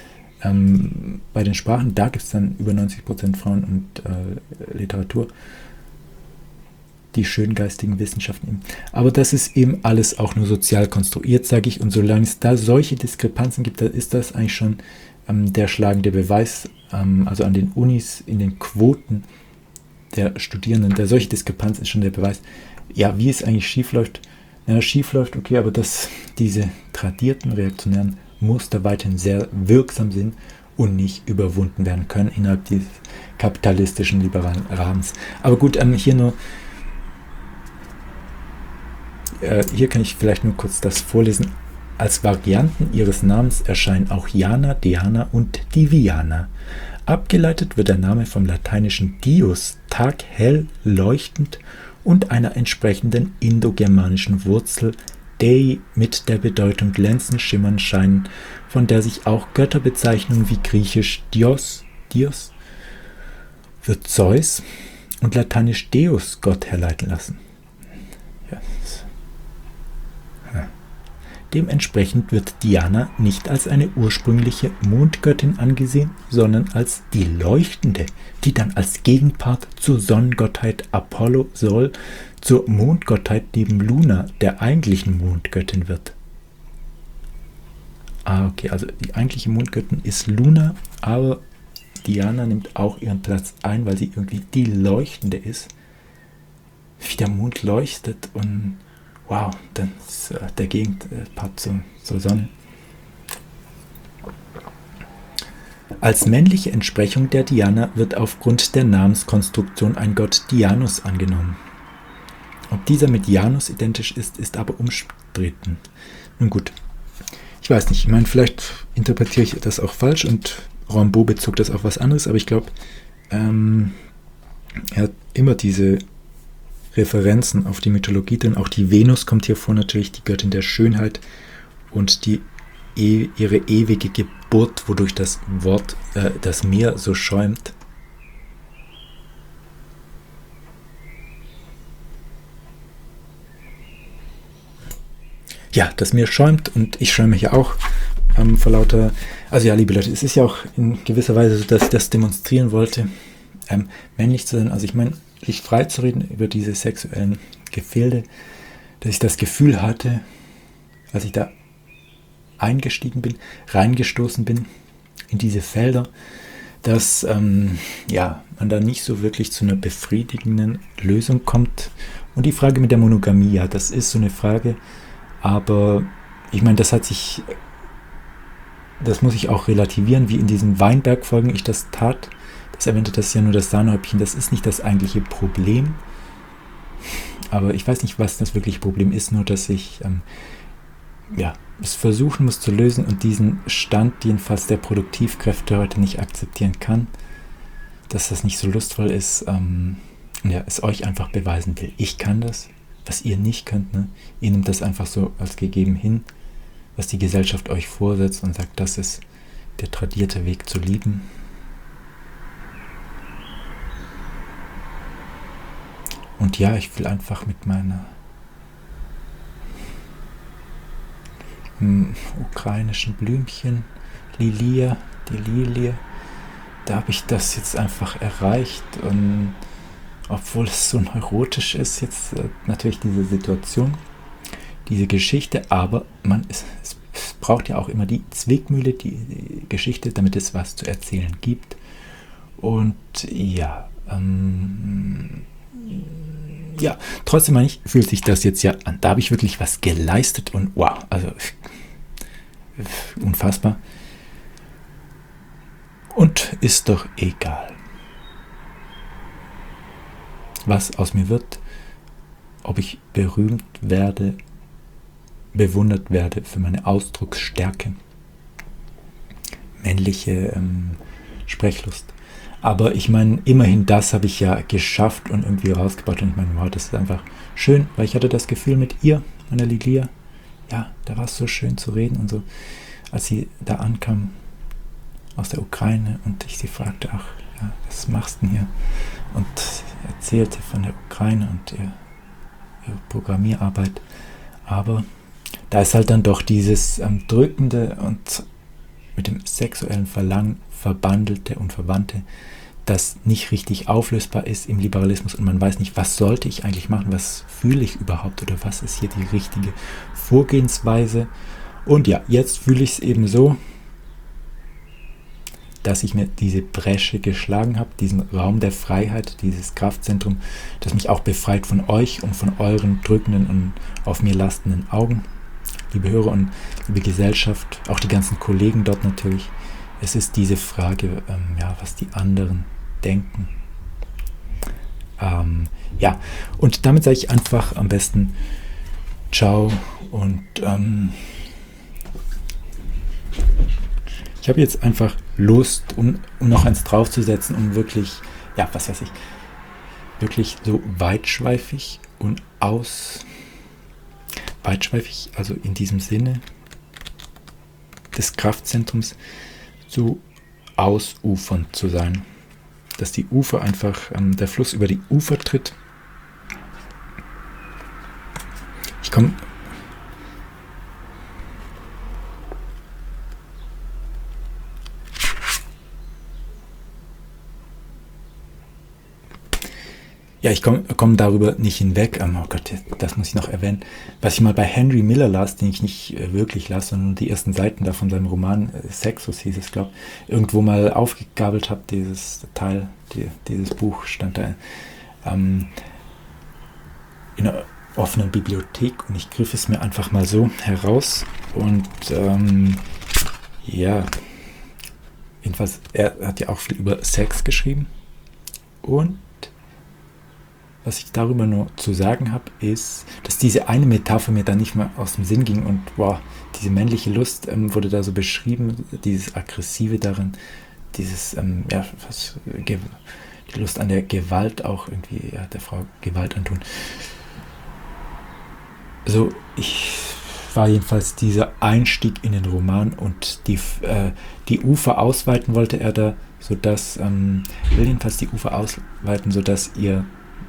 ähm, bei den Sprachen, da gibt es dann über neunzig Prozent Frauen und äh, Literatur, die schöngeistigen Wissenschaften eben. Aber das ist eben alles auch nur sozial konstruiert, sage ich. Und solange es da solche Diskrepanzen gibt, da ist das eigentlich schon ähm, der schlagende Beweis, ähm, also an den Unis, in den Quoten der Studierenden, der solche Diskrepanz ist schon der Beweis, ja, wie es eigentlich schief läuft. Ja, schief läuft, okay, aber dass diese tradierten reaktionären Muster weiterhin sehr wirksam sind und nicht überwunden werden können innerhalb dieses kapitalistischen liberalen Rahmens. Aber gut, ähm, hier nur äh, hier kann ich vielleicht nur kurz das vorlesen. Als Varianten ihres Namens erscheinen auch Jana, Diana und Diviana. Abgeleitet wird der Name vom lateinischen Dius, Tag, hell, leuchtend, und einer entsprechenden indogermanischen Wurzel Dei mit der Bedeutung glänzend, schimmern, scheinen, von der sich auch Götterbezeichnungen wie griechisch Dios, Dios wird Zeus und lateinisch Deus Gott herleiten lassen. Ja. Ja. Dementsprechend wird Diana nicht als eine ursprüngliche Mondgöttin angesehen, sondern als die Leuchtende, die dann als Gegenpart zur Sonnengottheit Apollo, Sol, zur Mondgottheit neben Luna, der eigentlichen Mondgöttin wird. Ah, okay, also die eigentliche Mondgöttin ist Luna, aber Diana nimmt auch ihren Platz ein, weil sie irgendwie die Leuchtende ist. Wie der Mond leuchtet und wow, dann ist äh, der Gegenpart zur, zur Sonne. Als männliche Entsprechung der Diana wird aufgrund der Namenskonstruktion ein Gott Dianus angenommen. Ob dieser mit Janus identisch ist, ist aber umstritten. Nun gut, ich weiß nicht, ich meine, vielleicht interpretiere ich das auch falsch und Rimbaud bezog das auf was anderes, aber ich glaube, ähm, er hat immer diese Referenzen auf die Mythologie drin. Auch die Venus kommt hier vor, natürlich die Göttin der Schönheit und die e- ihre ewige Geburt, wodurch das Wort, äh, das Meer so schäumt. Ja, das Meer schäumt und ich schäume hier auch ähm, vor lauter, also ja, liebe Leute, es ist ja auch in gewisser Weise so, dass ich das demonstrieren wollte, ähm, männlich zu sein. Also ich meine, sich frei zu reden über diese sexuellen Gefilde, dass ich das Gefühl hatte, als ich da eingestiegen bin, reingestoßen bin in diese Felder, dass ähm, ja, man da nicht so wirklich zu einer befriedigenden Lösung kommt. Und die Frage mit der Monogamie, ja, das ist so eine Frage, aber ich meine, das hat sich, das muss ich auch relativieren, wie in diesen Weinberg-Folgen ich das tat. Das erwähnte, das ist ja nur das Sahnehäubchen, das ist nicht das eigentliche Problem. Aber ich weiß nicht, was das wirkliche Problem ist, nur dass ich ähm, ja, es versuchen muss zu lösen und diesen Stand jedenfalls der Produktivkräfte heute nicht akzeptieren kann, dass das nicht so lustvoll ist, ähm, ja, es euch einfach beweisen will. Ich kann das, was ihr nicht könnt. Ne? Ihr nehmt das einfach so als gegeben hin, was die Gesellschaft euch vorsetzt und sagt, das ist der tradierte Weg zu lieben. Und ja, ich will einfach mit meiner hm, ukrainischen Blümchen, Lilie, die Lilie, da habe ich das jetzt einfach erreicht. Und obwohl es so neurotisch ist, jetzt äh, natürlich diese Situation, diese Geschichte, aber man es, es braucht ja auch immer die Zwickmühle, die, die Geschichte, damit es was zu erzählen gibt. Und ja, ähm, ja, trotzdem meine ich, fühlt sich das jetzt ja an. Da habe ich wirklich was geleistet und wow, also unfassbar. Und ist doch egal, was aus mir wird, ob ich berühmt werde, bewundert werde für meine Ausdrucksstärke, männliche ähm, Sprechlust. Aber ich meine, immerhin das habe ich ja geschafft und irgendwie rausgebracht. Und ich meine, wow, das ist einfach schön, weil ich hatte das Gefühl mit ihr, meiner Lilia, ja, da war es so schön zu reden und so, als sie da ankam aus der Ukraine und ich sie fragte, ach, ja, was machst du denn hier? Und erzählte von der Ukraine und ihr, ihre Programmierarbeit. Aber da ist halt dann doch dieses ähm, Drückende und mit dem sexuellen Verlangen verbandelte und Verwandte, das nicht richtig auflösbar ist im Liberalismus und man weiß nicht, was sollte ich eigentlich machen, was fühle ich überhaupt oder was ist hier die richtige Vorgehensweise. Und ja, jetzt fühle ich es eben so, dass ich mir diese Bresche geschlagen habe, diesen Raum der Freiheit, dieses Kraftzentrum, das mich auch befreit von euch und von euren drückenden und auf mir lastenden Augen. Liebe Hörer und liebe Gesellschaft, auch die ganzen Kollegen dort natürlich. Es ist diese Frage, ähm, ja, was die anderen denken. Ähm, ja, und damit sage ich einfach am besten ciao und ähm, ich habe jetzt einfach Lust, um, um noch eins draufzusetzen, um wirklich, ja, was weiß ich, wirklich so weitschweifig und aus, weitschweifig, also in diesem Sinne des Kraftzentrums, so ausufernd zu sein. Dass die Ufer einfach, ähm, der Fluss über die Ufer tritt. Ich komme Ja, ich komme komm darüber nicht hinweg. Oh Gott, das muss ich noch erwähnen. Was ich mal bei Henry Miller las, den ich nicht äh, wirklich las, sondern nur die ersten Seiten da von seinem Roman äh, Sexus hieß es, glaube ich, irgendwo mal aufgegabelt habe, dieses Teil, die, dieses Buch stand da ähm, in einer offenen Bibliothek und ich griff es mir einfach mal so heraus und ähm, ja, jedenfalls, er hat ja auch viel über Sex geschrieben und was ich darüber nur zu sagen habe, ist, dass diese eine Metapher mir dann nicht mehr aus dem Sinn ging und wow, diese männliche Lust ähm, wurde da so beschrieben, dieses Aggressive darin, dieses, ähm, ja, was, Ge- die Lust an der Gewalt auch irgendwie, ja, der Frau Gewalt antun. So, ich war jedenfalls dieser Einstieg in den Roman und die, äh, die Ufer ausweiten wollte er da, sodass, ähm, will jedenfalls die Ufer ausweiten, sodass ihr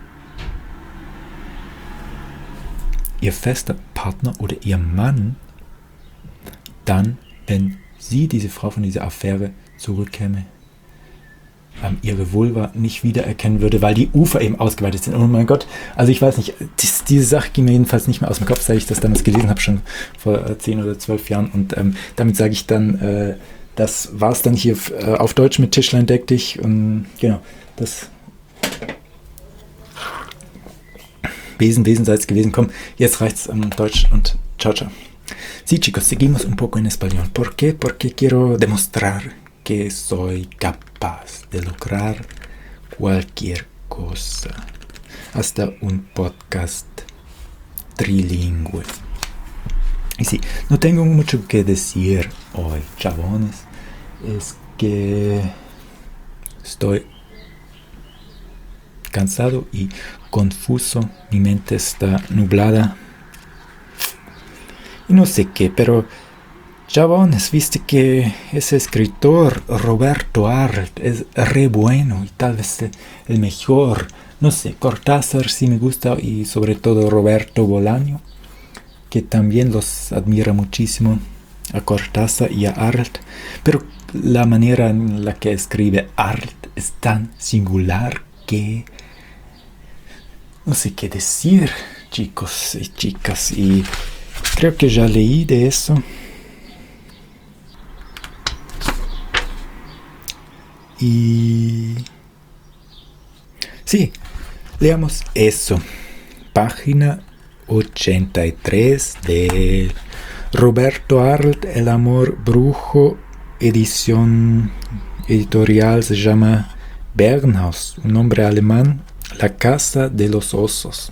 ihr fester Partner oder ihr Mann dann, wenn sie, diese Frau von dieser Affäre, zurückkäme, ähm, ihre Vulva nicht wiedererkennen würde, weil die Ufer eben ausgeweitet sind. Oh mein Gott, also ich weiß nicht, dies, diese Sache ging mir jedenfalls nicht mehr aus dem Kopf, seit ich das damals gelesen habe, schon vor äh, zehn oder zwölf Jahren. Und ähm, damit sage ich dann, äh, das war es dann hier äh, auf Deutsch mit Tischlein deck dich. Und genau, das Besen, Besenseits gewesen. Komm, jetzt reicht's am um, Deutsch und ciao, ciao. Sí, chicos, seguimos un poco en español. ¿Por qué? Porque quiero demostrar que soy capaz de lograr cualquier cosa. Hasta un podcast trilingüe. Y sí, no tengo mucho que decir hoy, chabones. Es que estoy cansado y confuso, mi mente está nublada y no sé qué, pero chabones, viste que ese escritor Roberto Arlt es re bueno y tal vez el mejor, no sé, Cortázar sí me gusta y sobre todo Roberto Bolaño, que también los admira muchísimo a Cortázar y a Arlt, pero la manera en la que escribe Arlt es tan singular que no sé qué decir, chicos y chicas, y creo que ya leí de eso. Y sí, leamos eso. Página ochenta y tres de Roberto Arlt, El amor brujo, edición editorial, se llama Bernhaus, un nombre alemán. La casa de los osos.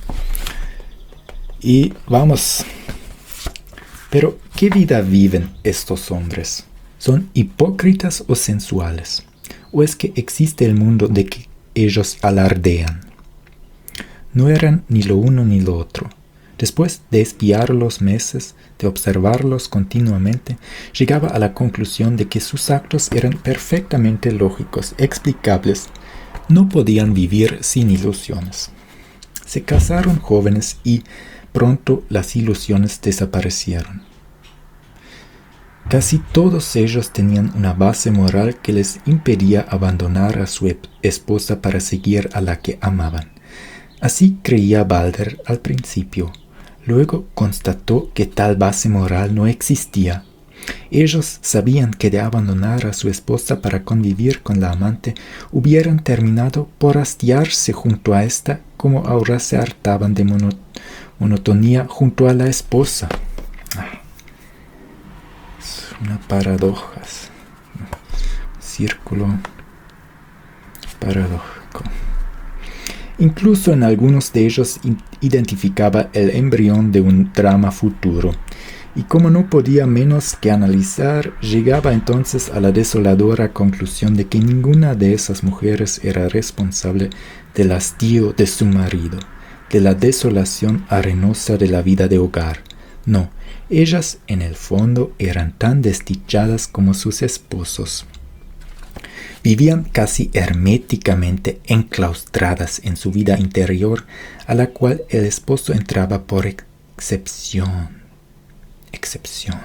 Y vamos. Pero, ¿qué vida viven estos hombres? ¿Son hipócritas o sensuales? ¿O es que existe el mundo de que ellos alardean? No eran ni lo uno ni lo otro. Después de espiarlos meses, de observarlos continuamente, llegaba a la conclusión de que sus actos eran perfectamente lógicos, explicables. No podían vivir sin ilusiones. Se casaron jóvenes y pronto las ilusiones desaparecieron. Casi todos ellos tenían una base moral que les impedía abandonar a su esposa para seguir a la que amaban. Así creía Balder al principio. Luego constató que tal base moral no existía. Ellos sabían que de abandonar a su esposa para convivir con la amante hubieran terminado por hastiarse junto a ésta como ahora se hartaban de mono monotonía junto a la esposa. Ah, es una paradoja, un círculo paradójico. Incluso en algunos de ellos identificaba el embrión de un drama futuro. Y como no podía menos que analizar, llegaba entonces a la desoladora conclusión de que ninguna de esas mujeres era responsable del hastío de su marido, de la desolación arenosa de la vida de hogar. No, ellas en el fondo eran tan desdichadas como sus esposos. Vivían casi herméticamente enclaustradas en su vida interior, a la cual el esposo entraba por excepción. Excepción.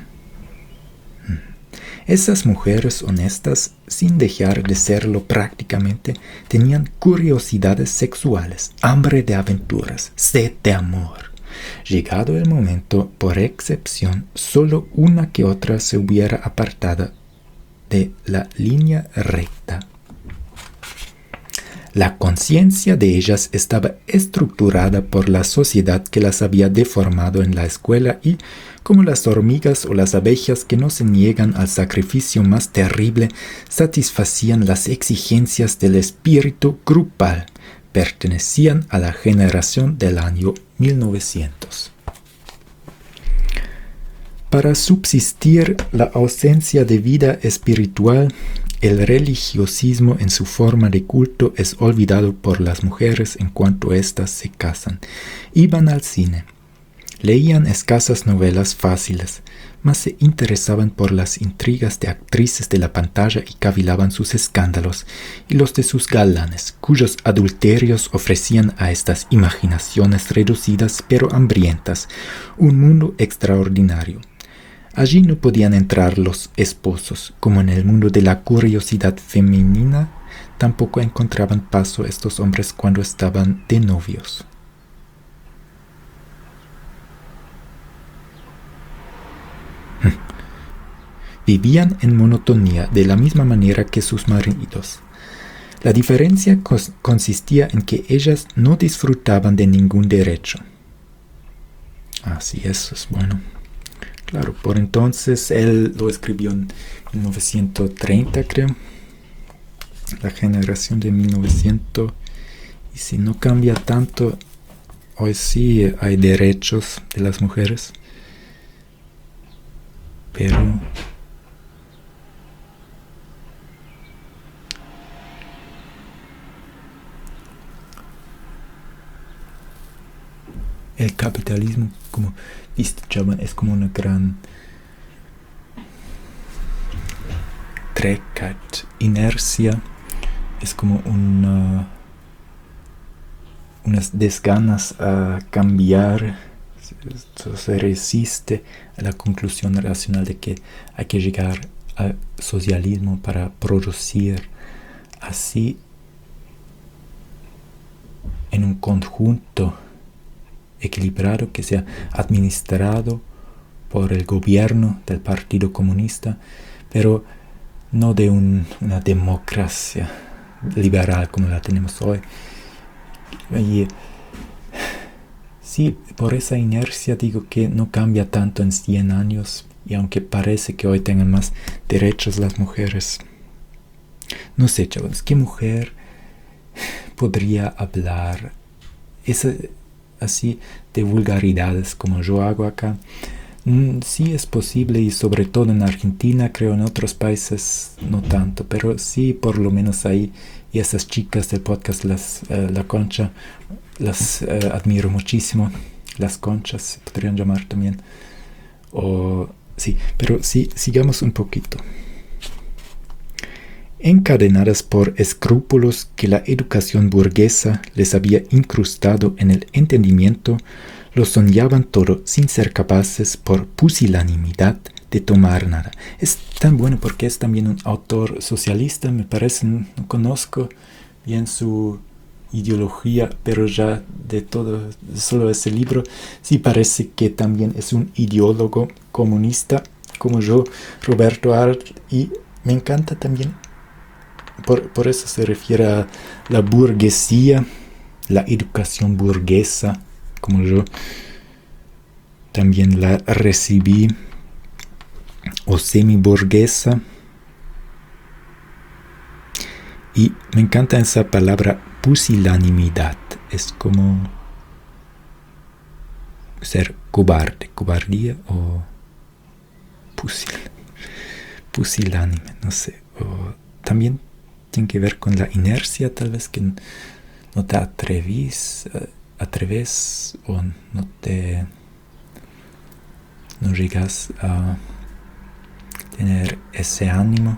Esas mujeres honestas, sin dejar de serlo prácticamente, tenían curiosidades sexuales, hambre de aventuras, sed de amor. Llegado el momento, por excepción, solo una que otra se hubiera apartado de la línea recta. La conciencia de ellas estaba estructurada por la sociedad que las había deformado en la escuela y, como las hormigas o las abejas que no se niegan al sacrificio más terrible, satisfacían las exigencias del espíritu grupal. Pertenecían a la generación del año mil novecientos. Para subsistir la ausencia de vida espiritual, el religiosismo en su forma de culto es olvidado por las mujeres en cuanto éstas se casan. Iban al cine, leían escasas novelas fáciles, mas se interesaban por las intrigas de actrices de la pantalla y cavilaban sus escándalos y los de sus galanes, cuyos adulterios ofrecían a estas imaginaciones reducidas pero hambrientas un mundo extraordinario. Allí no podían entrar los esposos, como en el mundo de la curiosidad femenina, tampoco encontraban paso estos hombres cuando estaban de novios. Vivían en monotonía de la misma manera que sus maridos. La diferencia cos- consistía en que ellas no disfrutaban de ningún derecho. Así es, es bueno. Claro, por entonces él lo escribió en mil novecientos treinta, creo. La generación de mil novecientos. Y si no cambia tanto, hoy sí hay derechos de las mujeres. Pero el capitalismo, como viste, chaval, es como una gran trägheit, inercia, es como una, unas desganas a cambiar. Esto se resiste a la conclusión racional de que hay que llegar al socialismo para producir así en un conjunto equilibrado que sea administrado por el gobierno del Partido Comunista, pero no de un, una democracia liberal como la tenemos hoy. Y sí, por esa inercia digo que no cambia tanto en cien años, y aunque parece que hoy tengan más derechos las mujeres, no sé, chavales, ¿qué mujer podría hablar esa, así de vulgaridades como yo hago acá? Mm, sí es posible, y sobre todo en Argentina, creo en otros países no tanto, pero sí por lo menos ahí, y esas chicas del podcast las, eh, La Concha, las eh, admiro muchísimo. Las Conchas se podrían llamar también. O, sí, pero sí, sigamos un poquito. Encadenadas por escrúpulos que la educación burguesa les había incrustado en el entendimiento, lo soñaban todo sin ser capaces, por pusilanimidad, de tomar nada. Es tan bueno porque es también un autor socialista, me parece, no conozco bien su ideología, pero ya de todo, solo ese libro, sí parece que también es un ideólogo comunista, como yo, Roberto Arlt, y me encanta también, por, por eso se refiere a la burguesía, la educación burguesa, como yo también la recibí, o semi-burguesa. Y me encanta esa palabra pusilanimidad. Es como ser cobarde, cobardía o pusil, pusilánime, no sé. O también tiene que ver con la inercia, tal vez que no te atreves, atreves o no te no llegas a tener ese ánimo.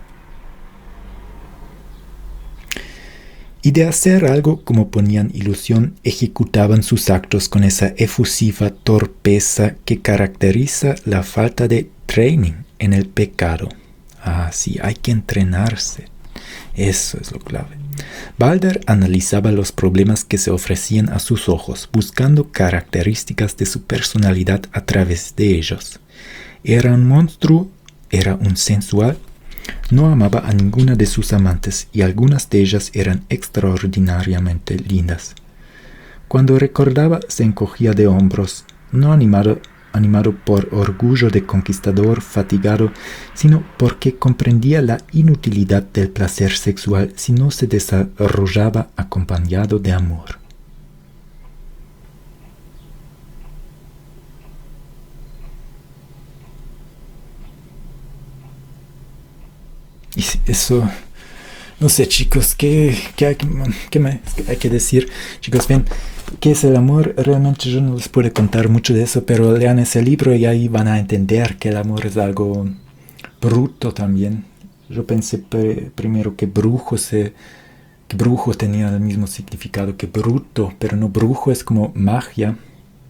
Y de hacer algo como ponían ilusión, ejecutaban sus actos con esa efusiva torpeza que caracteriza la falta de training en el pecado. Ah, sí, hay que entrenarse. Eso es lo clave. Balder analizaba los problemas que se ofrecían a sus ojos, buscando características de su personalidad a través de ellos. Era un monstruo, era un sensual. No amaba a ninguna de sus amantes y algunas de ellas eran extraordinariamente lindas. Cuando recordaba se encogía de hombros, no animado, animado por orgullo de conquistador fatigado, sino porque comprendía la inutilidad del placer sexual si no se desarrollaba acompañado de amor. Y eso, no sé, chicos, ¿qué, qué, hay, qué me, qué hay que decir? Chicos, ven, ¿qué es el amor? Realmente yo no les puedo contar mucho de eso, pero lean ese libro y ahí van a entender que el amor es algo bruto también. Yo pensé pre, primero que brujo, se, que brujo tenía el mismo significado que bruto, pero no, brujo es como magia.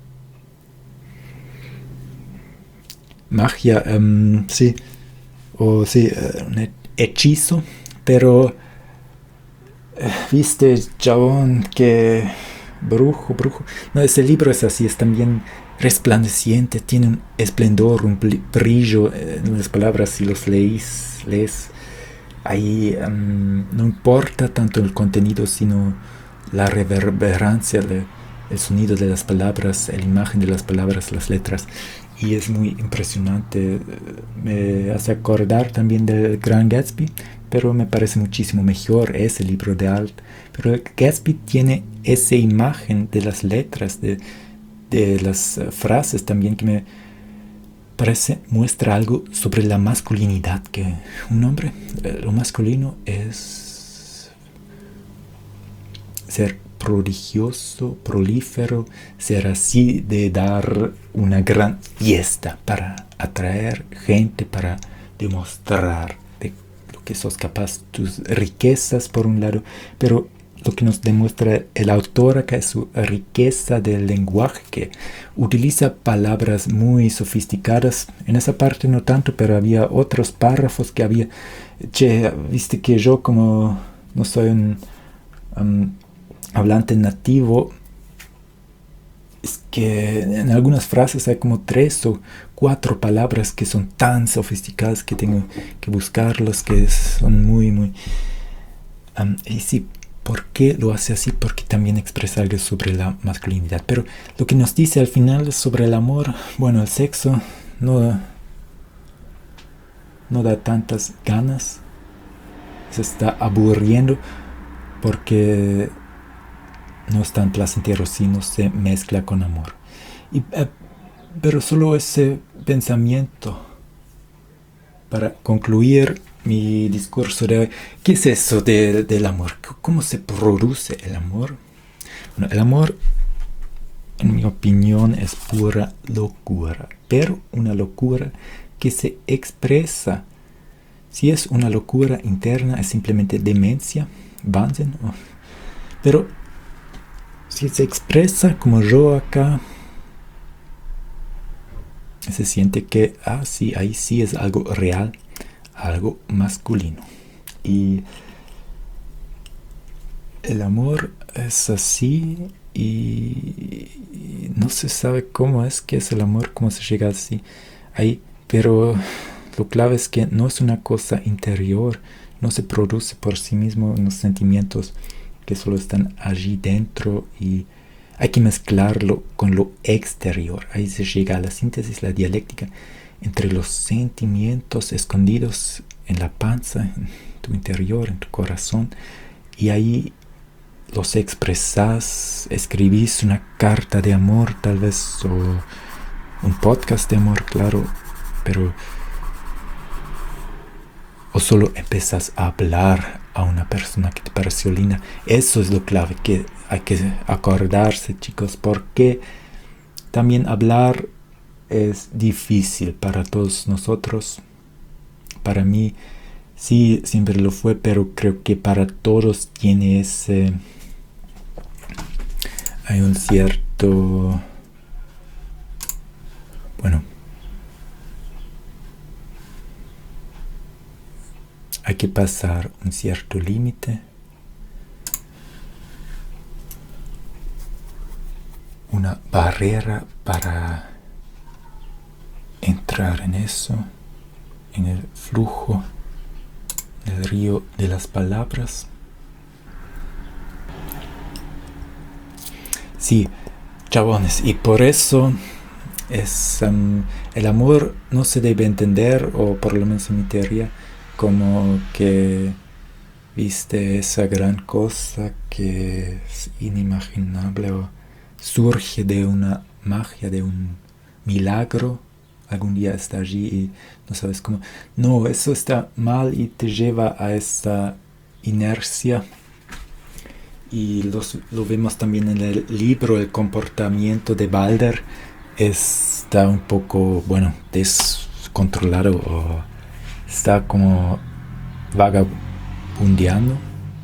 Magia, um, sí, o sí, uh, un hechizo, pero eh, viste, chabón, que brujo, brujo. No, ese libro es así, es también resplandeciente, tiene un esplendor, un brillo eh, en las palabras. Si los leís, lees, ahí um, no importa tanto el contenido, sino la reverberancia, le, el sonido de las palabras, la imagen de las palabras, las letras. Y es muy impresionante. Me hace acordar también del Gran Gatsby, pero me parece muchísimo mejor ese libro de Arlt. Pero Gatsby tiene esa imagen de las letras, de, de las frases también, que me parece muestra algo sobre la masculinidad, que un hombre, lo masculino es ser prodigioso, prolífero, ser así, de dar una gran fiesta para atraer gente, para demostrar de lo que sos capaz, tus riquezas por un lado, pero lo que nos demuestra el autor acá es su riqueza del lenguaje, que utiliza palabras muy sofisticadas. En esa parte no tanto, pero había otros párrafos que había, che, viste que yo como no soy un um, hablante nativo, es que en algunas frases hay como tres o cuatro palabras que son tan sofisticadas que tengo que buscarlas, que son muy, muy... Um, y sí, ¿por qué lo hace así? Porque también expresa algo sobre la masculinidad. Pero lo que nos dice al final sobre el amor, bueno, el sexo no, no da tantas ganas, se está aburriendo porque no es tan placentero si no se mezcla con amor. Y, eh, pero solo ese pensamiento para concluir mi discurso de hoy. ¿Qué es eso de, del amor? ¿Cómo se produce el amor? Bueno, el amor, en mi opinión, es pura locura, pero una locura que se expresa. Si es una locura interna, es simplemente demencia, Wahnsinn. Pero si se expresa como yo acá, se siente que, ah, sí, ahí sí es algo real, algo masculino. Y el amor es así y, y no se sabe cómo es que es el amor, cómo se llega así ahí, pero lo clave es que no es una cosa interior, no se produce por sí mismo unos sentimientos que solo están allí dentro y hay que mezclarlo con lo exterior. Ahí se llega a la síntesis, la dialéctica entre los sentimientos escondidos en la panza, en tu interior, en tu corazón, y ahí los expresás, escribís una carta de amor tal vez, o un podcast de amor, claro, pero o solo empezás a hablar a una persona que te pareció linda. Eso es lo clave que hay que acordarse, chicos, porque también hablar es difícil para todos nosotros. Para mí sí, siempre lo fue, pero creo que para todos tiene ese... hay un cierto... bueno, hay que pasar un cierto límite, una barrera para entrar en eso, en el flujo del río de las palabras. Sí, chabones, y por eso es um, el amor no se debe entender, o por lo menos en mi teoría, como que viste esa gran cosa que es inimaginable o surge de una magia, de un milagro, algún día está allí y no sabes cómo. No, eso está mal y te lleva a esta inercia. Y los, lo vemos también en el libro El comportamiento de Balder. Está un poco, bueno, descontrolado, o está como vagabundeando.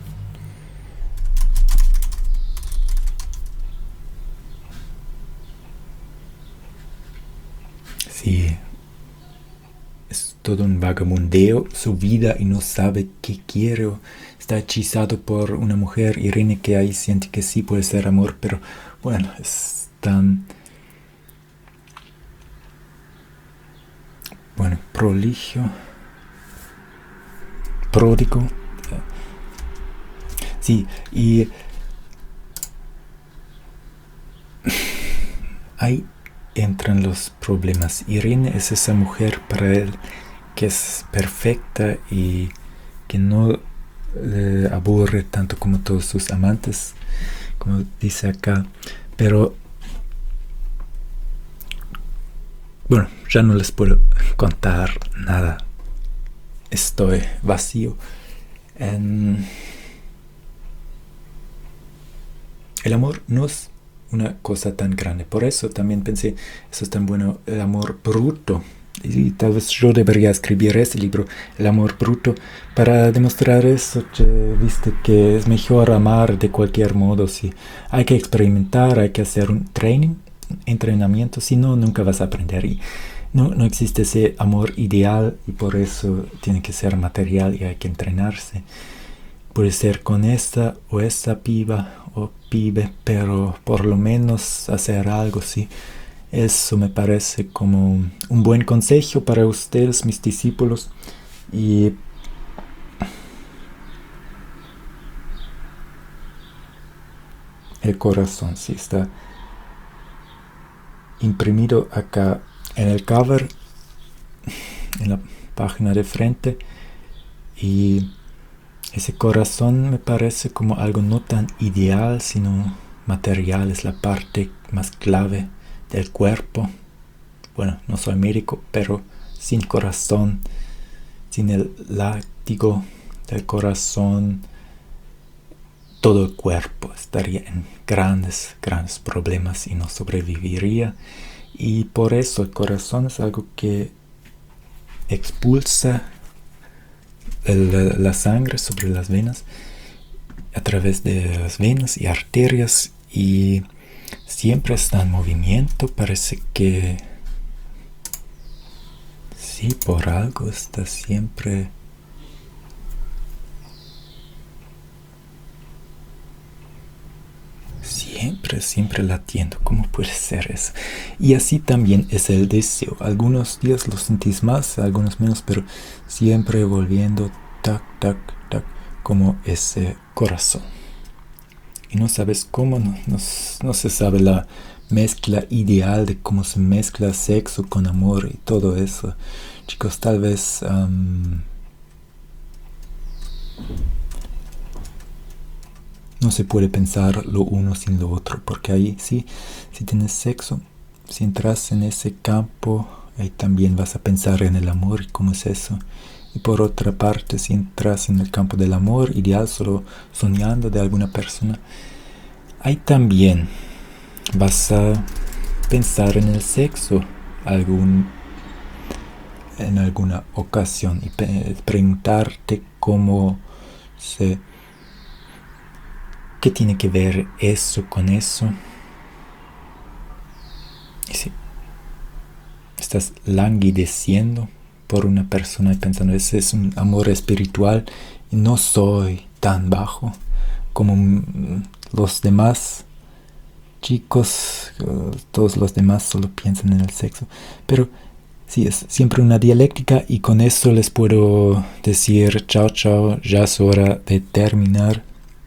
Sí, es todo un vagabundeo su vida y no sabe qué quiere. Está hechizado por una mujer, Irene, que ahí siente que sí puede ser amor, pero bueno, es tan... bueno, proligio, pródigo. Sí, y ahí entran los problemas. Irene es esa mujer para él que es perfecta y que no le aburre tanto como todos sus amantes, como dice acá, pero bueno, ya no les puedo contar nada, estoy vacío. En... el amor no es una cosa tan grande, por eso también pensé, eso es tan bueno, el amor bruto. Y tal vez yo debería escribir ese libro, El amor bruto, para demostrar eso, que, viste, que es mejor amar de cualquier modo. Si hay que experimentar, hay que hacer un training, entrenamiento, si no, nunca vas a aprender. Y no, no existe ese amor ideal y por eso tiene que ser material y hay que entrenarse. Puede ser con esta o esta piba o pibe, pero por lo menos hacer algo, sí. Eso me parece como un buen consejo para ustedes, mis discípulos. Y el corazón, sí, está imprimido acá en el cover, en la página de frente. Y ese corazón me parece como algo no tan ideal, sino material, es la parte más clave del cuerpo. Bueno, no soy médico, pero sin corazón, sin el látigo del corazón, todo el cuerpo estaría en grandes, grandes problemas y no sobreviviría. Y por eso el corazón es algo que expulsa el, la sangre sobre las venas, a través de las venas y arterias, y siempre está en movimiento. Parece que Sí, por algo está siempre siempre, siempre latiendo. ¿Cómo puede ser eso? Y así también es el deseo. Algunos días lo sentís más, algunos menos, pero siempre volviendo, tac, tac, tac, como ese corazón. Y no sabes cómo, no, no, no se sabe la mezcla ideal de cómo se mezcla sexo con amor y todo eso. Chicos, tal vez um, no se puede pensar lo uno sin lo otro, porque ahí sí, si tienes sexo, si entras en ese campo, ahí también vas a pensar en el amor y cómo es eso. Y por otra parte, si entras en el campo del amor ideal, solo soñando de alguna persona, ahí también vas a pensar en el sexo algún, en alguna ocasión y pe- preguntarte cómo se... ¿Qué tiene que ver eso con eso? Y si estás languideciendo por una persona y pensando, ese es un amor espiritual y no soy tan bajo como mm, los demás chicos, uh, todos los demás solo piensan en el sexo. Pero sí, es siempre una dialéctica y con eso les puedo decir chao, chao, ya es hora de terminar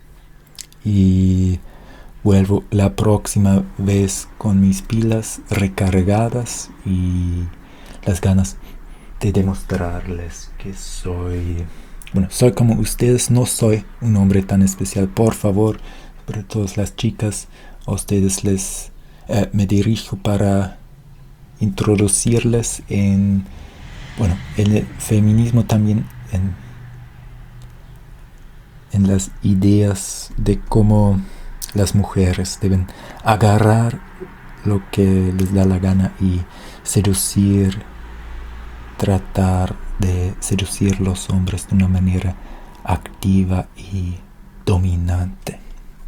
y vuelvo la próxima vez con mis pilas recargadas y las ganas de demostrarles que soy, bueno, soy como ustedes, no soy un hombre tan especial. Por favor, para todas las chicas, a ustedes les eh, me dirijo para introducirles en, bueno, el feminismo también, en, en las ideas de cómo las mujeres deben agarrar lo que les da la gana y seducir, tratar de seducir los hombres de una manera activa y dominante.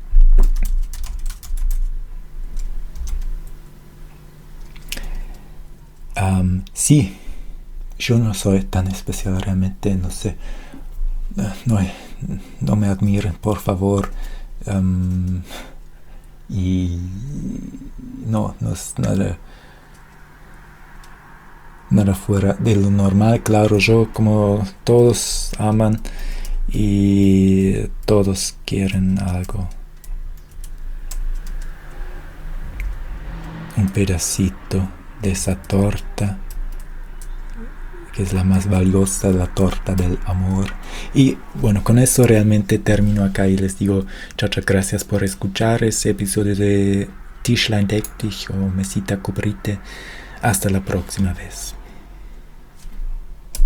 Um, sí, yo no soy tan especial realmente, no sé, no, no me admiren, por favor. Um, y no, no es nada, nada fuera de lo normal. Claro, yo como todos aman y todos quieren algo, un pedacito de esa torta que es la más valiosa, la torta del amor. Y bueno, con eso realmente termino acá y les digo chao, chao, gracias por escuchar ese episodio de Tischlein Deck dich o Mesita Kubrite. Hasta la próxima vez.